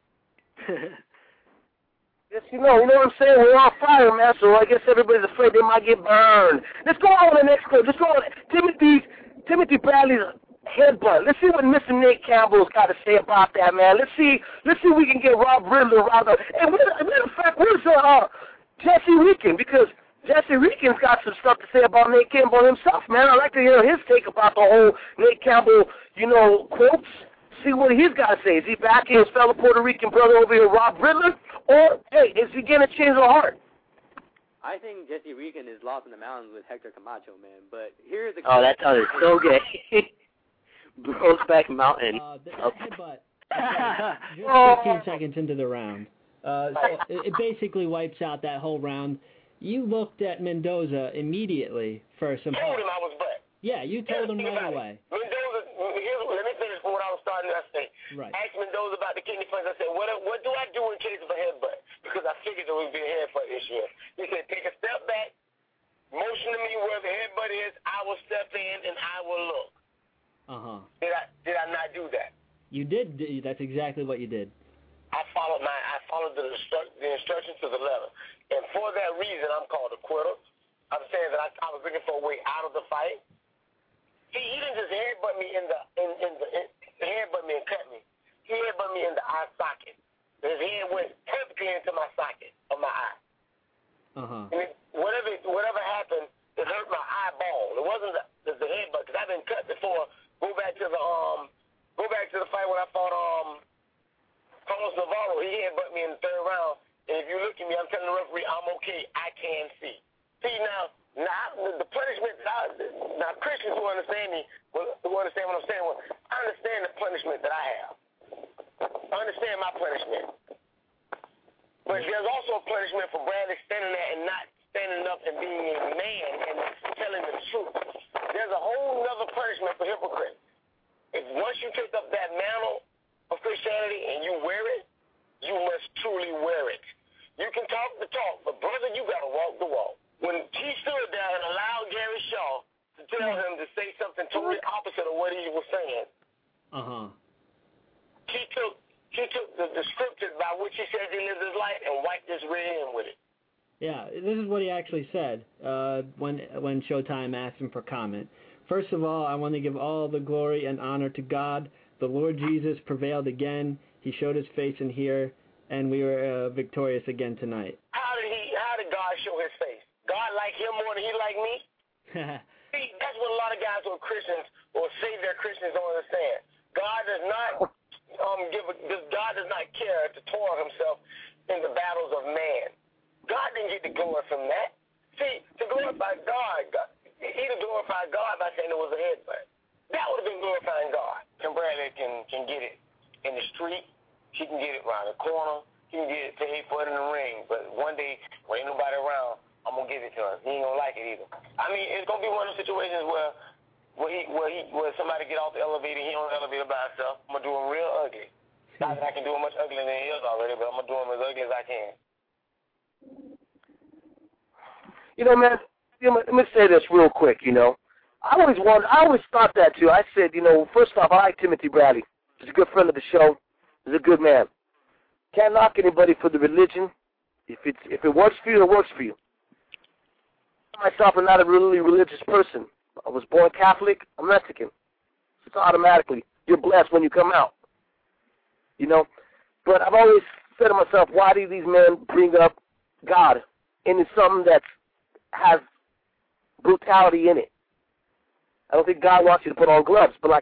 Yes, you know what I'm saying? We're on fire, man, so I guess everybody's afraid they might get burned. Let's go on to the next clip. Let's go on. Timothy Bradley's headbutt. Let's see what Mr. Nate Campbell's got to say about that, man. Let's see if we can get Rob Riddler rather. And matter of fact, where's Jesse Reekin? Because Jesse Reekin's got some stuff to say about Nate Campbell himself, man. I'd like to hear his take about the whole Nate Campbell, quotes. See what he's got to say. Is he backing his fellow Puerto Rican brother over here, Rob Riddler? Or, hey, is he getting a change of heart? I think Jesse Reekin is lost in the mountains with Hector Camacho, man. But here's the... Oh, that sounded so gay. Brokeback Mountain. The headbutt. Just 15 seconds into the round. It basically wipes out that whole round. You looked at Mendoza immediately for some... told him I was black. Yeah, you told him right away. Mendoza, let me finish what I was starting to say. Right. Asked Mendoza about the kidney funds. I said, what do I do in case of a headbutt? Because I figured there would be a headbutt issue. He said, take a step back, motion to me where the headbutt is, I will step in and I will look. Uh-huh. Did I not do that? You did. That's exactly what you did. I followed the instructions to the letter. And for that reason, I'm called a quitter. I'm saying that I was looking for a way out of the fight. He didn't just headbutt me headbutt me and cut me. He headbutt me in the eye socket. His head went perfectly into my socket of my eye. Uh-huh. And whatever happened, it hurt my eyeball. It wasn't the headbutt, because I've been cut before. Go back to the fight when I fought Carlos Navarro. He headbutt me in the third round. And if you look at me, I'm telling the referee, I'm okay. I can see. See, now the punishment, now Christians who understand me, who understand what I'm saying, I understand the punishment that I have. I understand my punishment. But there's also a punishment for Bradley standing there and not standing up and being a man and telling the truth. There's a whole other punishment for hypocrites. If once you take up that mantle of Christianity and you wear it, you must truly wear it. You can talk the talk, but brother, you got to walk the walk. When he stood there and allowed Gary Shaw to tell him to say something totally opposite of what he was saying, he took the scripture by which he says he lives his life and wiped his rear end with it. Yeah, this is what he actually said when Showtime asked him for comment. First of all, I want to give all the glory and honor to God. The Lord Jesus prevailed again. He showed his face in here, and we were victorious again tonight. How did God show his face? God like him more than he like me? See, that's what a lot of guys who are Christians or say they're Christians don't understand. God does not God does not care to toil himself in the battles of man. God didn't get the glory from that. See, to glorify God, he'd have glorified God by saying it was a headbutt. That would have been glorifying God. Kim Bradley can get it in the street. She can get it around the corner. She can get it paid for it in the ring. But one day, when ain't nobody around, I'm going to give it to her. He ain't going to like it either. I mean, it's going to be one of those situations where somebody get off the elevator, he on the elevator by himself. I'm going to do him real ugly. Not that I can do him much uglier than he is already, but I'm going to do him as ugly as I can. Man, let me say this real quick, I always thought that, too. I said, first off, I like Timothy Bradley. He's a good friend of the show. He's a good man. Can't knock anybody for the religion. If it works for you, it works for you. I myself am not a really religious person. I was born Catholic. I'm Mexican. It's automatically, you're blessed when you come out. But I've always said to myself, why do these men bring up God into something that has brutality in it? I don't think God wants you to put on gloves, but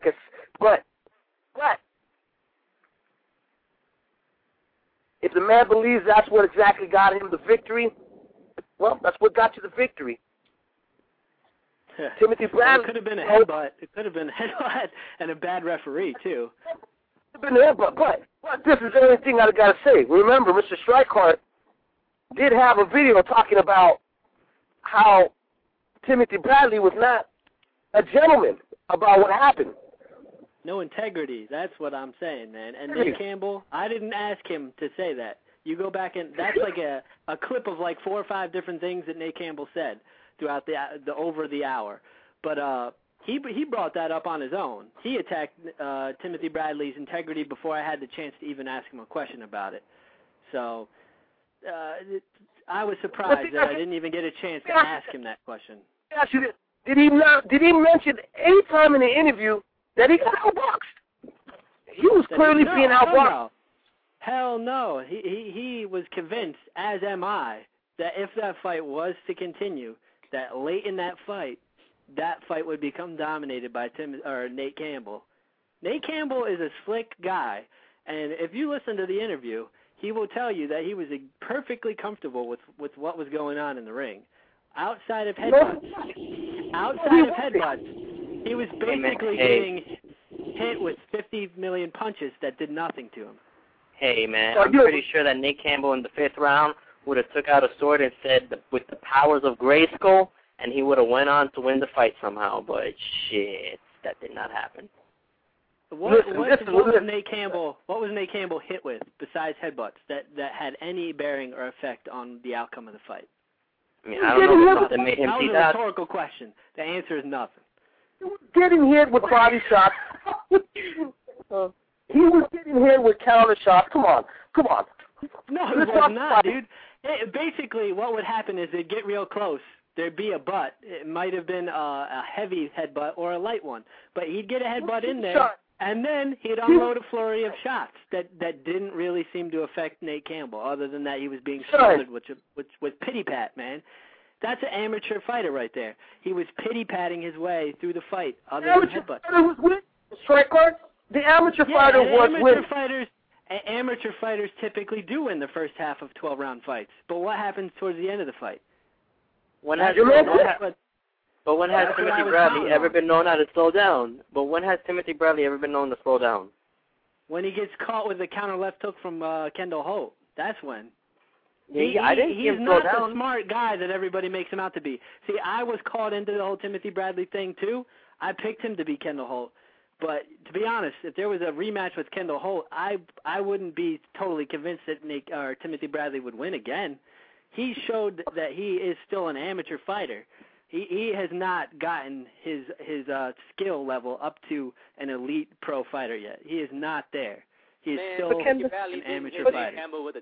if the man believes that's what exactly got him the victory, well, that's what got you the victory. Timothy Bradley. It could have been a headbutt. It could have been a headbutt and a bad referee, too. It could have been a headbutt, but this is the only thing I got to say. Remember, Mr. Strikeheart did have a video talking about how Timothy Bradley was not a gentleman about what happened. No integrity. That's what I'm saying, man. And Nate Campbell, I didn't ask him to say that. You go back and that's like a clip of like 4 or 5 different things that Nate Campbell said throughout the over the hour. But he brought that up on his own. He attacked Timothy Bradley's integrity before I had the chance to even ask him a question about it. So I was surprised that I didn't even get a chance to ask him that question. Did he mention any time in the interview that he got outboxed. He was clearly being outboxed. Hell no. He was convinced, as am I, that if that fight was to continue, that late in that fight would become dominated by Nate Campbell. Nate Campbell is a slick guy, and if you listen to the interview, he will tell you that he was perfectly comfortable with what was going on in the ring. Outside of headbutts, he was basically getting hit with 50 million punches that did nothing to him. Hey, man, I'm pretty sure that Nate Campbell in the 5th round would have took out a sword and said, with the powers of Grayskull, and he would have went on to win the fight somehow, but shit, that did not happen. What was Nate Campbell hit with besides headbutts that had any bearing or effect on the outcome of the fight? I mean, I don't know that made him see that. That was a rhetorical question. The answer is nothing. He was getting hit with body shots. He was getting hit with counter shots. Come on. No, he was not, dude. Basically, what would happen is they'd get real close. There'd be a butt. It might have been a heavy headbutt or a light one. But he'd get a headbutt in there, and then he'd unload a flurry of shots that didn't really seem to affect Nate Campbell, other than that he was being smothered with pity-pat, man. That's an amateur fighter right there. He was pity-patting his way through the fight, other than headbutts. Was with striker? The amateur fighter was with. Amateur fighters typically do win the first half of 12-round fights. But what happens towards the end of the fight? When has Timothy Bradley ever been known how to slow down? When he gets caught with a counter left hook from Kendall Holt. That's when. He's not the smart guy that everybody makes him out to be. See, I was caught into the whole Timothy Bradley thing, too. I picked him to be Kendall Holt. But to be honest, if there was a rematch with Kendall Holt, I wouldn't be totally convinced that Timothy Bradley would win again. He showed that he is still an amateur fighter. He has not gotten his skill level up to an elite pro fighter yet. He is not there. He is still an amateur fighter.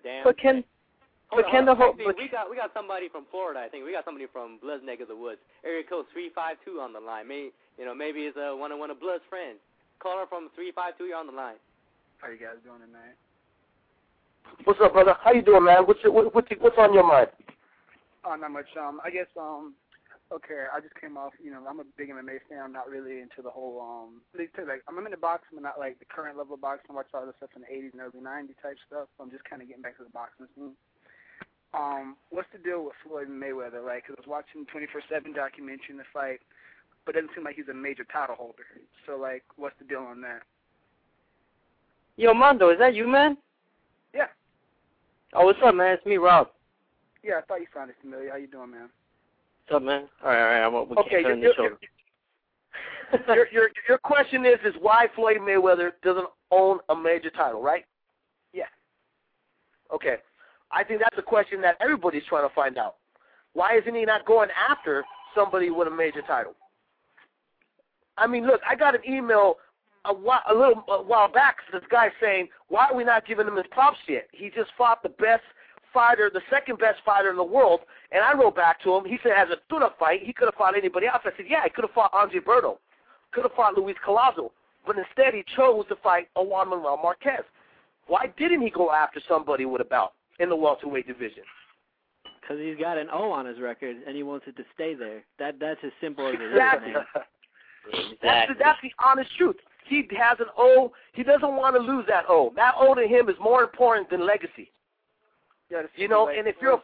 We got somebody from Florida. I think we got somebody from Blood's neck of the woods. Area code 352 on the line. Maybe it's one of Blood's friends. Caller from 352. You're on the line. How you guys doing tonight? What's up, brother? How you doing, man? What's on your mind? Oh, not much. I guess okay. I just came off. I'm a big MMA fan. I'm not really into the whole I'm into boxing, but not like the current level of boxing. I watched all the stuff in the 80s and early 90s type stuff. So I'm just kind of getting back to the boxing scene. What's the deal with Floyd Mayweather? Like, 'cause I was watching 24/7 documentary in the fight, but it doesn't seem like he's a major title holder. So, like, what's the deal on that? Yo, Mondo, is that you, man? Yeah. Oh, what's up, man? It's me, Rob. Yeah, I thought you sounded familiar. How you doing, man? What's up, man? All right. We can't turn this over. Your question is why Floyd Mayweather doesn't own a major title, right? Yeah. Okay. I think that's a question that everybody's trying to find out. Why isn't he not going after somebody with a major title? I mean, look, I got an email a while back from this guy saying, why are we not giving him his props yet? He just fought the best fighter, the second best fighter in the world, and I wrote back to him. He said, as a tune-up fight, he could have fought anybody else. I said, yeah, he could have fought Andre Berto, could have fought Luis Collazo, but instead he chose to fight Juan Manuel Marquez. Why didn't he go after somebody with a belt in the welterweight division? Because he's got an O on his record, and he wants it to stay there. That's as simple as it is, Exactly. man. That's the honest truth. He has an O. He doesn't want to lose that O. That O to him is more important than legacy. Yeah, and if you're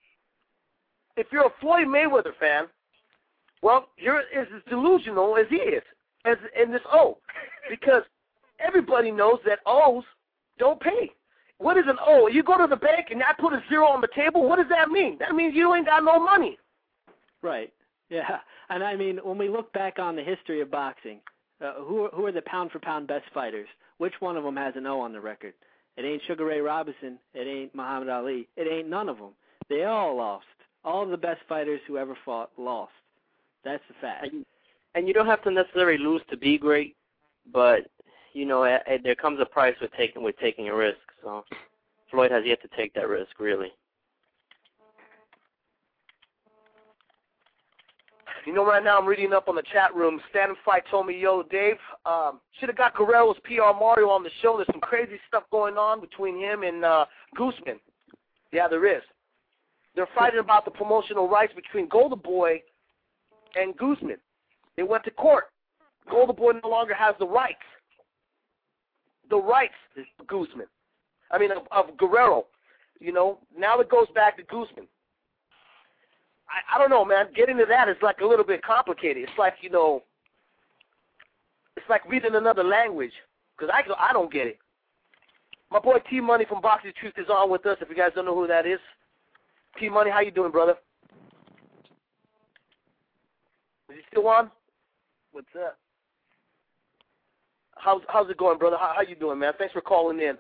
a Floyd Mayweather fan, well, you're as delusional as he is in this O, because everybody knows that O's don't pay. What is an O? You go to the bank and I put a zero on the table. What does that mean? That means you ain't got no money. Right. Yeah. And I mean, when we look back on the history of boxing, who are the pound-for-pound best fighters? Which one of them has an O on the record? It ain't Sugar Ray Robinson. It ain't Muhammad Ali. It ain't none of them. They all lost. All of the best fighters who ever fought lost. That's the fact. And you don't have to necessarily lose to be great, but there comes a price with taking a risk. So Floyd has yet to take that risk, really. You know, right now I'm reading up on the chat room. Stand and Fight told me, yo, Dave, should have got Guerrero's PR Mario on the show. There's some crazy stuff going on between him and Gooseman. Yeah, there is. They're fighting about the promotional rights between Golden Boy and Gooseman. They went to court. Golden Boy no longer has the rights. The rights of Gooseman. I mean, of Guerrero. You know, now it goes back to Gooseman. I don't know, man. Getting to that is like a little bit complicated. It's like, you know, it's like reading another language because I don't get it. My boy T-Money from Boxing Truth is on with us. If you guys don't know who that is. T-Money, how you doing, brother? Is he still on? What's up? How's it going, brother? How you doing, man? Thanks for calling in.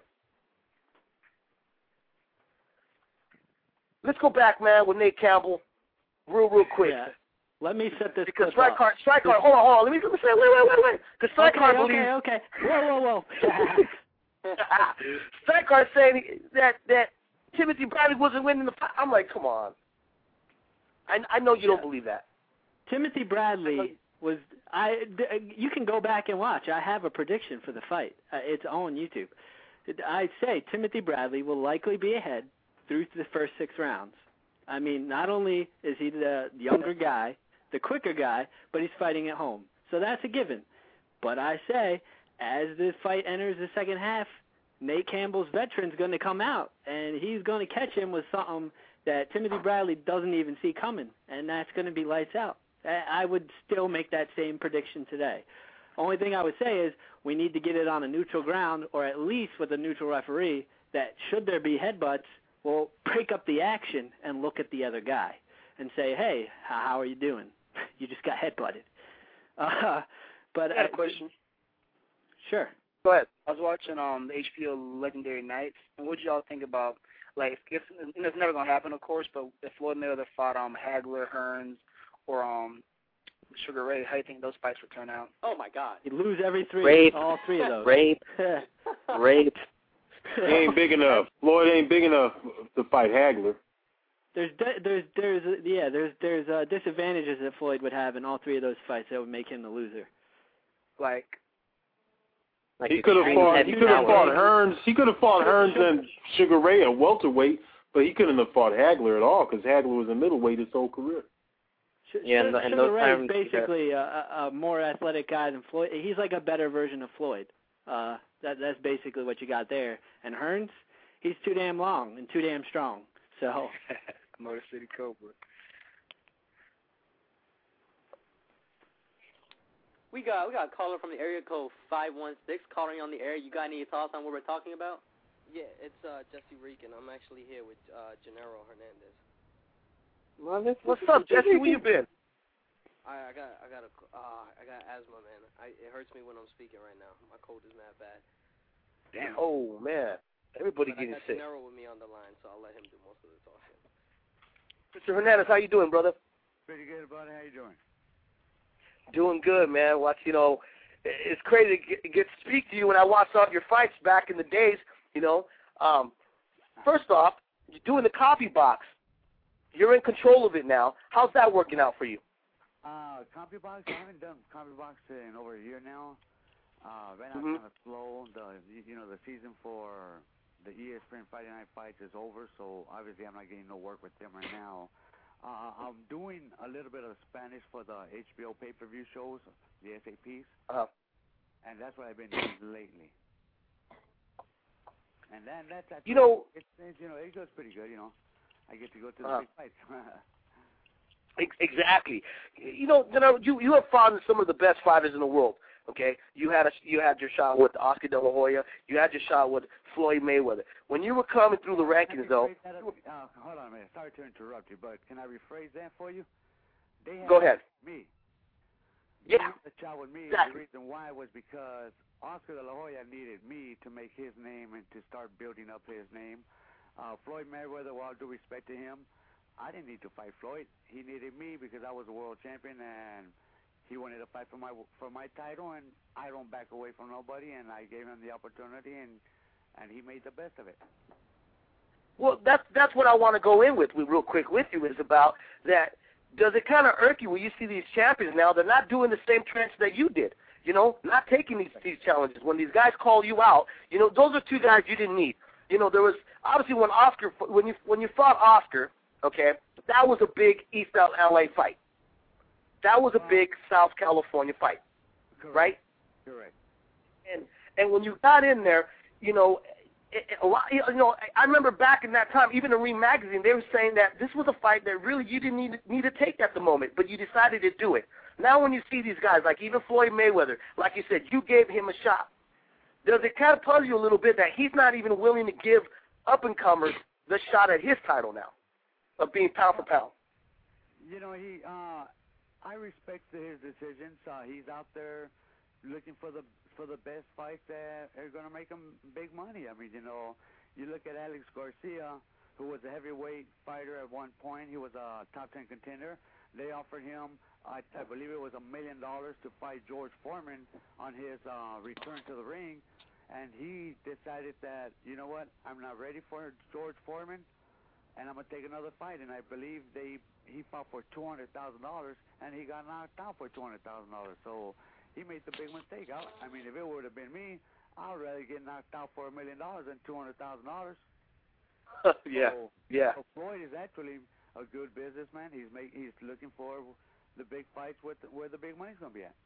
Let's go back, man, with Nate Campbell. Real quick. Yeah. Let me set this because clip Strikeheart, hold on. Let me say, wait. Because Strikeheart believes. Okay. Whoa. Strikeheart saying that Timothy Bradley wasn't winning the fight. I'm like, come on. I know you don't believe that. Timothy Bradley was. You can go back and watch. I have a prediction for the fight. It's on YouTube. I say Timothy Bradley will likely be ahead through the first 6 rounds. I mean, not only is he the younger guy, the quicker guy, but he's fighting at home. So that's a given. But I say, as this fight enters the second half, Nate Campbell's veteran's going to come out, and he's going to catch him with something that Timothy Bradley doesn't even see coming, and that's going to be lights out. I would still make that same prediction today. Only thing I would say is we need to get it on a neutral ground, or at least with a neutral referee, that should there be headbutts, we'll break up the action and look at the other guy and say, hey, how are you doing? You just got headbutted. But I got a question. Sure. Go ahead. I was watching the HBO Legendary Nights, and what did y'all think about, like, it's never going to happen, of course, but if Floyd Mayweather fought Hagler, Hearns, or Sugar Ray, how do you think those fights would turn out? Oh, my God. You'd lose all 3 of those. Rape. He ain't big enough. Floyd ain't big enough to fight Hagler. There's disadvantages that Floyd would have in all 3 of those fights that would make him the loser. Like he could have fought Hearns. He could have fought Hearns and Sugar Ray at welterweight, but he couldn't have fought Hagler at all because Hagler was a middleweight his whole career. Sugar Ray is basically a more athletic guy than Floyd. He's like a better version of Floyd. That's basically what you got there. And Hearns, he's too damn long and too damn strong. So Motor City Cobra. We got a caller from the area code 516. Calling on the air. You got any thoughts on what we're talking about? Yeah, it's Jesse Reekin. I'm actually here with Gennaro Hernandez. What's up, Jesse? Where you been? I got asthma, man. It hurts me when I'm speaking right now. My cold is mad bad. Damn. Oh man, everybody getting sick. I got Gennaro with me on the line, so I'll let him do most of the talking. Mr. Hernandez, how you doing, brother? Pretty good, buddy. How you doing? Doing good, man. It's crazy to get to speak to you when I watched all your fights back in the days. First off, you're doing the copy box. You're in control of it now. How's that working out for you? CompuBox, I haven't done CompuBox in over a year now. Right now it's kind of slow. The season for the ESPN Friday Night Fights is over, so obviously I'm not getting no work with them right now. I'm doing a little bit of Spanish for the HBO pay-per-view shows, the SAPs, and that's what I've been doing lately. And then that's it goes pretty good, I get to go to the big fights. Exactly. You have fought some of the best fighters in the world. Okay, you had your shot with Oscar De La Hoya. You had your shot with Floyd Mayweather. When you were coming through the rankings, though. Hold on a minute. Sorry to interrupt you, but can I rephrase that for you? Go ahead. Me. Yeah. The shot with me. Exactly. The reason why was because Oscar De La Hoya needed me to make his name and to start building up his name. Floyd Mayweather, with all due respect to him, I didn't need to fight Floyd. He needed me because I was a world champion, and he wanted to fight for my title, and I don't back away from nobody, and I gave him the opportunity, and he made the best of it. Well, that's what I want to go in with real quick with you is about that. does it kind of irk you when you see these champions now? They're not doing the same trends that you did. You know, not taking these challenges. When these guys call you out, you know, those are two guys you didn't need. You know, there was obviously when you fought Oscar, okay, that was a big East LA fight. That was a big South California fight, right? Correct. And when you got in there, you know, I remember back in that time, even in Ring Magazine, they were saying that this was a fight that really you didn't need to take at the moment, but you decided to do it. Now when you see these guys, like even Floyd Mayweather, like you said, you gave him a shot. Does it kind of puzzle you a little bit that he's not even willing to give up-and-comers the shot at his title now of being pound for pound? You know, I respect his decisions. He's out there looking for the best fights that are going to make him big money. I mean, you know, you look at Alex Garcia, who was a heavyweight fighter at one point. He was a top 10 contender. They offered him, I believe it was $1 million to fight George Foreman on his return to the ring. And he decided that, you know what, I'm not ready for George Foreman, and I'm going to take another fight. And I believe he fought for $200,000, and he got knocked out for $200,000. So he made the big mistake. I mean, if it would have been me, I'd rather get knocked out for $1 million than $200,000. Yeah. So Floyd is actually a good businessman. He's looking for the big fights where the big money's going to be at.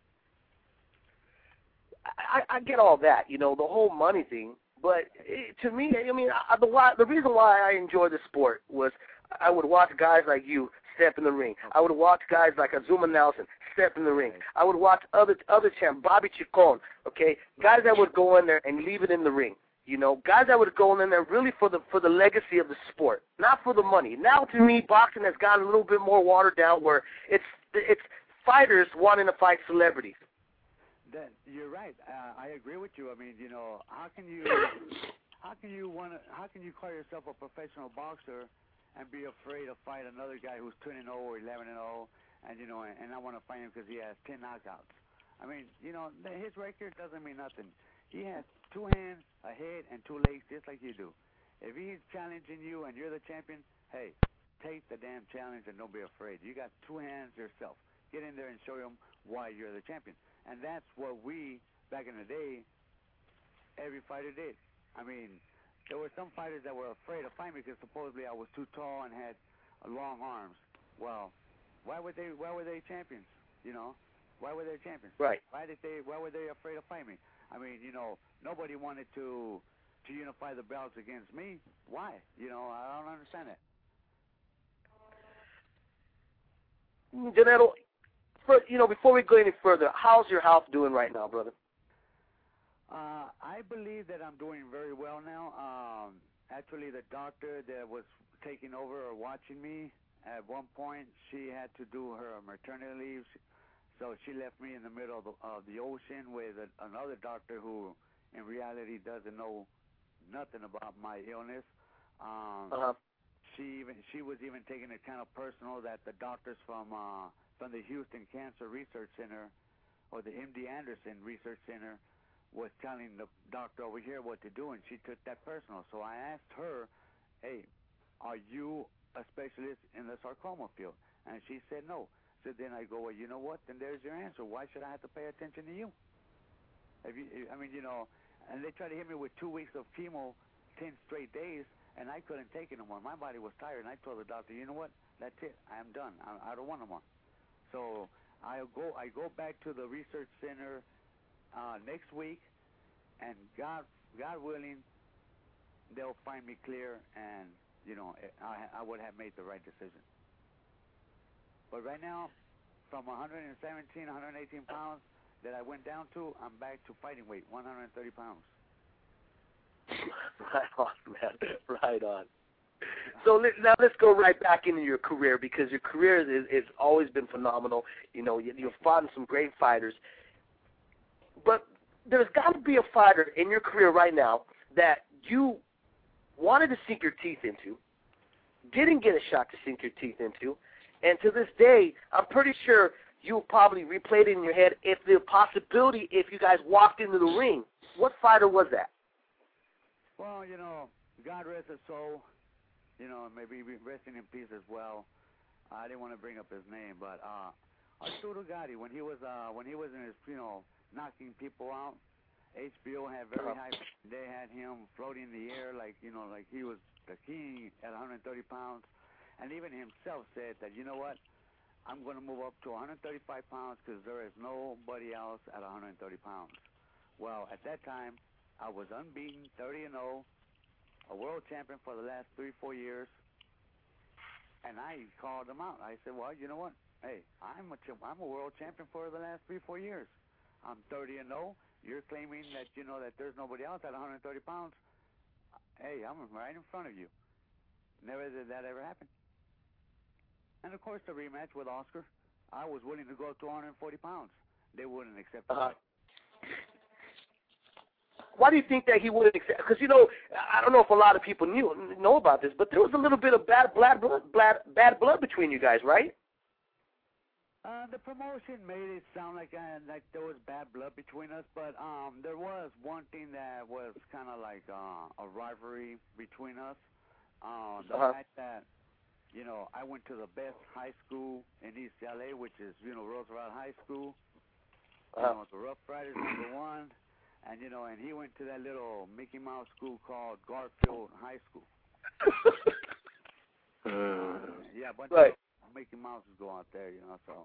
I get all that, you know, the whole money thing. But to me, I mean, the reason why I enjoy the sport was I would watch guys like you step in the ring. I would watch guys like Azuma Nelson step in the ring. I would watch other champs, Bobby Chacon, okay, guys that would go in there and leave it in the ring. You know, guys that would go in there really for the legacy of the sport, not for the money. Now, to me, boxing has gotten a little bit more watered down, where it's fighters wanting to fight celebrities. You're right. I agree with you. I mean, you know, how can you call yourself a professional boxer and be afraid to fight another guy who's 2-0 or 11-0, and you know, and I want to fight him because he has 10 knockouts? I mean, you know, his record doesn't mean nothing. He has 2 hands, a head, and 2 legs, just like you do. If he's challenging you and you're the champion, hey, take the damn challenge and don't be afraid. You got 2 hands yourself. Get in there and show him why you're the champion. And that's what we, back in the day, every fighter did. I mean, there were some fighters that were afraid to fight me because supposedly I was too tall and had long arms. Well, why were they champions? You know, why were they champions? Right. Why were they afraid to fight me? I mean, you know, nobody wanted to unify the belts against me. Why? You know, I don't understand it. Janetto, you know, before we go any further, how's your health doing right now, brother? I believe that I'm doing very well now. Actually, the doctor that was taking over or watching me, at one point, she had to do her maternity leave, so she left me in the middle of the ocean with another doctor who, in reality, doesn't know nothing about my illness. She was even taking it kind of personal that the doctors from the Houston Cancer Research Center, or the MD Anderson Research Center, was telling the doctor over here what to do, and she took that personal. So I asked her, hey, are you a specialist in the sarcoma field? And she said no. So then I go, well, you know what? Then there's your answer. Why should I have to pay attention to you? I mean, you know, and they tried to hit me with 2 weeks of chemo, 10 straight days, and I couldn't take it no more. My body was tired, and I told the doctor, you know what? That's it. I'm done. I don't want no more. So I go back to the research center next week, and God willing, they'll find me clear, and you know, I would have made the right decision. But right now, from 117, 118 pounds that I went down to, I'm back to fighting weight, 130 pounds. Right on, man. Right on. So now let's go right back into your career, because your career is always been phenomenal. You know, you've fought some great fighters. But there's got to be a fighter in your career right now that you wanted to sink your teeth into, didn't get a shot to sink your teeth into, and to this day, I'm pretty sure you'll probably replay it in your head if the possibility, if you guys walked into the ring. What fighter was that? Well, you know, God rest his soul. You know, maybe resting in peace as well. I didn't want to bring up his name, but Arturo Gatti, when he was in his, knocking people out, HBO had very high. They had him floating in the air like he was the king at 130 pounds, and even himself said that, you know what, I'm going to move up to 135 pounds because there is nobody else at 130 pounds. Well, at that time, I was unbeaten, 30-0, a world champion for the last 3-4 years, and I called him out. I said, well, you know what? Hey, I'm a world champion for the last 3-4 years. I'm 30-0. You're claiming that that there's nobody else at 130 pounds. Hey, I'm right in front of you. Never did that ever happen. And of course, the rematch with Oscar, I was willing to go up to 140 pounds. They wouldn't accept it. Why do you think that he wouldn't accept? Because I don't know if a lot of people know about this, but there was a little bit of bad blood between you guys, right? The promotion made it sound like there was bad blood between us, but there was one thing that was kind of like a rivalry between us. The fact that I went to the best high school in East LA, which is Roosevelt High School. The Rough Riders #1. And and he went to that little Mickey Mouse school called Garfield High School. Yeah, a bunch of Mickey Mouses go out there, So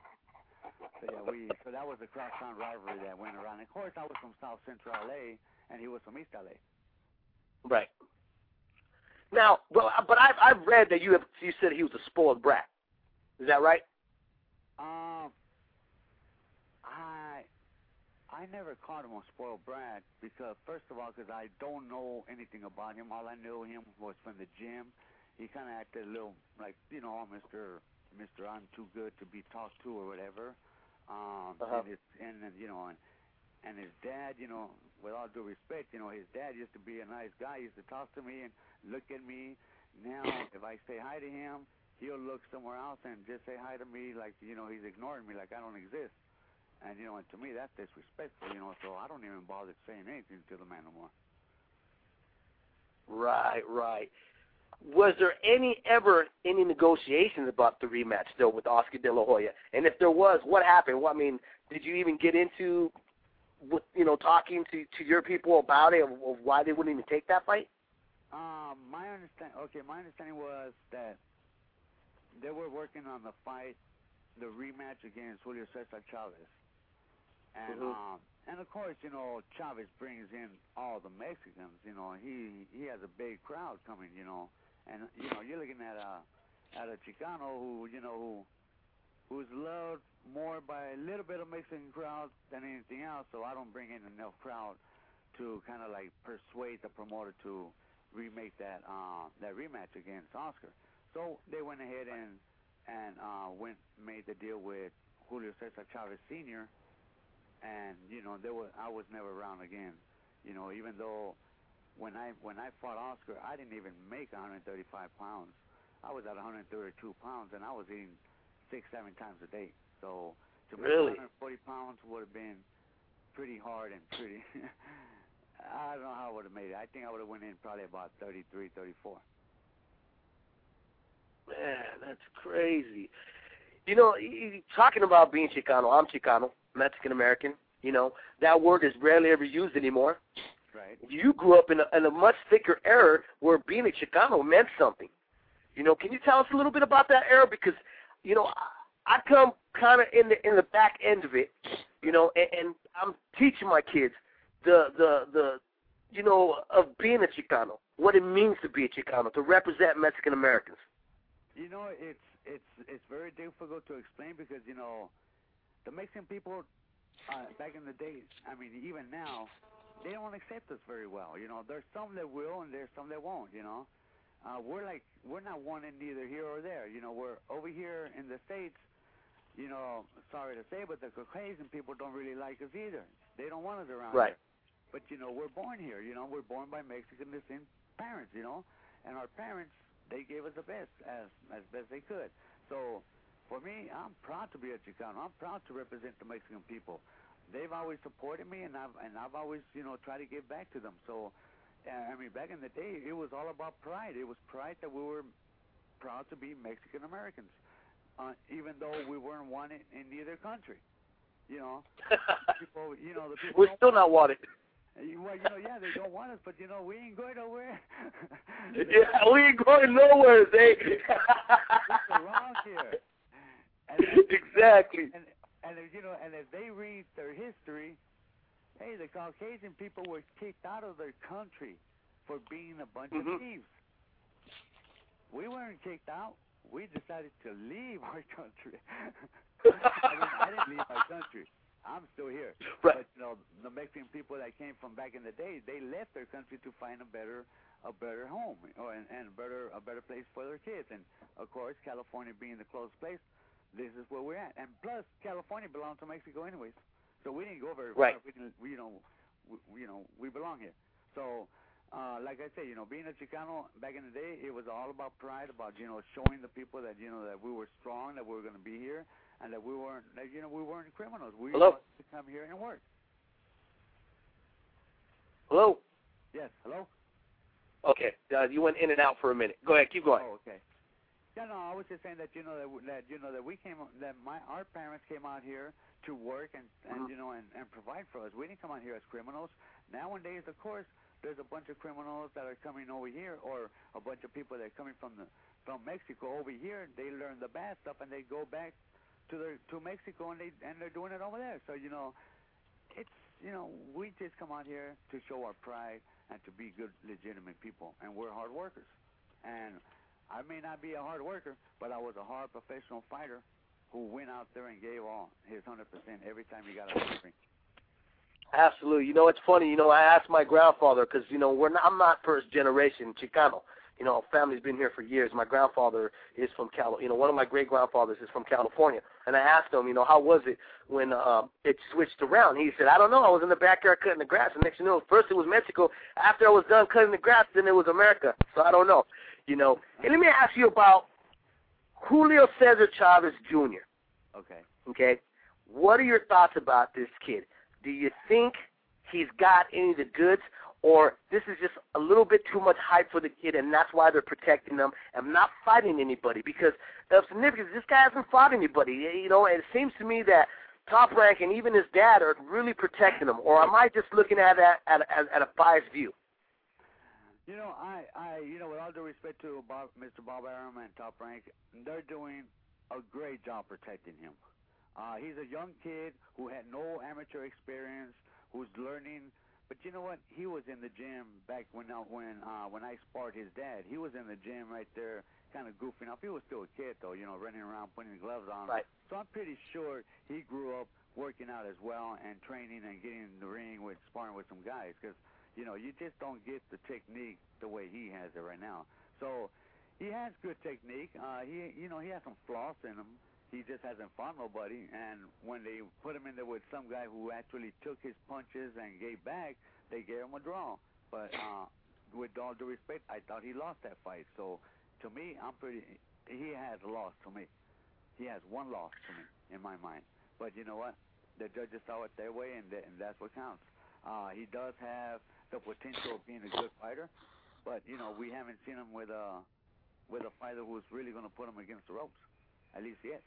so that was a crosstown rivalry that went around. And of course, I was from South Central LA, and he was from East LA. Right. Now, but I've read that you said he was a spoiled brat. Is that right? I never called him a spoiled brat because, first of all, because I don't know anything about him. All I knew him was from the gym. He kind of acted a little like, Mr. I'm too good to be talked to or whatever. And his dad, with all due respect, his dad used to be a nice guy. He used to talk to me and look at me. Now, if I say hi to him, he'll look somewhere else and just say hi to me like, he's ignoring me like I don't exist. And, and to me, that's disrespectful, so I don't even bother saying anything to the man no more. Right. Was there ever any negotiations about the rematch, though, with Oscar De La Hoya? And if there was, what happened? Well, I mean, did you even get into, talking to your people about it, of why they wouldn't even take that fight? My understanding was that they were working on the fight, the rematch against Julio Cesar Chavez. And of course, Chavez brings in all the Mexicans. He has a big crowd coming. And you're looking at a Chicano who's loved more by a little bit of Mexican crowd than anything else. So I don't bring in enough crowd to kind of like persuade the promoter to remake that rematch against Oscar. So they went ahead and made the deal with Julio Cesar Chavez Sr. And I was never around again. Even though when I fought Oscar, I didn't even make 135 pounds. I was at 132 pounds, and I was eating 6-7 times a day. So to make 140 pounds would have been pretty hard and pretty. I don't know how I would have made it. I think I would have went in probably about 33, 34. Man, that's crazy. Talking about being Chicano, I'm Chicano, Mexican-American. That word is rarely ever used anymore. Right. You grew up in a much thicker era where being a Chicano meant something. Can you tell us a little bit about that era? Because, I come kind of in the back end of it, and I'm teaching my kids the of being a Chicano, what it means to be a Chicano, to represent Mexican-Americans. It's very difficult to explain because, the Mexican people back in the days, I mean, even now, they don't accept us very well. There's some that will and there's some that won't, we're not one in neither here or there. We're over here in the States, sorry to say, but the Caucasian people don't really like us either. They don't want us around here. But, we're born here, we're born by Mexican descent parents, and our parents, they gave us the best as best they could. So for me, I'm proud to be a Chicano. I'm proud to represent the Mexican people. They've always supported me, and I've always tried to give back to them. So I mean, back in the day, it was all about pride. It was pride that we were proud to be Mexican Americans. even though we weren't wanted in either country. You know, people, you know, the people. We're still not wanted. Well, you know, yeah, they don't want us, but you know, we ain't going nowhere. Yeah, we ain't going nowhere, they. What's wrong here? Exactly. And you know, and if they read their history, hey, the Caucasian people were kicked out of their country for being a bunch of thieves. We weren't kicked out. We decided to leave our country. I didn't leave my country. I'm still here. Right. But you know, the Mexican people that came from back in the day, they left their country to find a better home, and a better place for their kids. And of course, California being the closest place, this is where we're at. And plus, California belongs to Mexico anyways, so we didn't go very far. Right. We belong here. So, like I say, you know, being a Chicano back in the day, it was all about pride, about, you know, showing the people that, you know, that we were strong, that we were going to be here, and that we weren't, you know, we weren't criminals. We wanted to come here and work. Hello? Yes, hello? Okay, you went in and out for a minute. Go ahead, keep going. Oh, okay. Yeah, no, I was just saying that, you know, our parents came out here to work and you know, and provide for us. We didn't come out here as criminals. Nowadays, of course, there's a bunch of criminals that are coming over here, or a bunch of people that are coming from Mexico over here. They learn the bad stuff and they go back to Mexico, and they're doing it over there. So, you know, it's, you know, we just come out here to show our pride and to be good, legitimate people, and we're hard workers. And I may not be a hard worker, but I was a hard professional fighter who went out there and gave all his 100% every time he got a ring. Absolutely. You know, it's funny. You know, I asked my grandfather because, you know, I'm not first generation Chicano. You know, family's been here for years. My grandfather is from one of my great-grandfathers is from California. And I asked him, you know, how was it when it switched around? He said, I don't know. I was in the backyard cutting the grass. And next thing you know, first it was Mexico. After I was done cutting the grass, then it was America. So I don't know. You know, and let me ask you about Julio Cesar Chavez Jr. Okay. Okay. What are your thoughts about this kid? Do you think he's got any of the goods, or this is just a little bit too much hype for the kid, and that's why they're protecting him and not fighting anybody? Because of significance, this guy hasn't fought anybody. You know, and it seems to me that Top Rank and even his dad are really protecting him. Or am I just looking at it at a biased view? You know, you know, with all due respect to Mr. Bob Arum and Top Rank, they're doing a great job protecting him. He's a young kid who had no amateur experience, who's learning. But you know what? He was in the gym back when I sparred his dad. He was in the gym right there, kind of goofing off. He was still a kid, though, you know, running around, putting the gloves on. Right. So I'm pretty sure he grew up working out as well and training and getting in the ring with sparring with some guys, because, you know, you just don't get the technique the way he has it right now. So he has good technique. He has some flaws in him. He just hasn't fought nobody, and when they put him in there with some guy who actually took his punches and gave back, they gave him a draw. But with all due respect, I thought he lost that fight. So to me, he has lost to me. He has one loss to me in my mind. But you know what? The judges saw it their way, and that's what counts. He does have the potential of being a good fighter, but you know, we haven't seen him with a fighter who's really going to put him against the ropes, at least yet.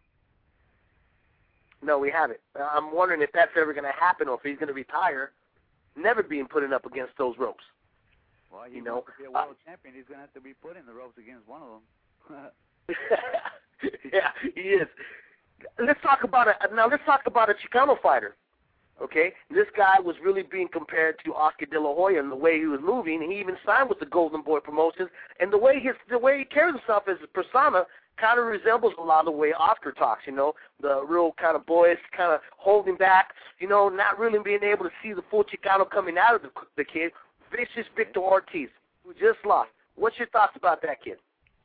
No, we haven't. I'm wondering if that's ever going to happen, or if he's going to retire, never being put up against those ropes. Well, he wants to be a world champion. He's going to have to be put in the ropes against one of them. Yeah, he is. Let's talk about a Chicano fighter. Okay, this guy was really being compared to Oscar De La Hoya in the way he was moving. He even signed with the Golden Boy Promotions, and the way he carries himself as a persona kind of resembles a lot of the way Oscar talks. You know, the real kind of boyish, kind of holding back. You know, not really being able to see the full Chicano coming out of the kid. Vicious Victor Ortiz, who just lost. What's your thoughts about that kid?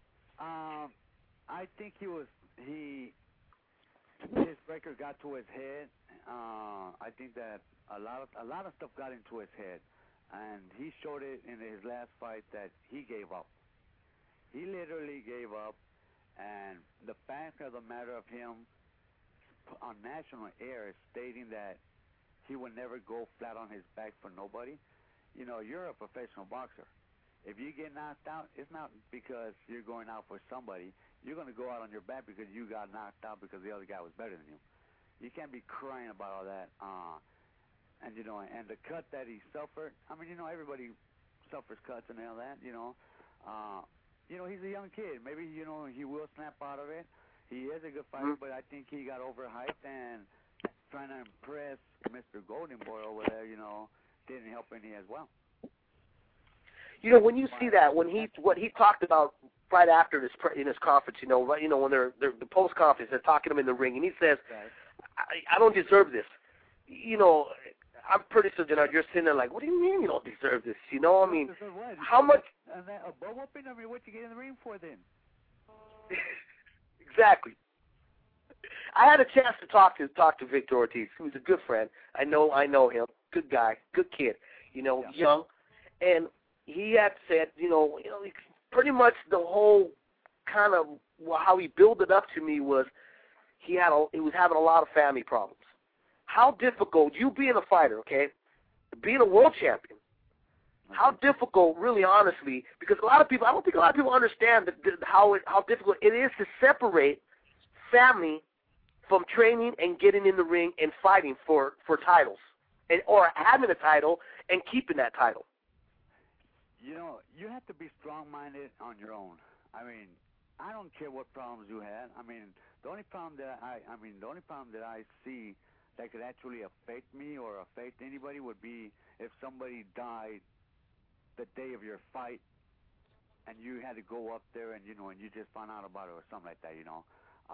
I think his record got to his head. I think that a lot of stuff got into his head, and he showed it in his last fight that he gave up. He literally gave up, and the fact of the matter of him on national air stating that he would never go flat on his back for nobody. You know, you're a professional boxer. if you get knocked out, it's not because you're going out for somebody. You're going to go out on your back because you got knocked out because the other guy was better than you. You can't be crying about all that. And you know, and the cut that he suffered. I mean, you know, everybody suffers cuts and all that. You know, he's a young kid. Maybe you know he will snap out of it. He is a good fighter, but I think he got overhyped and trying to impress Mr. Golden Boy over there. You know, didn't help any as well. You know, when you see that, what he talked about right after this in his conference, you know, right, you know, when they're the post conference, they're talking to him in the ring, and he says, I don't deserve this. You know, I'm pretty certain you're sitting there like, what do you mean you don't deserve this? You know, I mean, how much? And that a bow whooping? I mean, what you get in the ring for then? Exactly. I had a chance to talk to Victor Ortiz, who's a good friend. I know him. Good guy, good kid. You know, young, and he had said, you know, pretty much the whole kind of how he built it up to me was he was having a lot of family problems. How difficult, you being a fighter, okay, being a world champion, how difficult, really honestly, because I don't think a lot of people understand how difficult it is to separate family from training and getting in the ring and fighting for titles, or having a title and keeping that title. You know, you have to be strong-minded on your own. I mean, I don't care what problems you had. I mean, the only problem that I see that could actually affect me or affect anybody would be if somebody died the day of your fight and you had to go up there and, you know, and you just found out about it or something like that, you know.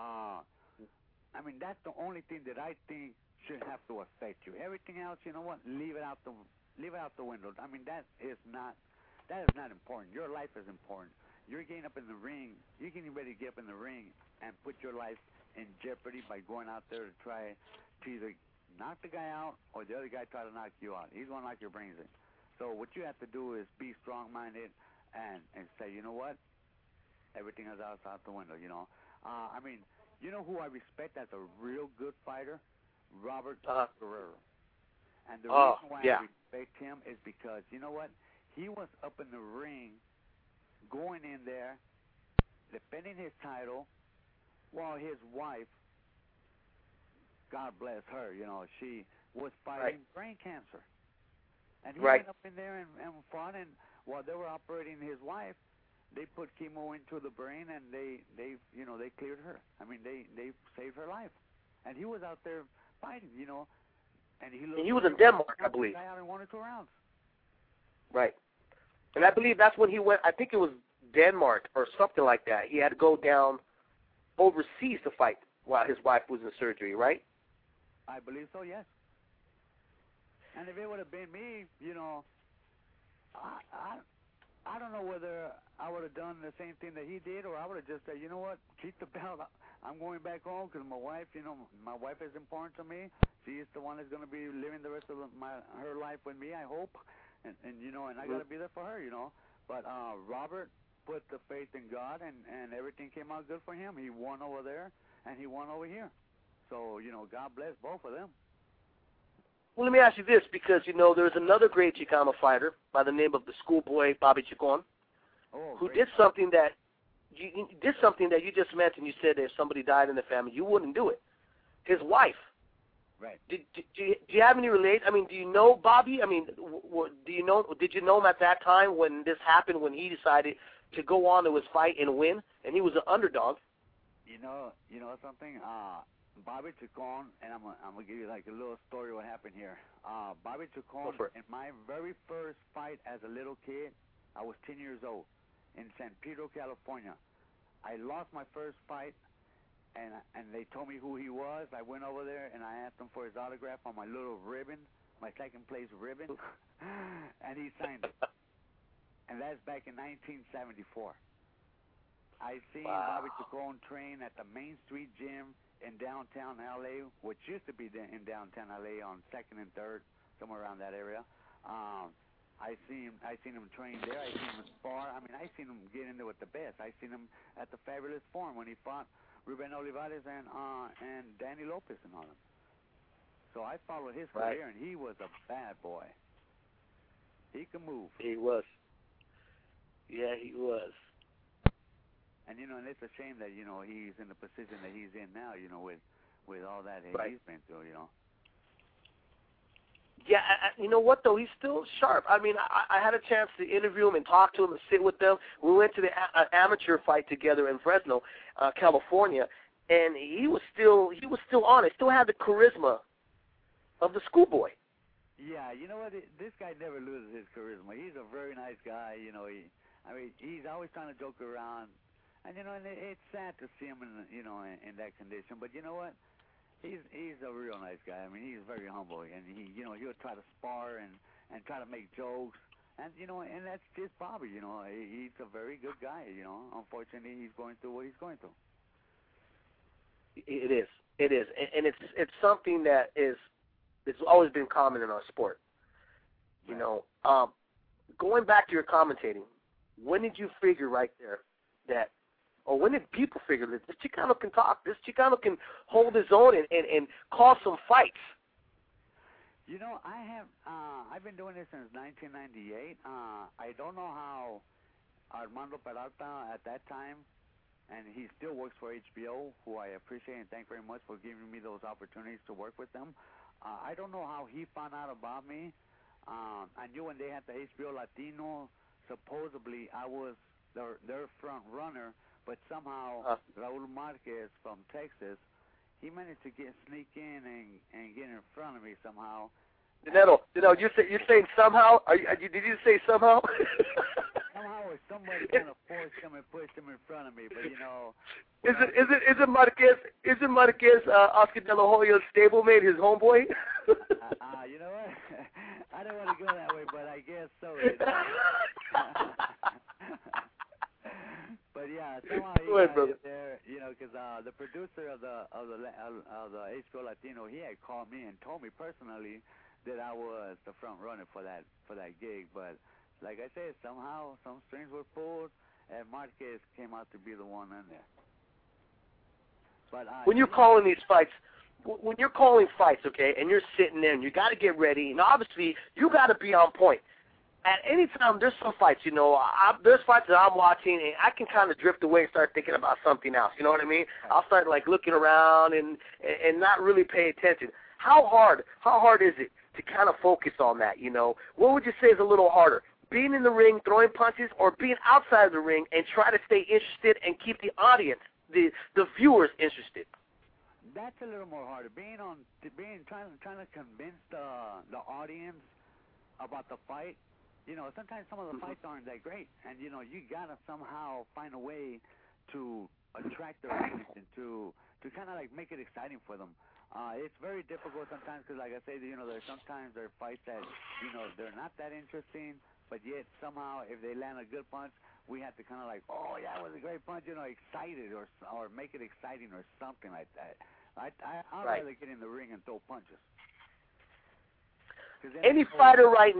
I mean, that's the only thing that I think should have to affect you. Everything else, you know what, leave it out the window. I mean, that is not important. Your life is important. You're getting up in the ring. You're getting ready to get up in the ring and put your life in jeopardy by going out there to try to either knock the guy out or the other guy try to knock you out. He's going to knock your brains in. So what you have to do is be strong-minded and say, you know what, everything is out the window, you know. I mean, you know who I respect as a real good fighter? Robert Guerrero. And the reason why I respect him is because, you know what, he was up in the ring, going in there, defending his title, while his wife, God bless her, you know, she was fighting brain cancer. And he went up in there and fought, and while they were operating his wife, they put chemo into the brain, and they cleared her. I mean, they saved her life. And he was out there fighting, you know. And he was in Denmark, I believe. Out in 1 or 2 rounds. Right. And I believe that's when he went, I think it was Denmark or something like that. He had to go down overseas to fight while his wife was in surgery, right? I believe so, yes. And if it would have been me, you know, I don't know whether I would have done the same thing that he did, or I would have just said, you know what, keep the belt. I'm going back home because my wife, you know, my wife is important to me. She is the one that's going to be living the rest of her life with me, I hope. And you know, and I got to be there for her, you know. But Robert put the faith in God, and everything came out good for him. He won over there, and he won over here. So, you know, God bless both of them. Well, let me ask you this, because, you know, there's another great Chicano fighter by the name of the schoolboy Bobby Chacon, who did something that you just mentioned. You said that if somebody died in the family, you wouldn't do it. His wife. Right. Do you have any relate? I mean, do you know Bobby? I mean, did you know him at that time when this happened, when he decided to go on to his fight and win, and he was an underdog? You know something? Bobby Chacon, and I'm gonna give you like a little story what happened here. Bobby Chacon, in my very first fight as a little kid, I was 10 years old in San Pedro, California. I lost my first fight, and they told me who he was. I went over there and I asked him for his autograph on my little ribbon, my second place ribbon, and he signed it. And that's back in 1974. I seen Bobby Chacon train at the Main Street Gym in downtown LA, which used to be in downtown LA on 2nd and 3rd, somewhere around that area. I seen him train there. I seen him spar. I mean, I seen him get into it the best. I seen him at the Fabulous Forum when he fought Ruben Olivares and Danny Lopez and all them. So I followed his career, and he was a bad boy. He could move. He was. Yeah, he was. And and it's a shame that he's in the position that he's in now. With all that he's been through. Yeah, you know what though? He's still sharp. I mean, I had a chance to interview him and talk to him and sit with them. We went to the amateur fight together in Fresno, California, and he was still on it. Still had the charisma of the schoolboy. Yeah, you know what? This guy never loses his charisma. He's a very nice guy. He's always trying to joke around, and it's sad to see him in that condition. But you know what? He's a real nice guy. I mean, he's very humble, and he'll try to spar and try to make jokes, and and that's just Bobby. He's a very good guy. Unfortunately, he's going through what he's going through. It is, and it's something that is. It's always been common in our sport. Going back to your commentating, when did you figure right there that, or when did people figure that this Chicano can talk, this Chicano can hold his own and cause some fights? I've been doing this since 1998. I don't know how Armando Peralta at that time, and he still works for HBO, who I appreciate and thank very much for giving me those opportunities to work with them. I don't know how he found out about me. I knew when they had the HBO Latino, supposedly I was their front runner, but somehow Raul Marquez from Texas, he managed to sneak in and get in front of me somehow. Dinero, you're saying somehow? Did you say somehow? Somehow, or somebody kind of forced him and pushed him in front of me, but Is it Marquez? Is it Marquez? Oscar De La Hoya's stablemate, his homeboy? You know what? I don't want to go that way, but I guess so. But yeah, somehow he got it there, because the producer of the HBO Latino, he had called me and told me personally that I was the front runner for that gig. But like I said, somehow some strings were pulled, and Marquez came out to be the one in there. But when you're calling these fights, when you're calling fights, okay, and you're sitting there and you got to get ready, and obviously you got to be on point. At any time, there's some fights, there's fights that I'm watching, and I can kind of drift away and start thinking about something else. You know what I mean? I'll start looking around and not really pay attention. How hard is it to kind of focus on that? What would you say is a little harder? Being in the ring, throwing punches, or being outside of the ring and try to stay interested and keep the audience, the viewers interested? That's a little more harder. Trying to convince the audience about the fight. Sometimes some of the fights aren't that great, and you gotta somehow find a way to attract their attention, to kind of make it exciting for them. It's very difficult sometimes because, like I say, there's sometimes there are fights that they're not that interesting, but yet somehow if they land a good punch, we have to kind of oh yeah, that was a great punch, excited or make it exciting or something like that. I'd rather get in the ring and throw punches. Any fighter right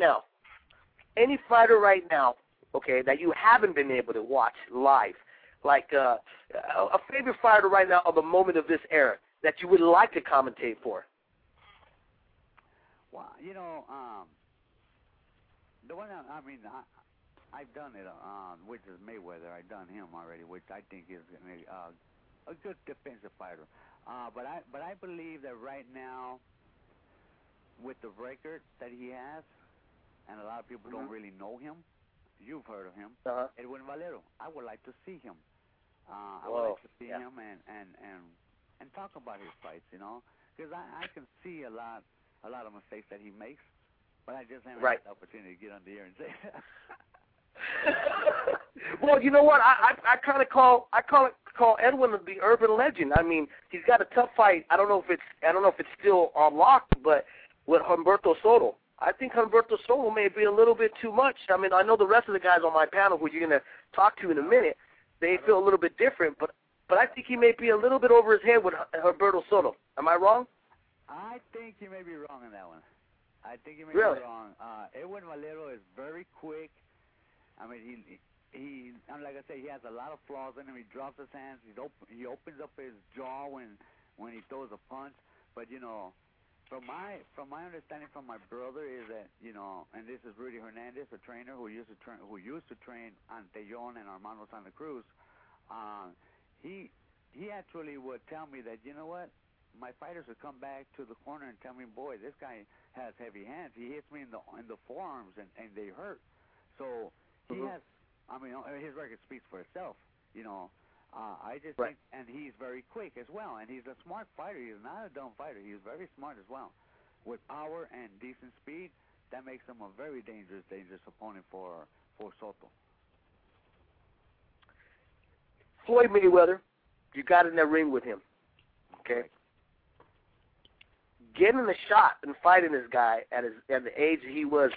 now, okay, that you haven't been able to watch live, like a favorite fighter right now of the moment of this era that you would like to commentate for? Well, the one I've done it, which is Mayweather. I've done him already, which I think is a good defensive fighter. But I believe that right now, with the record that he has, and a lot of people don't really know him. You've heard of him, Edwin Valero. I would like to see him. I would like to see him and talk about his fights, because I can see a lot of mistakes that he makes, but I just haven't had the opportunity to get on the air and say that. Well, you know what? I kind of call Edwin the urban legend. I mean, he's got a tough fight. I don't know if it's still unlocked, but with Humberto Soto. I think Humberto Soto may be a little bit too much. I mean, I know the rest of the guys on my panel, who you're going to talk to in a minute, they feel a little bit different, but I think he may be a little bit over his head with Humberto Soto. Am I wrong? I think you may be wrong on that one. I think you may be wrong. Edwin Valero is very quick. I mean, he like I say, he has a lot of flaws in him. He drops his hands. He opens up his jaw when he throws a punch. But From my understanding from my brother is that, you know, and this is Rudy Hernandez, a trainer who used to train Antellón and Armando Santa Cruz. He actually would tell me that, you know what, my fighters would come back to the corner and tell me, boy, this guy has heavy hands. He hits me in the forearms and they hurt. So he has, I mean, his record speaks for itself, you know. I just think, and he's very quick as well, and he's a smart fighter. He's not a dumb fighter. He's very smart as well. With power and decent speed, that makes him a very dangerous opponent for Soto. Floyd Mayweather, you got in that ring with him, okay? Getting a shot and fighting this guy at the age he was.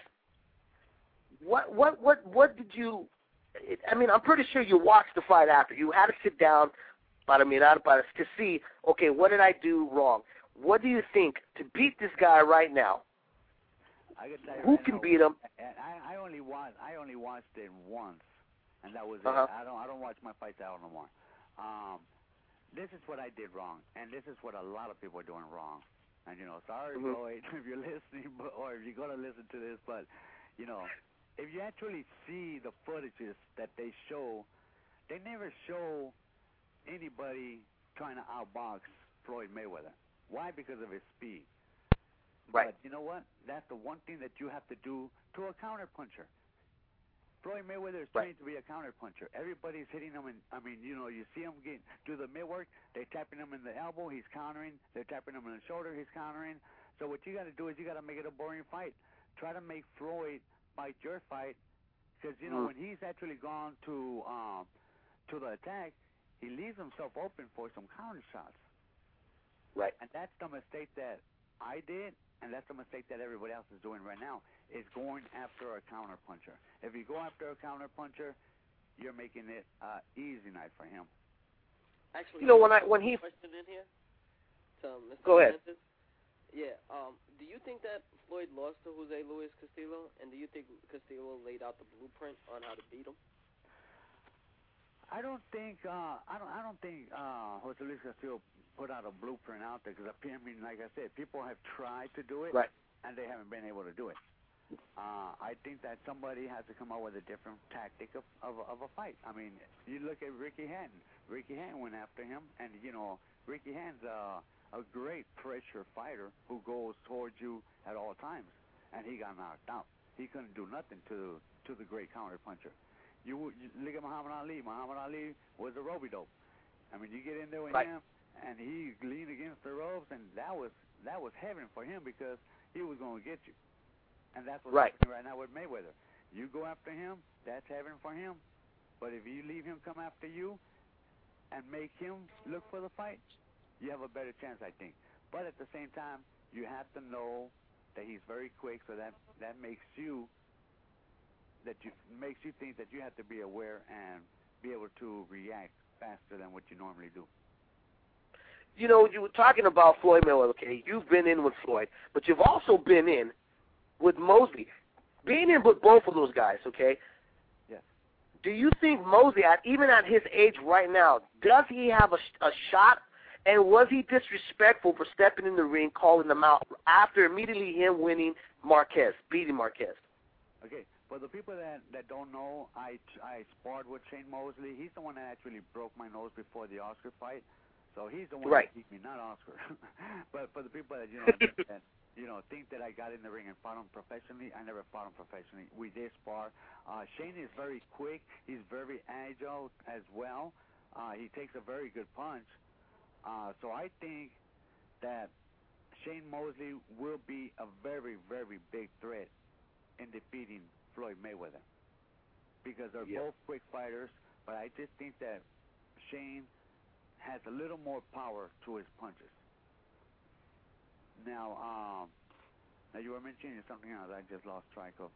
What did you? I mean, I'm pretty sure you watched the fight after. You had to sit down, to see, okay, what did I do wrong? What do you think to beat this guy right now? Who can beat him? I only watched it once, and that was it. I don't watch my fights out no more. This is what I did wrong, and this is what a lot of people are doing wrong. And, you know, sorry, Floyd, if you're listening, or if you're going to listen to this, but, you know, if you actually see the footages that they show, they never show anybody trying to outbox Floyd Mayweather. Why? Because of his speed. But you know what? That's the one thing that you have to do to a counterpuncher. Floyd Mayweather is trained to be a counterpuncher. Everybody's hitting him, you know, you see him do the midwork. They're tapping him in the elbow. He's countering. They're tapping him in the shoulder. He's countering. So what you got to do is you got to make it a boring fight. Try to make Floyd fight your fight, because you know when he's actually gone to the attack, he leaves himself open for some counter shots. Right. And that's the mistake that I did, and that's the mistake that everybody else is doing right now, is going after a counter puncher. If you go after a counter puncher, you're making it easy night for him. Actually, you know, when he question in here to Mr. Go ahead. Francis. Yeah. Do you think that Floyd lost to Jose Luis Castillo, and do you think Castillo laid out the blueprint on how to beat him? I don't think Jose Luis Castillo put out a blueprint out there, because I mean, like I said, people have tried to do it, and they haven't been able to do it. I think that somebody has to come up with a different tactic of a fight. I mean, you look at Ricky Hatton. Ricky Hatton went after him, and you know, Ricky Hatton's a great pressure fighter who goes towards you at all times, and he got knocked out. He couldn't do nothing to the great counter puncher. You look at Muhammad Ali. Muhammad Ali was a rope-a-dope. I mean, you get in there with him, and he leaned against the ropes, and that was heaven for him, because he was going to get you. And that's what's happening right now with Mayweather. You go after him, that's heaven for him. But if you leave him come after you and make him look for the fight, you have a better chance, I think. But at the same time, you have to know that he's very quick, so that makes you think that you have to be aware and be able to react faster than what you normally do. You know, you were talking about Floyd Mayweather, okay? You've been in with Floyd, but you've also been in with Mosley. Being in with both of those guys, okay? Yeah. Do you think Mosley, even at his age right now, does he have a shot? And was he disrespectful for stepping in the ring, calling them out after immediately him beating Marquez? Okay, for the people that don't know, I sparred with Shane Mosley. He's the one that actually broke my nose before the Oscar fight. So he's the one that beat me, not Oscar. But for the people that think that I got in the ring and fought him professionally, I never fought him professionally. We did spar. Shane is very quick. He's very agile as well. He takes a very good punch. So I think that Shane Mosley will be a very, very big threat in defeating Floyd Mayweather, because they're both quick fighters, but I just think that Shane has a little more power to his punches. Now you were mentioning something else. I just lost track of.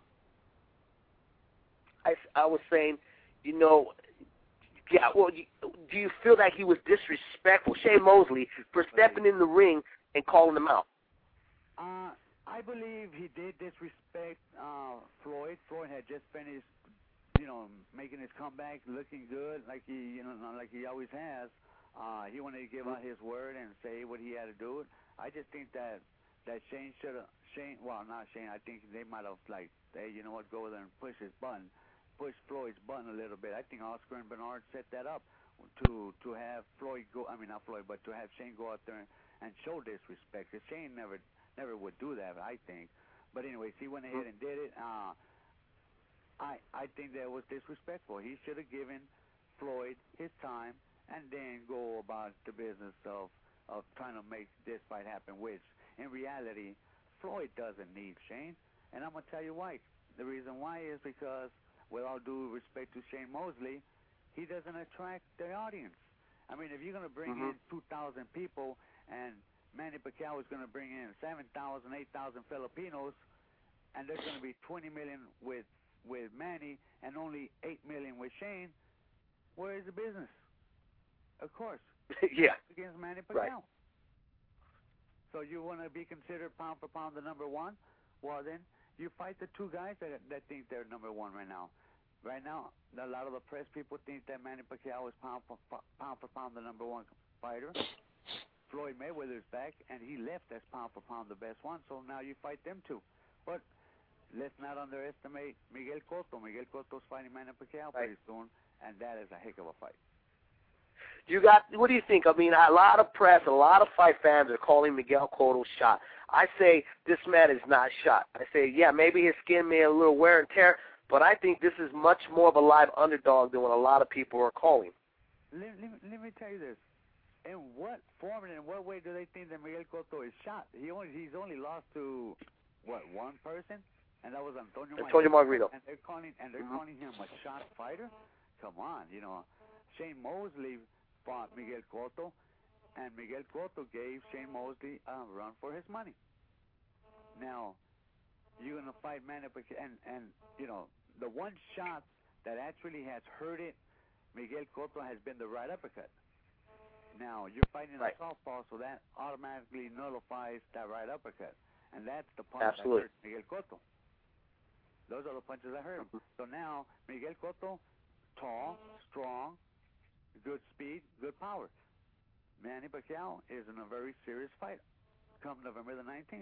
I was saying, you know, yeah, well, do you feel that he was disrespectful, Shane Mosley, for stepping in the ring and calling him out? I believe he did disrespect Floyd. Floyd had just finished, making his comeback, looking good, like he always has. He wanted to give out his word and say what he had to do. I just think that that Shane should have. Well, not Shane. I think they might have like, hey, you know what? Go there and push Floyd's button a little bit. I think Oscar and Bernard set that up to have Floyd go. I mean, not Floyd, but to have Shane go out there and show disrespect. Cause Shane never would do that, I think. But anyway, he went ahead and did it. I think that was disrespectful. He should have given Floyd his time and then go about the business of trying to make this fight happen, which in reality, Floyd doesn't need Shane. And I'm going to tell you why. The reason why is because, with all due respect to Shane Mosley, he doesn't attract the audience. I mean, if you're going to bring in 2,000 people and Manny Pacquiao is going to bring in 7,000, 8,000 Filipinos, and there's going to be 20 million with Manny and only 8 million with Shane, where is the business? Of course. Yeah. Against Manny Pacquiao. Right. So you want to be considered pound for pound the number one? Well, then you fight the two guys that think they're number one right now. Right now, a lot of the press people think that Manny Pacquiao is pound for pound the number one fighter. Floyd Mayweather's back, and he left as pound for pound the best one. So now you fight them two. But let's not underestimate Miguel Cotto. Miguel Cotto's fighting Manny Pacquiao pretty soon, and that is a heck of a fight. What do you think? I mean, a lot of press, a lot of fight fans are calling Miguel Cotto shot. I say this man is not shot. I say, yeah, maybe his skin may have a little wear and tear, but I think this is much more of a live underdog than what a lot of people are calling. Let me tell you this. In what form and in what way do they think that Miguel Cotto is shot? He's only lost to, what, one person? And that was Antonio Margarito. And they're calling him a shot fighter? Come on, you know. Shane Mosley fought Miguel Cotto, and Miguel Cotto gave Shane Mosley a run for his money. Now, you're going to fight Manny Pacquiao, and, you know, the one shot that actually has hurt it, Miguel Cotto, has been the right uppercut. Now, you're fighting a southpaw, so that automatically nullifies that right uppercut. And that's the punch that hurt Miguel Cotto. Those are the punches that hurt him. So now, Miguel Cotto, tall, strong, good speed, good power. Manny Pacquiao is in a very serious fight come November the 19th.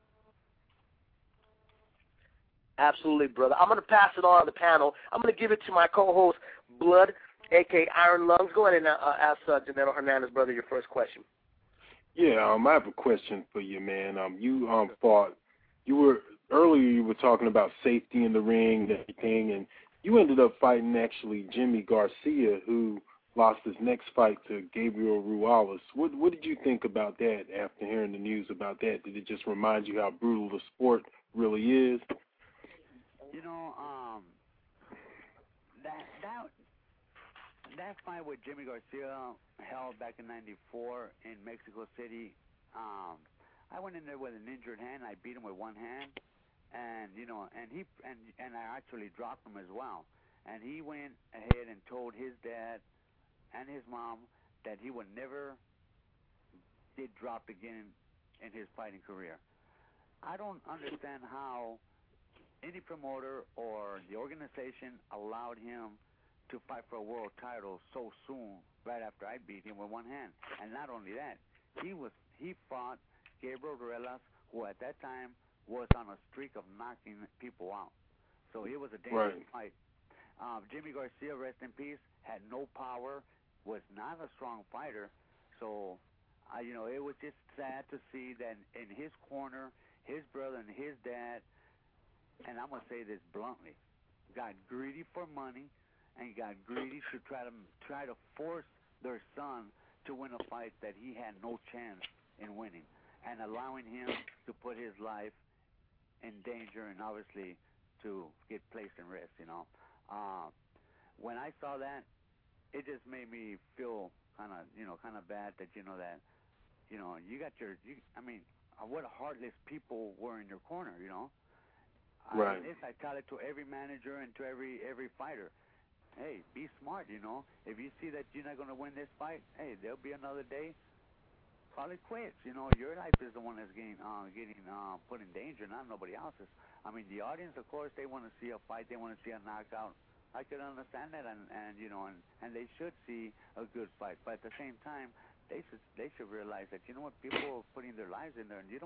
Absolutely, brother. I'm going to pass it on to the panel. I'm going to give it to my co-host, Blood, a.k.a. Iron Lungs. Go ahead and ask Janelle Hernandez, brother, your first question. Yeah, I have a question for you, man. Earlier you were talking about safety in the ring and everything, and you ended up fighting actually Jimmy Garcia, who lost his next fight to Gabriel Ruales. What did you think about that after hearing the news about that? Did it just remind you how brutal the sport really is? You know, that fight with Jimmy Garcia held back in '94 in Mexico City. I went in there with an injured hand. I beat him with one hand, and you know, and I actually dropped him as well. And he went ahead and told his dad and his mom that he would never get dropped again in his fighting career. I don't understand how any promoter or the organization allowed him to fight for a world title so soon, right after I beat him with one hand. And not only that, he fought Gabriel Ruales, who at that time was on a streak of knocking people out. So it was a dangerous fight. Jimmy Garcia, rest in peace, had no power, was not a strong fighter. So, you know, it was just sad to see that in his corner, his brother and his dad, and I'm going to say this bluntly, got greedy for money and got greedy to try to force their son to win a fight that he had no chance in winning, and allowing him to put his life in danger and obviously to get placed in risk, you know. When I saw that, it just made me feel kind of bad that, you know, you got what heartless people were in your corner, you know. Right. I tell it to every manager and to every fighter. Hey, be smart, you know. If you see that you're not going to win this fight, hey, there'll be another day. Call it quits. You know, your life is the one that's getting put in danger, not nobody else's. I mean, the audience, of course, they want to see a fight. They want to see a knockout. I can understand that, and you know, and they should see a good fight. But at the same time, they should realize that, you know what, people are putting their lives in there, and you don't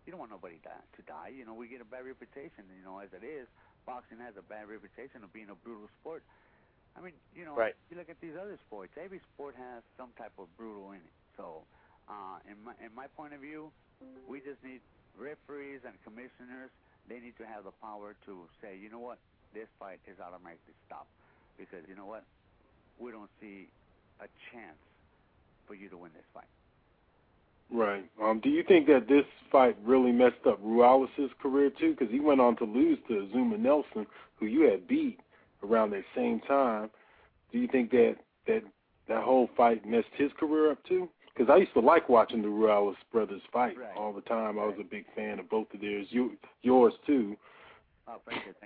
you don't want nobody to die. You know, we get a bad reputation. You know, as it is, boxing has a bad reputation of being a brutal sport. I mean, you know, you look at these other sports. Every sport has some type of brutal in it. So, in my point of view, we just need referees and commissioners. They need to have the power to say, you know what, this fight is automatically stopped because you know what, we don't see a chance for you to win this fight. Right. Do you think that this fight really messed up Ruales' career too? Because he went on to lose to Zuma Nelson, who you had beat around that same time. Do you think that whole fight messed his career up too? Because I used to like watching the Ruales brothers fight all the time. I was a big fan of both of theirs. Yours too. Oh, thank you.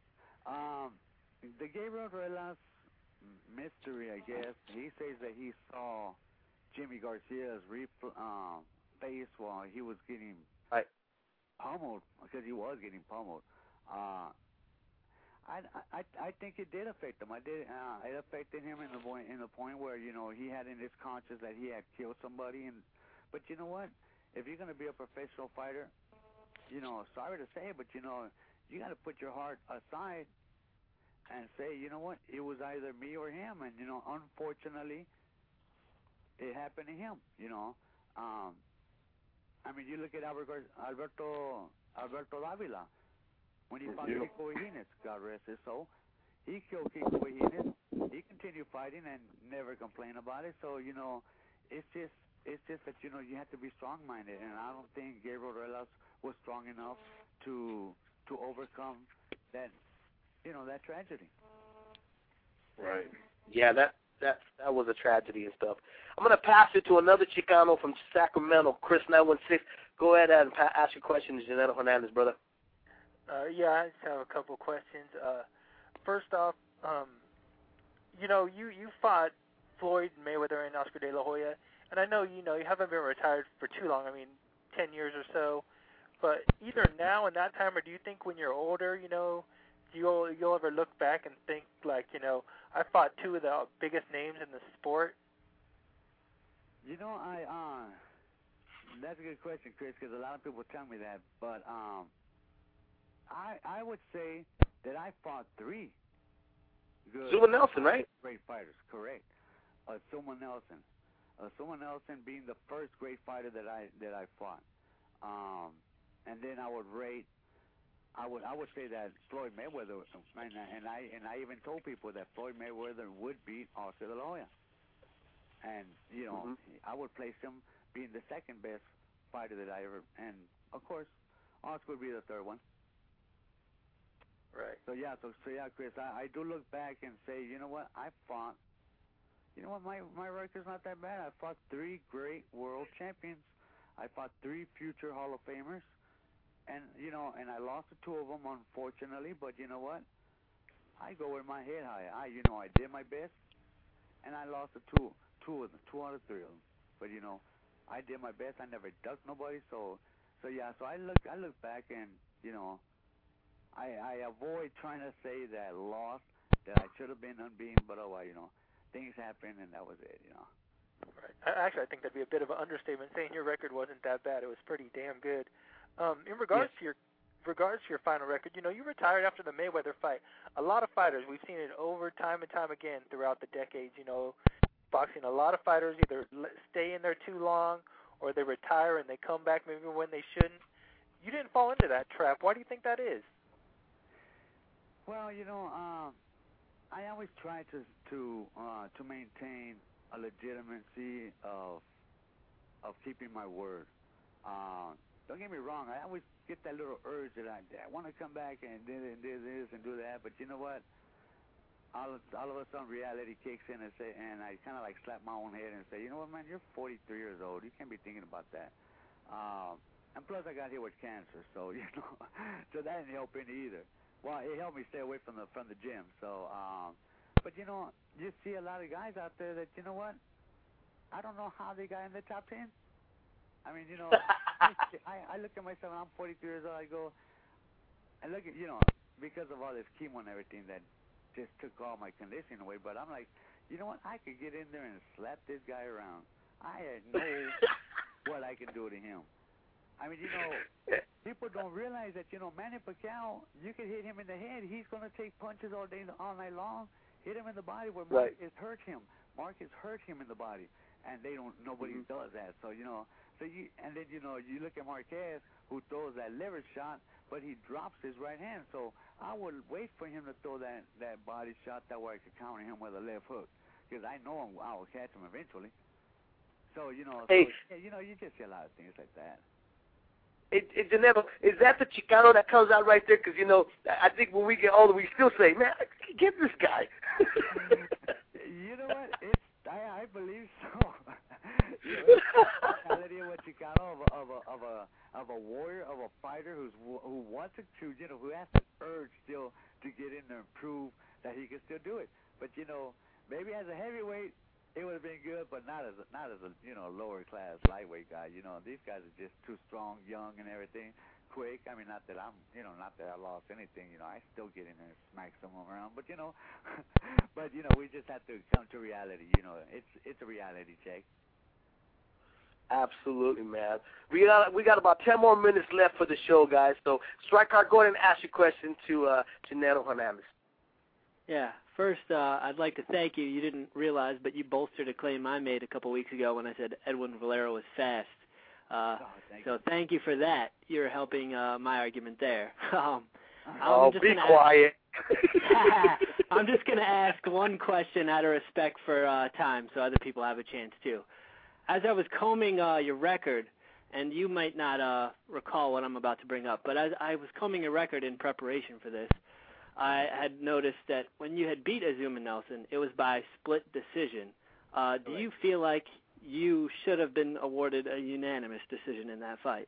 The Gabriel Ruelas mystery, I guess. He says that he saw Jimmy Garcia's face while he was getting pummeled, because he was getting pummeled. I think it did affect him. It affected him in the point where, you know, he had in his conscience that he had killed somebody. But you know what? If you're going to be a professional fighter, you know, sorry to say it, but you know, you got to put your heart aside and say, you know what? It was either me or him, and you know, unfortunately, it happened to him. You know, I mean, you look at Alberto Davila. When he fought Kiko Hines, God rest his soul, he killed Kiko Hines. He continued fighting and never complained about it. So, you know, it's just that, you know, you have to be strong-minded, and I don't think Gabriel Ruelas was strong enough to overcome that, you know, that tragedy. Right. Yeah, that was a tragedy and stuff. I'm going to pass it to another Chicano from Sacramento, Chris 916. Go ahead and ask your questions, Janetta Hernandez, brother. Yeah, I just have a couple questions. First off, you know, you fought Floyd Mayweather and Oscar De La Hoya, and I know, you know, you haven't been retired for too long, I mean, 10 years or so, but either now and that time, or do you think when you're older, you know, you'll ever look back and think, like, you know, I fought two of the biggest names in the sport? You know, that's a good question, Chris, because a lot of people tell me that, but I would say that I fought three good Zuma Nelson, right? Great fighters, correct. Zuma Nelson being the first great fighter that I fought. And then I would say that Floyd Mayweather, and I even told people that Floyd Mayweather would beat Oscar De La Hoya. And you know, I would place him being the second best fighter that I ever, and of course, Oscar would be the third one. Right. So yeah, Chris, I do look back and say, you know what, my record's not that bad. I fought three great world champions. I fought three future Hall of Famers, and you know, and I lost to two of them, unfortunately. But you know what, I go with my head high. I did my best, and I lost to two out of three of them. But you know, I did my best. I never ducked nobody. So yeah. So I look back and you know, I avoid trying to say that I lost, that I should have been unbeaten, but oh well, you know, things happen and that was it, you know. Right. Actually, I think that'd be a bit of an understatement saying your record wasn't that bad. It was pretty damn good. In regards to your final record, you know, you retired after the Mayweather fight. A lot of fighters, we've seen it over time and time again throughout the decades, you know, boxing, a lot of fighters either stay in there too long or they retire and they come back maybe when they shouldn't. You didn't fall into that trap. Why do you think that is? Well, you know, I always try to maintain a legitimacy of keeping my word. Don't get me wrong. I always get that little urge that I want to come back and do this and do that. But you know what? All of a sudden, reality kicks in and I kind of like slap my own head and say, you know what, man? You're 43 years old. You can't be thinking about that. And plus, I got hit with cancer, so you know, so that didn't help any either. Well, it helped me stay away from the gym. So, but you know, you see a lot of guys out there that, you know what? I don't know how they got in the top 10. I mean, you know, I look at myself and I'm 43 years old. I go, I look at, you know, because of all this chemo and everything that just took all my conditioning away. But I'm like, you know what? I could get in there and slap this guy around. I know what I can do to him. I mean, people don't realize that, Manny Pacquiao, you can hit him in the head. He's going to take punches all night long, hit him in the body where Marcus hurt him. Marcus hurt him in the body, and nobody does that. So, and then, you look at Marquez, who throws that liver shot, but he drops his right hand. So I would wait for him to throw that body shot that way I could counter him with a left hook, because I know I will catch him eventually. So, you just see a lot of things like that. Janelle, is that the Chicano that comes out right there? Because, I think when we get older, we still say, man, get this guy. You know what? I believe so. The mentality of a Chicano, of a warrior, of a fighter who wants to, who has the urge still to get in there and prove that he can still do it. But, maybe as a heavyweight, it would have been good, but not as a lower class lightweight guy. These guys are just too strong, young, and everything, quick. I mean, not that I lost anything. I still get in there and smack someone around, but but we just have to come to reality. It's a reality check. Absolutely, man. We got about 10 more minutes left for the show, guys. So, Striker, go ahead and ask your question to Janelle Hernandez. Yeah. First, I'd like to thank you. You didn't realize, but you bolstered a claim I made a couple weeks ago when I said Edwin Valero was fast. Thank you for that. You're helping my argument there. Be quiet. I'm just going to ask one question out of respect for time so other people have a chance too. As I was combing your record, and you might not recall what I'm about to bring up, but as I was combing your record in preparation for this, I had noticed that when you had beat Azuma Nelson, it was by split decision. Do you feel like you should have been awarded a unanimous decision in that fight?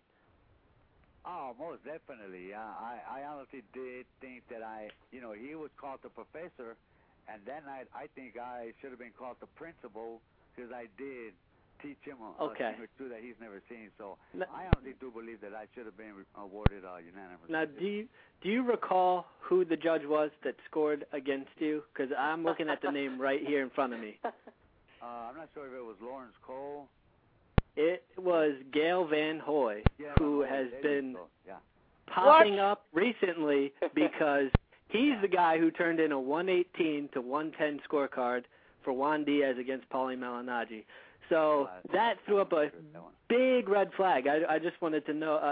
Oh, most definitely. I honestly did think that he was called the professor, and then I think I should have been called the principal because I did teach him a thing or two that he's never seen. So I honestly do believe that I should have been awarded a unanimous. Now, do you recall who the judge was that scored against you? Because I'm looking at the name right here in front of me. I'm not sure if it was Lawrence Cole. It was Gail Van Hoy, who has been popping up recently because he's the guy who turned in a 118 to 110 scorecard for Juan Diaz against Paulie Malignaggi. So that threw up a big red flag. I just wanted to know.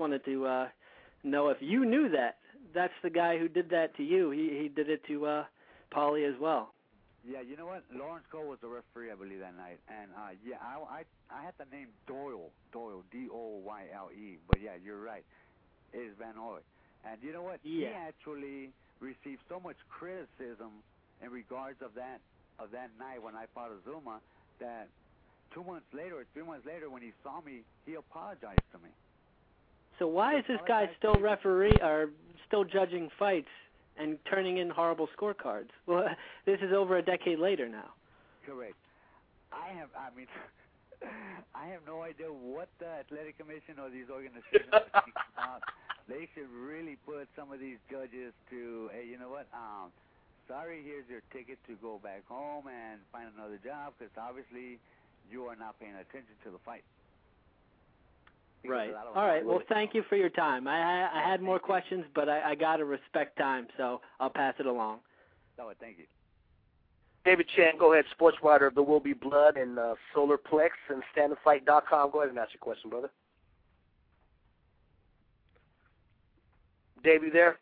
Know if you knew that. That's the guy who did that to you. He did it to Paulie as well. Yeah, you know what? Lawrence Cole was the referee, I believe, that night. And, I had the name Doyle, D-O-Y-L-E. But, yeah, you're right. It is Van Hoy. And you know what? Yeah. He actually received so much criticism in regards of that night when I fought Azuma that 2 months later or 3 months later when he saw me, he apologized to me. So why is this guy still still judging fights and turning in horrible scorecards? Well, this is over a decade later now. Correct. I have no idea what the Athletic Commission or these organizations are thinking about. They should really put some of these judges to, hey, you know what? Sorry, here's your ticket to go back home and find another job because obviously you are not paying attention to the fight. Right. All right. Well, thank you for your time. I had more questions, but I got to respect time, so I'll pass it along. Oh, thank you. David Chan, go ahead, sports writer of the Will Be Blood and SolarPlex and StandandFight.com. Go ahead and ask your question, brother. Dave, you there?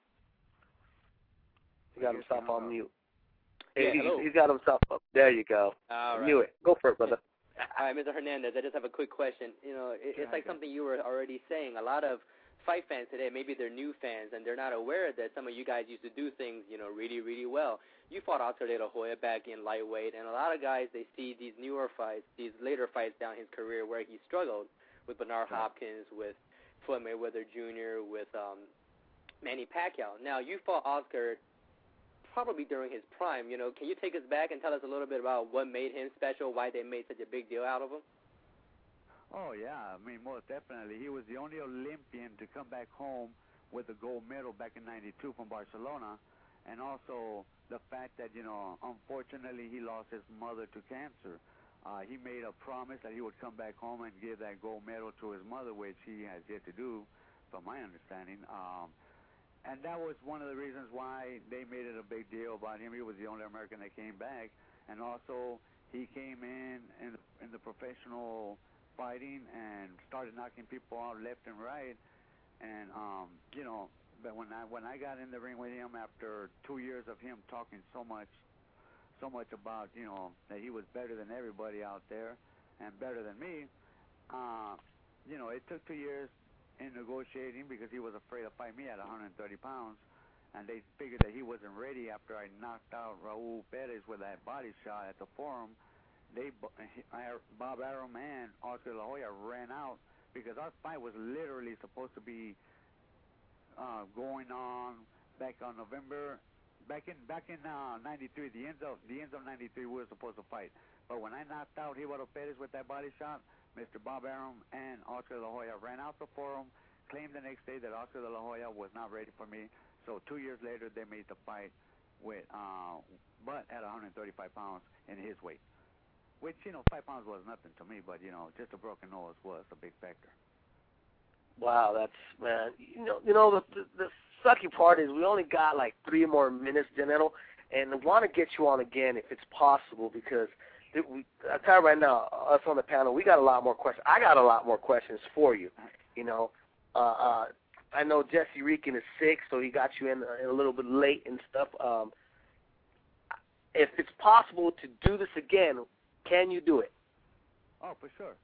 He got himself on mute. Yeah, he's got himself up. There you go. All right. Knew it. Go for it, brother. All right, Mr. Hernandez, I just have a quick question. It's like something you were already saying. A lot of fight fans today, maybe they're new fans, and they're not aware that some of you guys used to do things, really, really well. You fought Oscar De La Hoya back in lightweight, and a lot of guys, they see these newer fights, these later fights down his career where he struggled with Bernard Hopkins, with Floyd Mayweather Jr., with Manny Pacquiao. Now, you fought Oscar probably during his prime. Can you take us back and tell us a little bit about what made him special, why they made such a big deal out of him? Oh, yeah. I mean, most definitely. He was the only Olympian to come back home with a gold medal back in '92 from Barcelona. And also the fact that, unfortunately he lost his mother to cancer. he made a promise that he would come back home and give that gold medal to his mother, which he has yet to do, from my understanding. And that was one of the reasons why they made it a big deal about him. He was the only American that came back. And also, he came in the professional fighting and started knocking people out left and right. And, but when I got in the ring with him after 2 years of him talking so much about, that he was better than everybody out there and better than me, it took 2 years in negotiating because he was afraid to fight me at 130 pounds, and they figured that he wasn't ready after I knocked out Raul Perez with that body shot at the Forum. Bob Arum and Oscar De La Hoya ran out because our fight was literally supposed to be going on back in '93, the ends of '93, we were supposed to fight. But when I knocked out Eduardo Perez with that body shot, Mr. Bob Arum and Oscar De La Hoya ran out the Forum, claimed the next day that Oscar De La Hoya was not ready for me. So 2 years later, they made the fight with, but at 135 pounds in his weight. Which, 5 pounds was nothing to me, but, just a broken nose was a big factor. Wow, that's, man. The sucky part is we only got like 3 more minutes, Janetto, and I want to get you on again if it's possible because I tell you right now, us on the panel, we got a lot more questions. I got a lot more questions for you. I know Jesse Reekin is sick, so he got you in a little bit late and stuff. If it's possible to do this again, can you do it? Oh, for sure.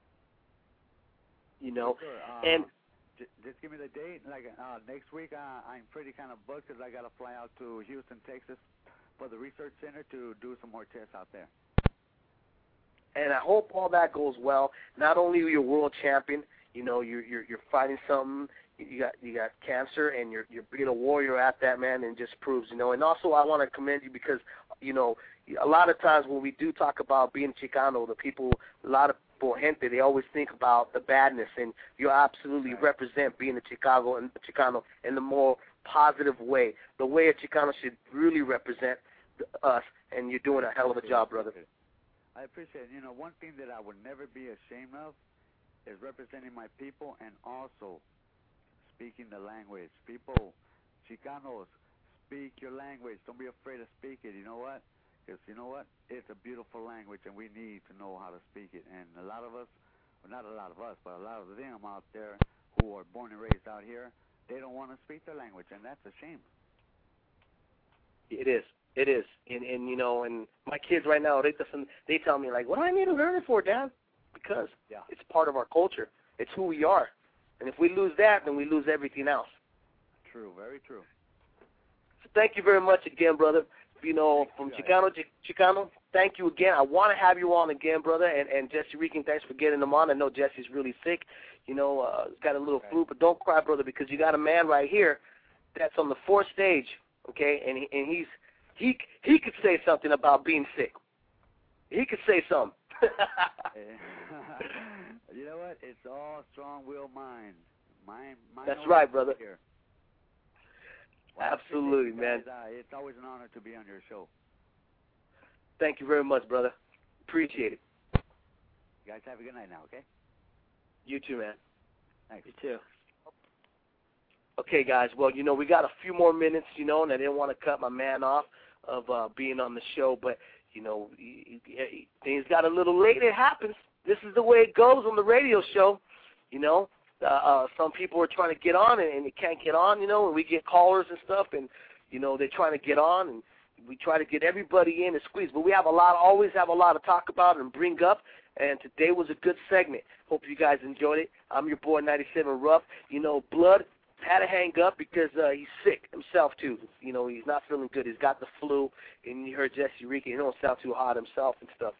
For sure. And just give me the date. Like next week, I'm pretty kind of booked because I got to fly out to Houston, Texas, for the research center to do some more tests out there. And I hope all that goes well. Not only are you a world champion, you're fighting something. You got cancer, and you're being a warrior at that, man, and just proves, And also, I want to commend you because, a lot of times when we do talk about being Chicano, a lot of gente, they always think about the badness, and you absolutely represent being a Chicano in the more positive way, the way a Chicano should really represent us, and you're doing a hell of a job, brother. I appreciate it. One thing that I would never be ashamed of is representing my people and also speaking the language. People, Chicanos, speak your language. Don't be afraid to speak it. You know what? Because it's a beautiful language, and we need to know how to speak it. And a lot of us, well, not a lot of us, but a lot of them out there who are born and raised out here, they don't want to speak their language, and that's a shame. It is. And my kids right now, they tell me, like, what do I need to learn it for, Dad? Because it's part of our culture. It's who we are. And if we lose that, then we lose everything else. True, very true. So thank you very much again, brother. From Chicano to Chicano, thank you again. I want to have you on again, brother. And Jesse Reekin, thanks for getting him on. I know Jesse's really sick. He's got a little flu, but don't cry, brother, because you got a man right here that's on the 4th stage, okay? And he could say something about being sick. He could say something. You know what? It's all strong-willed mind. That's right, brother. Here. Well, absolutely, man. It's always an honor to be on your show. Thank you very much, brother. Appreciate it. You guys have a good night now, okay? You too, man. Thanks. You too. Okay, guys. Well, we got a few more minutes, and I didn't want to cut my man off of being on the show, but, things got a little late. It happens. This is the way it goes on the radio show, Some people are trying to get on and they can't get on, and we get callers and stuff, and, they're trying to get on, and we try to get everybody in and squeeze. But we always have a lot to talk about and bring up, and today was a good segment. Hope you guys enjoyed it. I'm your boy, 97 Ruff. Blood had to hang up because he's sick himself, too. He's not feeling good. He's got the flu, and you heard Jesse Reekin. He don't sound too hot himself and stuff,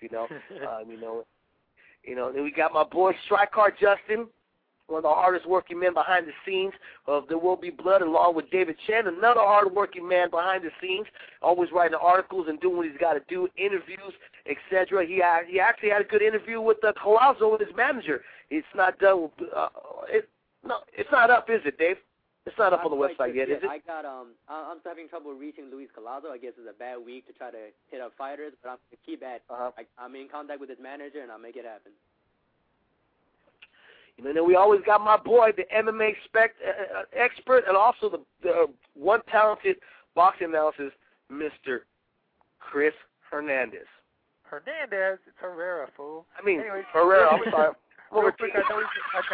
Then we got my boy, Striker Justin, one of the hardest working men behind the scenes of There Will Be Blood, along with David Chen, another hard working man behind the scenes, always writing articles and doing what he's got to do, interviews, etc. He actually had a good interview with Collazo, with his manager. It's not done. It's not up, is it, Dave? It's not up on the website yet, is it? I got I'm still having trouble reaching Luis Collazo. I guess it's a bad week to try to hit up fighters, but I'm gonna keep at. I'm in contact with his manager, and I'll make it happen. You know, then we always got my boy, the MMA expert, and also the one talented boxing analyst, Mr. Chris Hernandez. Hernandez? It's Herrera, fool. I mean, anyways, Herrera, I'm sorry. Real quick, I know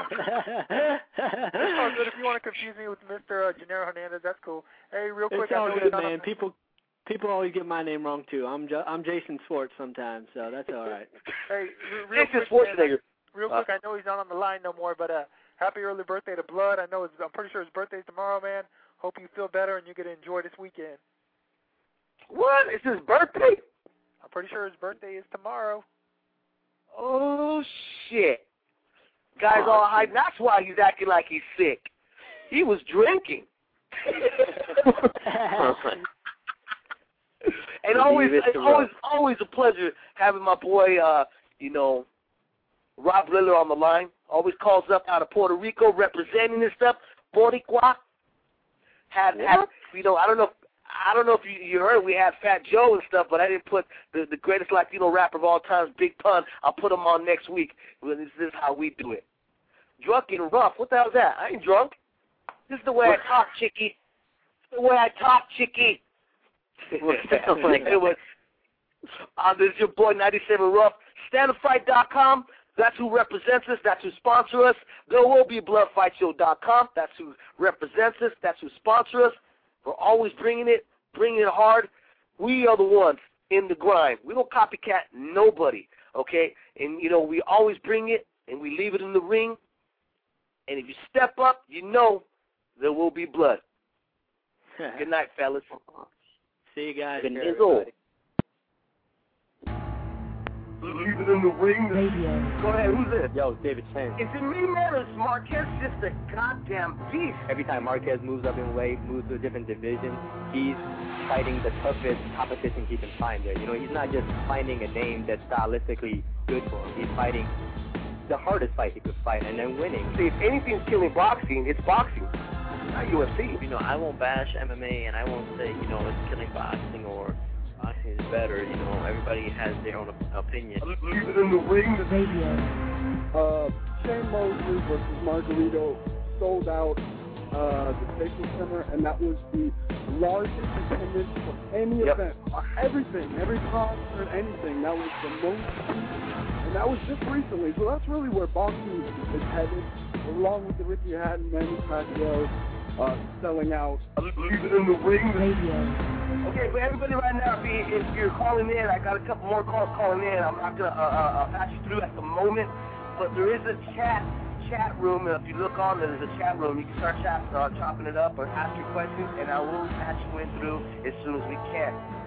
it's all good. If you want to confuse me with Mr. Gennaro Hernandez, that's cool. Hey, real quick, it's all good, man. People always get my name wrong too. I'm Jason Schwartz sometimes, so that's all right. Hey, real quick, real quick, I know he's not on the line no more, but happy early birthday to Blood. I'm pretty sure his birthday's tomorrow, man. Hope you feel better and you get to enjoy this weekend. What? It's his birthday? I'm pretty sure his birthday is tomorrow. Oh, shit. Guy's all hyped. That's why he's acting like he's sick. He was drinking. And always a pleasure having my boy, Rob Liller on the line. Always calls up out of Puerto Rico representing this stuff. Boricua. I don't know if you heard we had Fat Joe and stuff, but I didn't put the greatest Latino rapper of all time, Big Pun. I'll put him on next week. This is how we do it. Drunk and rough. What the hell is that? I ain't drunk. This is the way I talk, chickie. This is the way I talk, chickie. Anyway, this is your boy, 97 Rough. StandUpFight.com. That's who represents us. That's who sponsors us. There will be BloodFightShow.com. That's who represents us. That's who sponsors us. We're always bringing it hard. We are the ones in the grind. We don't copycat nobody, okay? And, we always bring it, and we leave it in the ring. And if you step up, there will be blood. Good night, fellas. See you guys. Leave it in the ring. Go ahead. Who's this? Yo, David Chen. Is it me, man, or is Marquez just a goddamn beast? Every time Marquez moves up in weight, moves to a different division, he's fighting the toughest competition he can find there. He's not just finding a name that's stylistically good for him. He's fighting the hardest fight he could fight and then winning. See, if anything's killing boxing, it's boxing, not UFC. I won't bash MMA, and I won't say, it's killing boxing or boxing is better. Everybody has their own opinion. Leave it in the ring. Shane Mosley versus Margarito sold out the Staples Center, and that was the largest attendance for any event, everything, every concert, anything. That was the most people, and that was just recently. So that's really where boxing is headed, along with the Ricky Hatton, Manny Pacquiao selling out. Leave it in the ring. Okay, for everybody right now, if you're calling in, I got a couple more calls calling in. I'm not going to pass you through at the moment, but there is a chat room. If you look on, there's a chat room. You can start chopping it up or ask your questions, and I will patch you in through as soon as we can.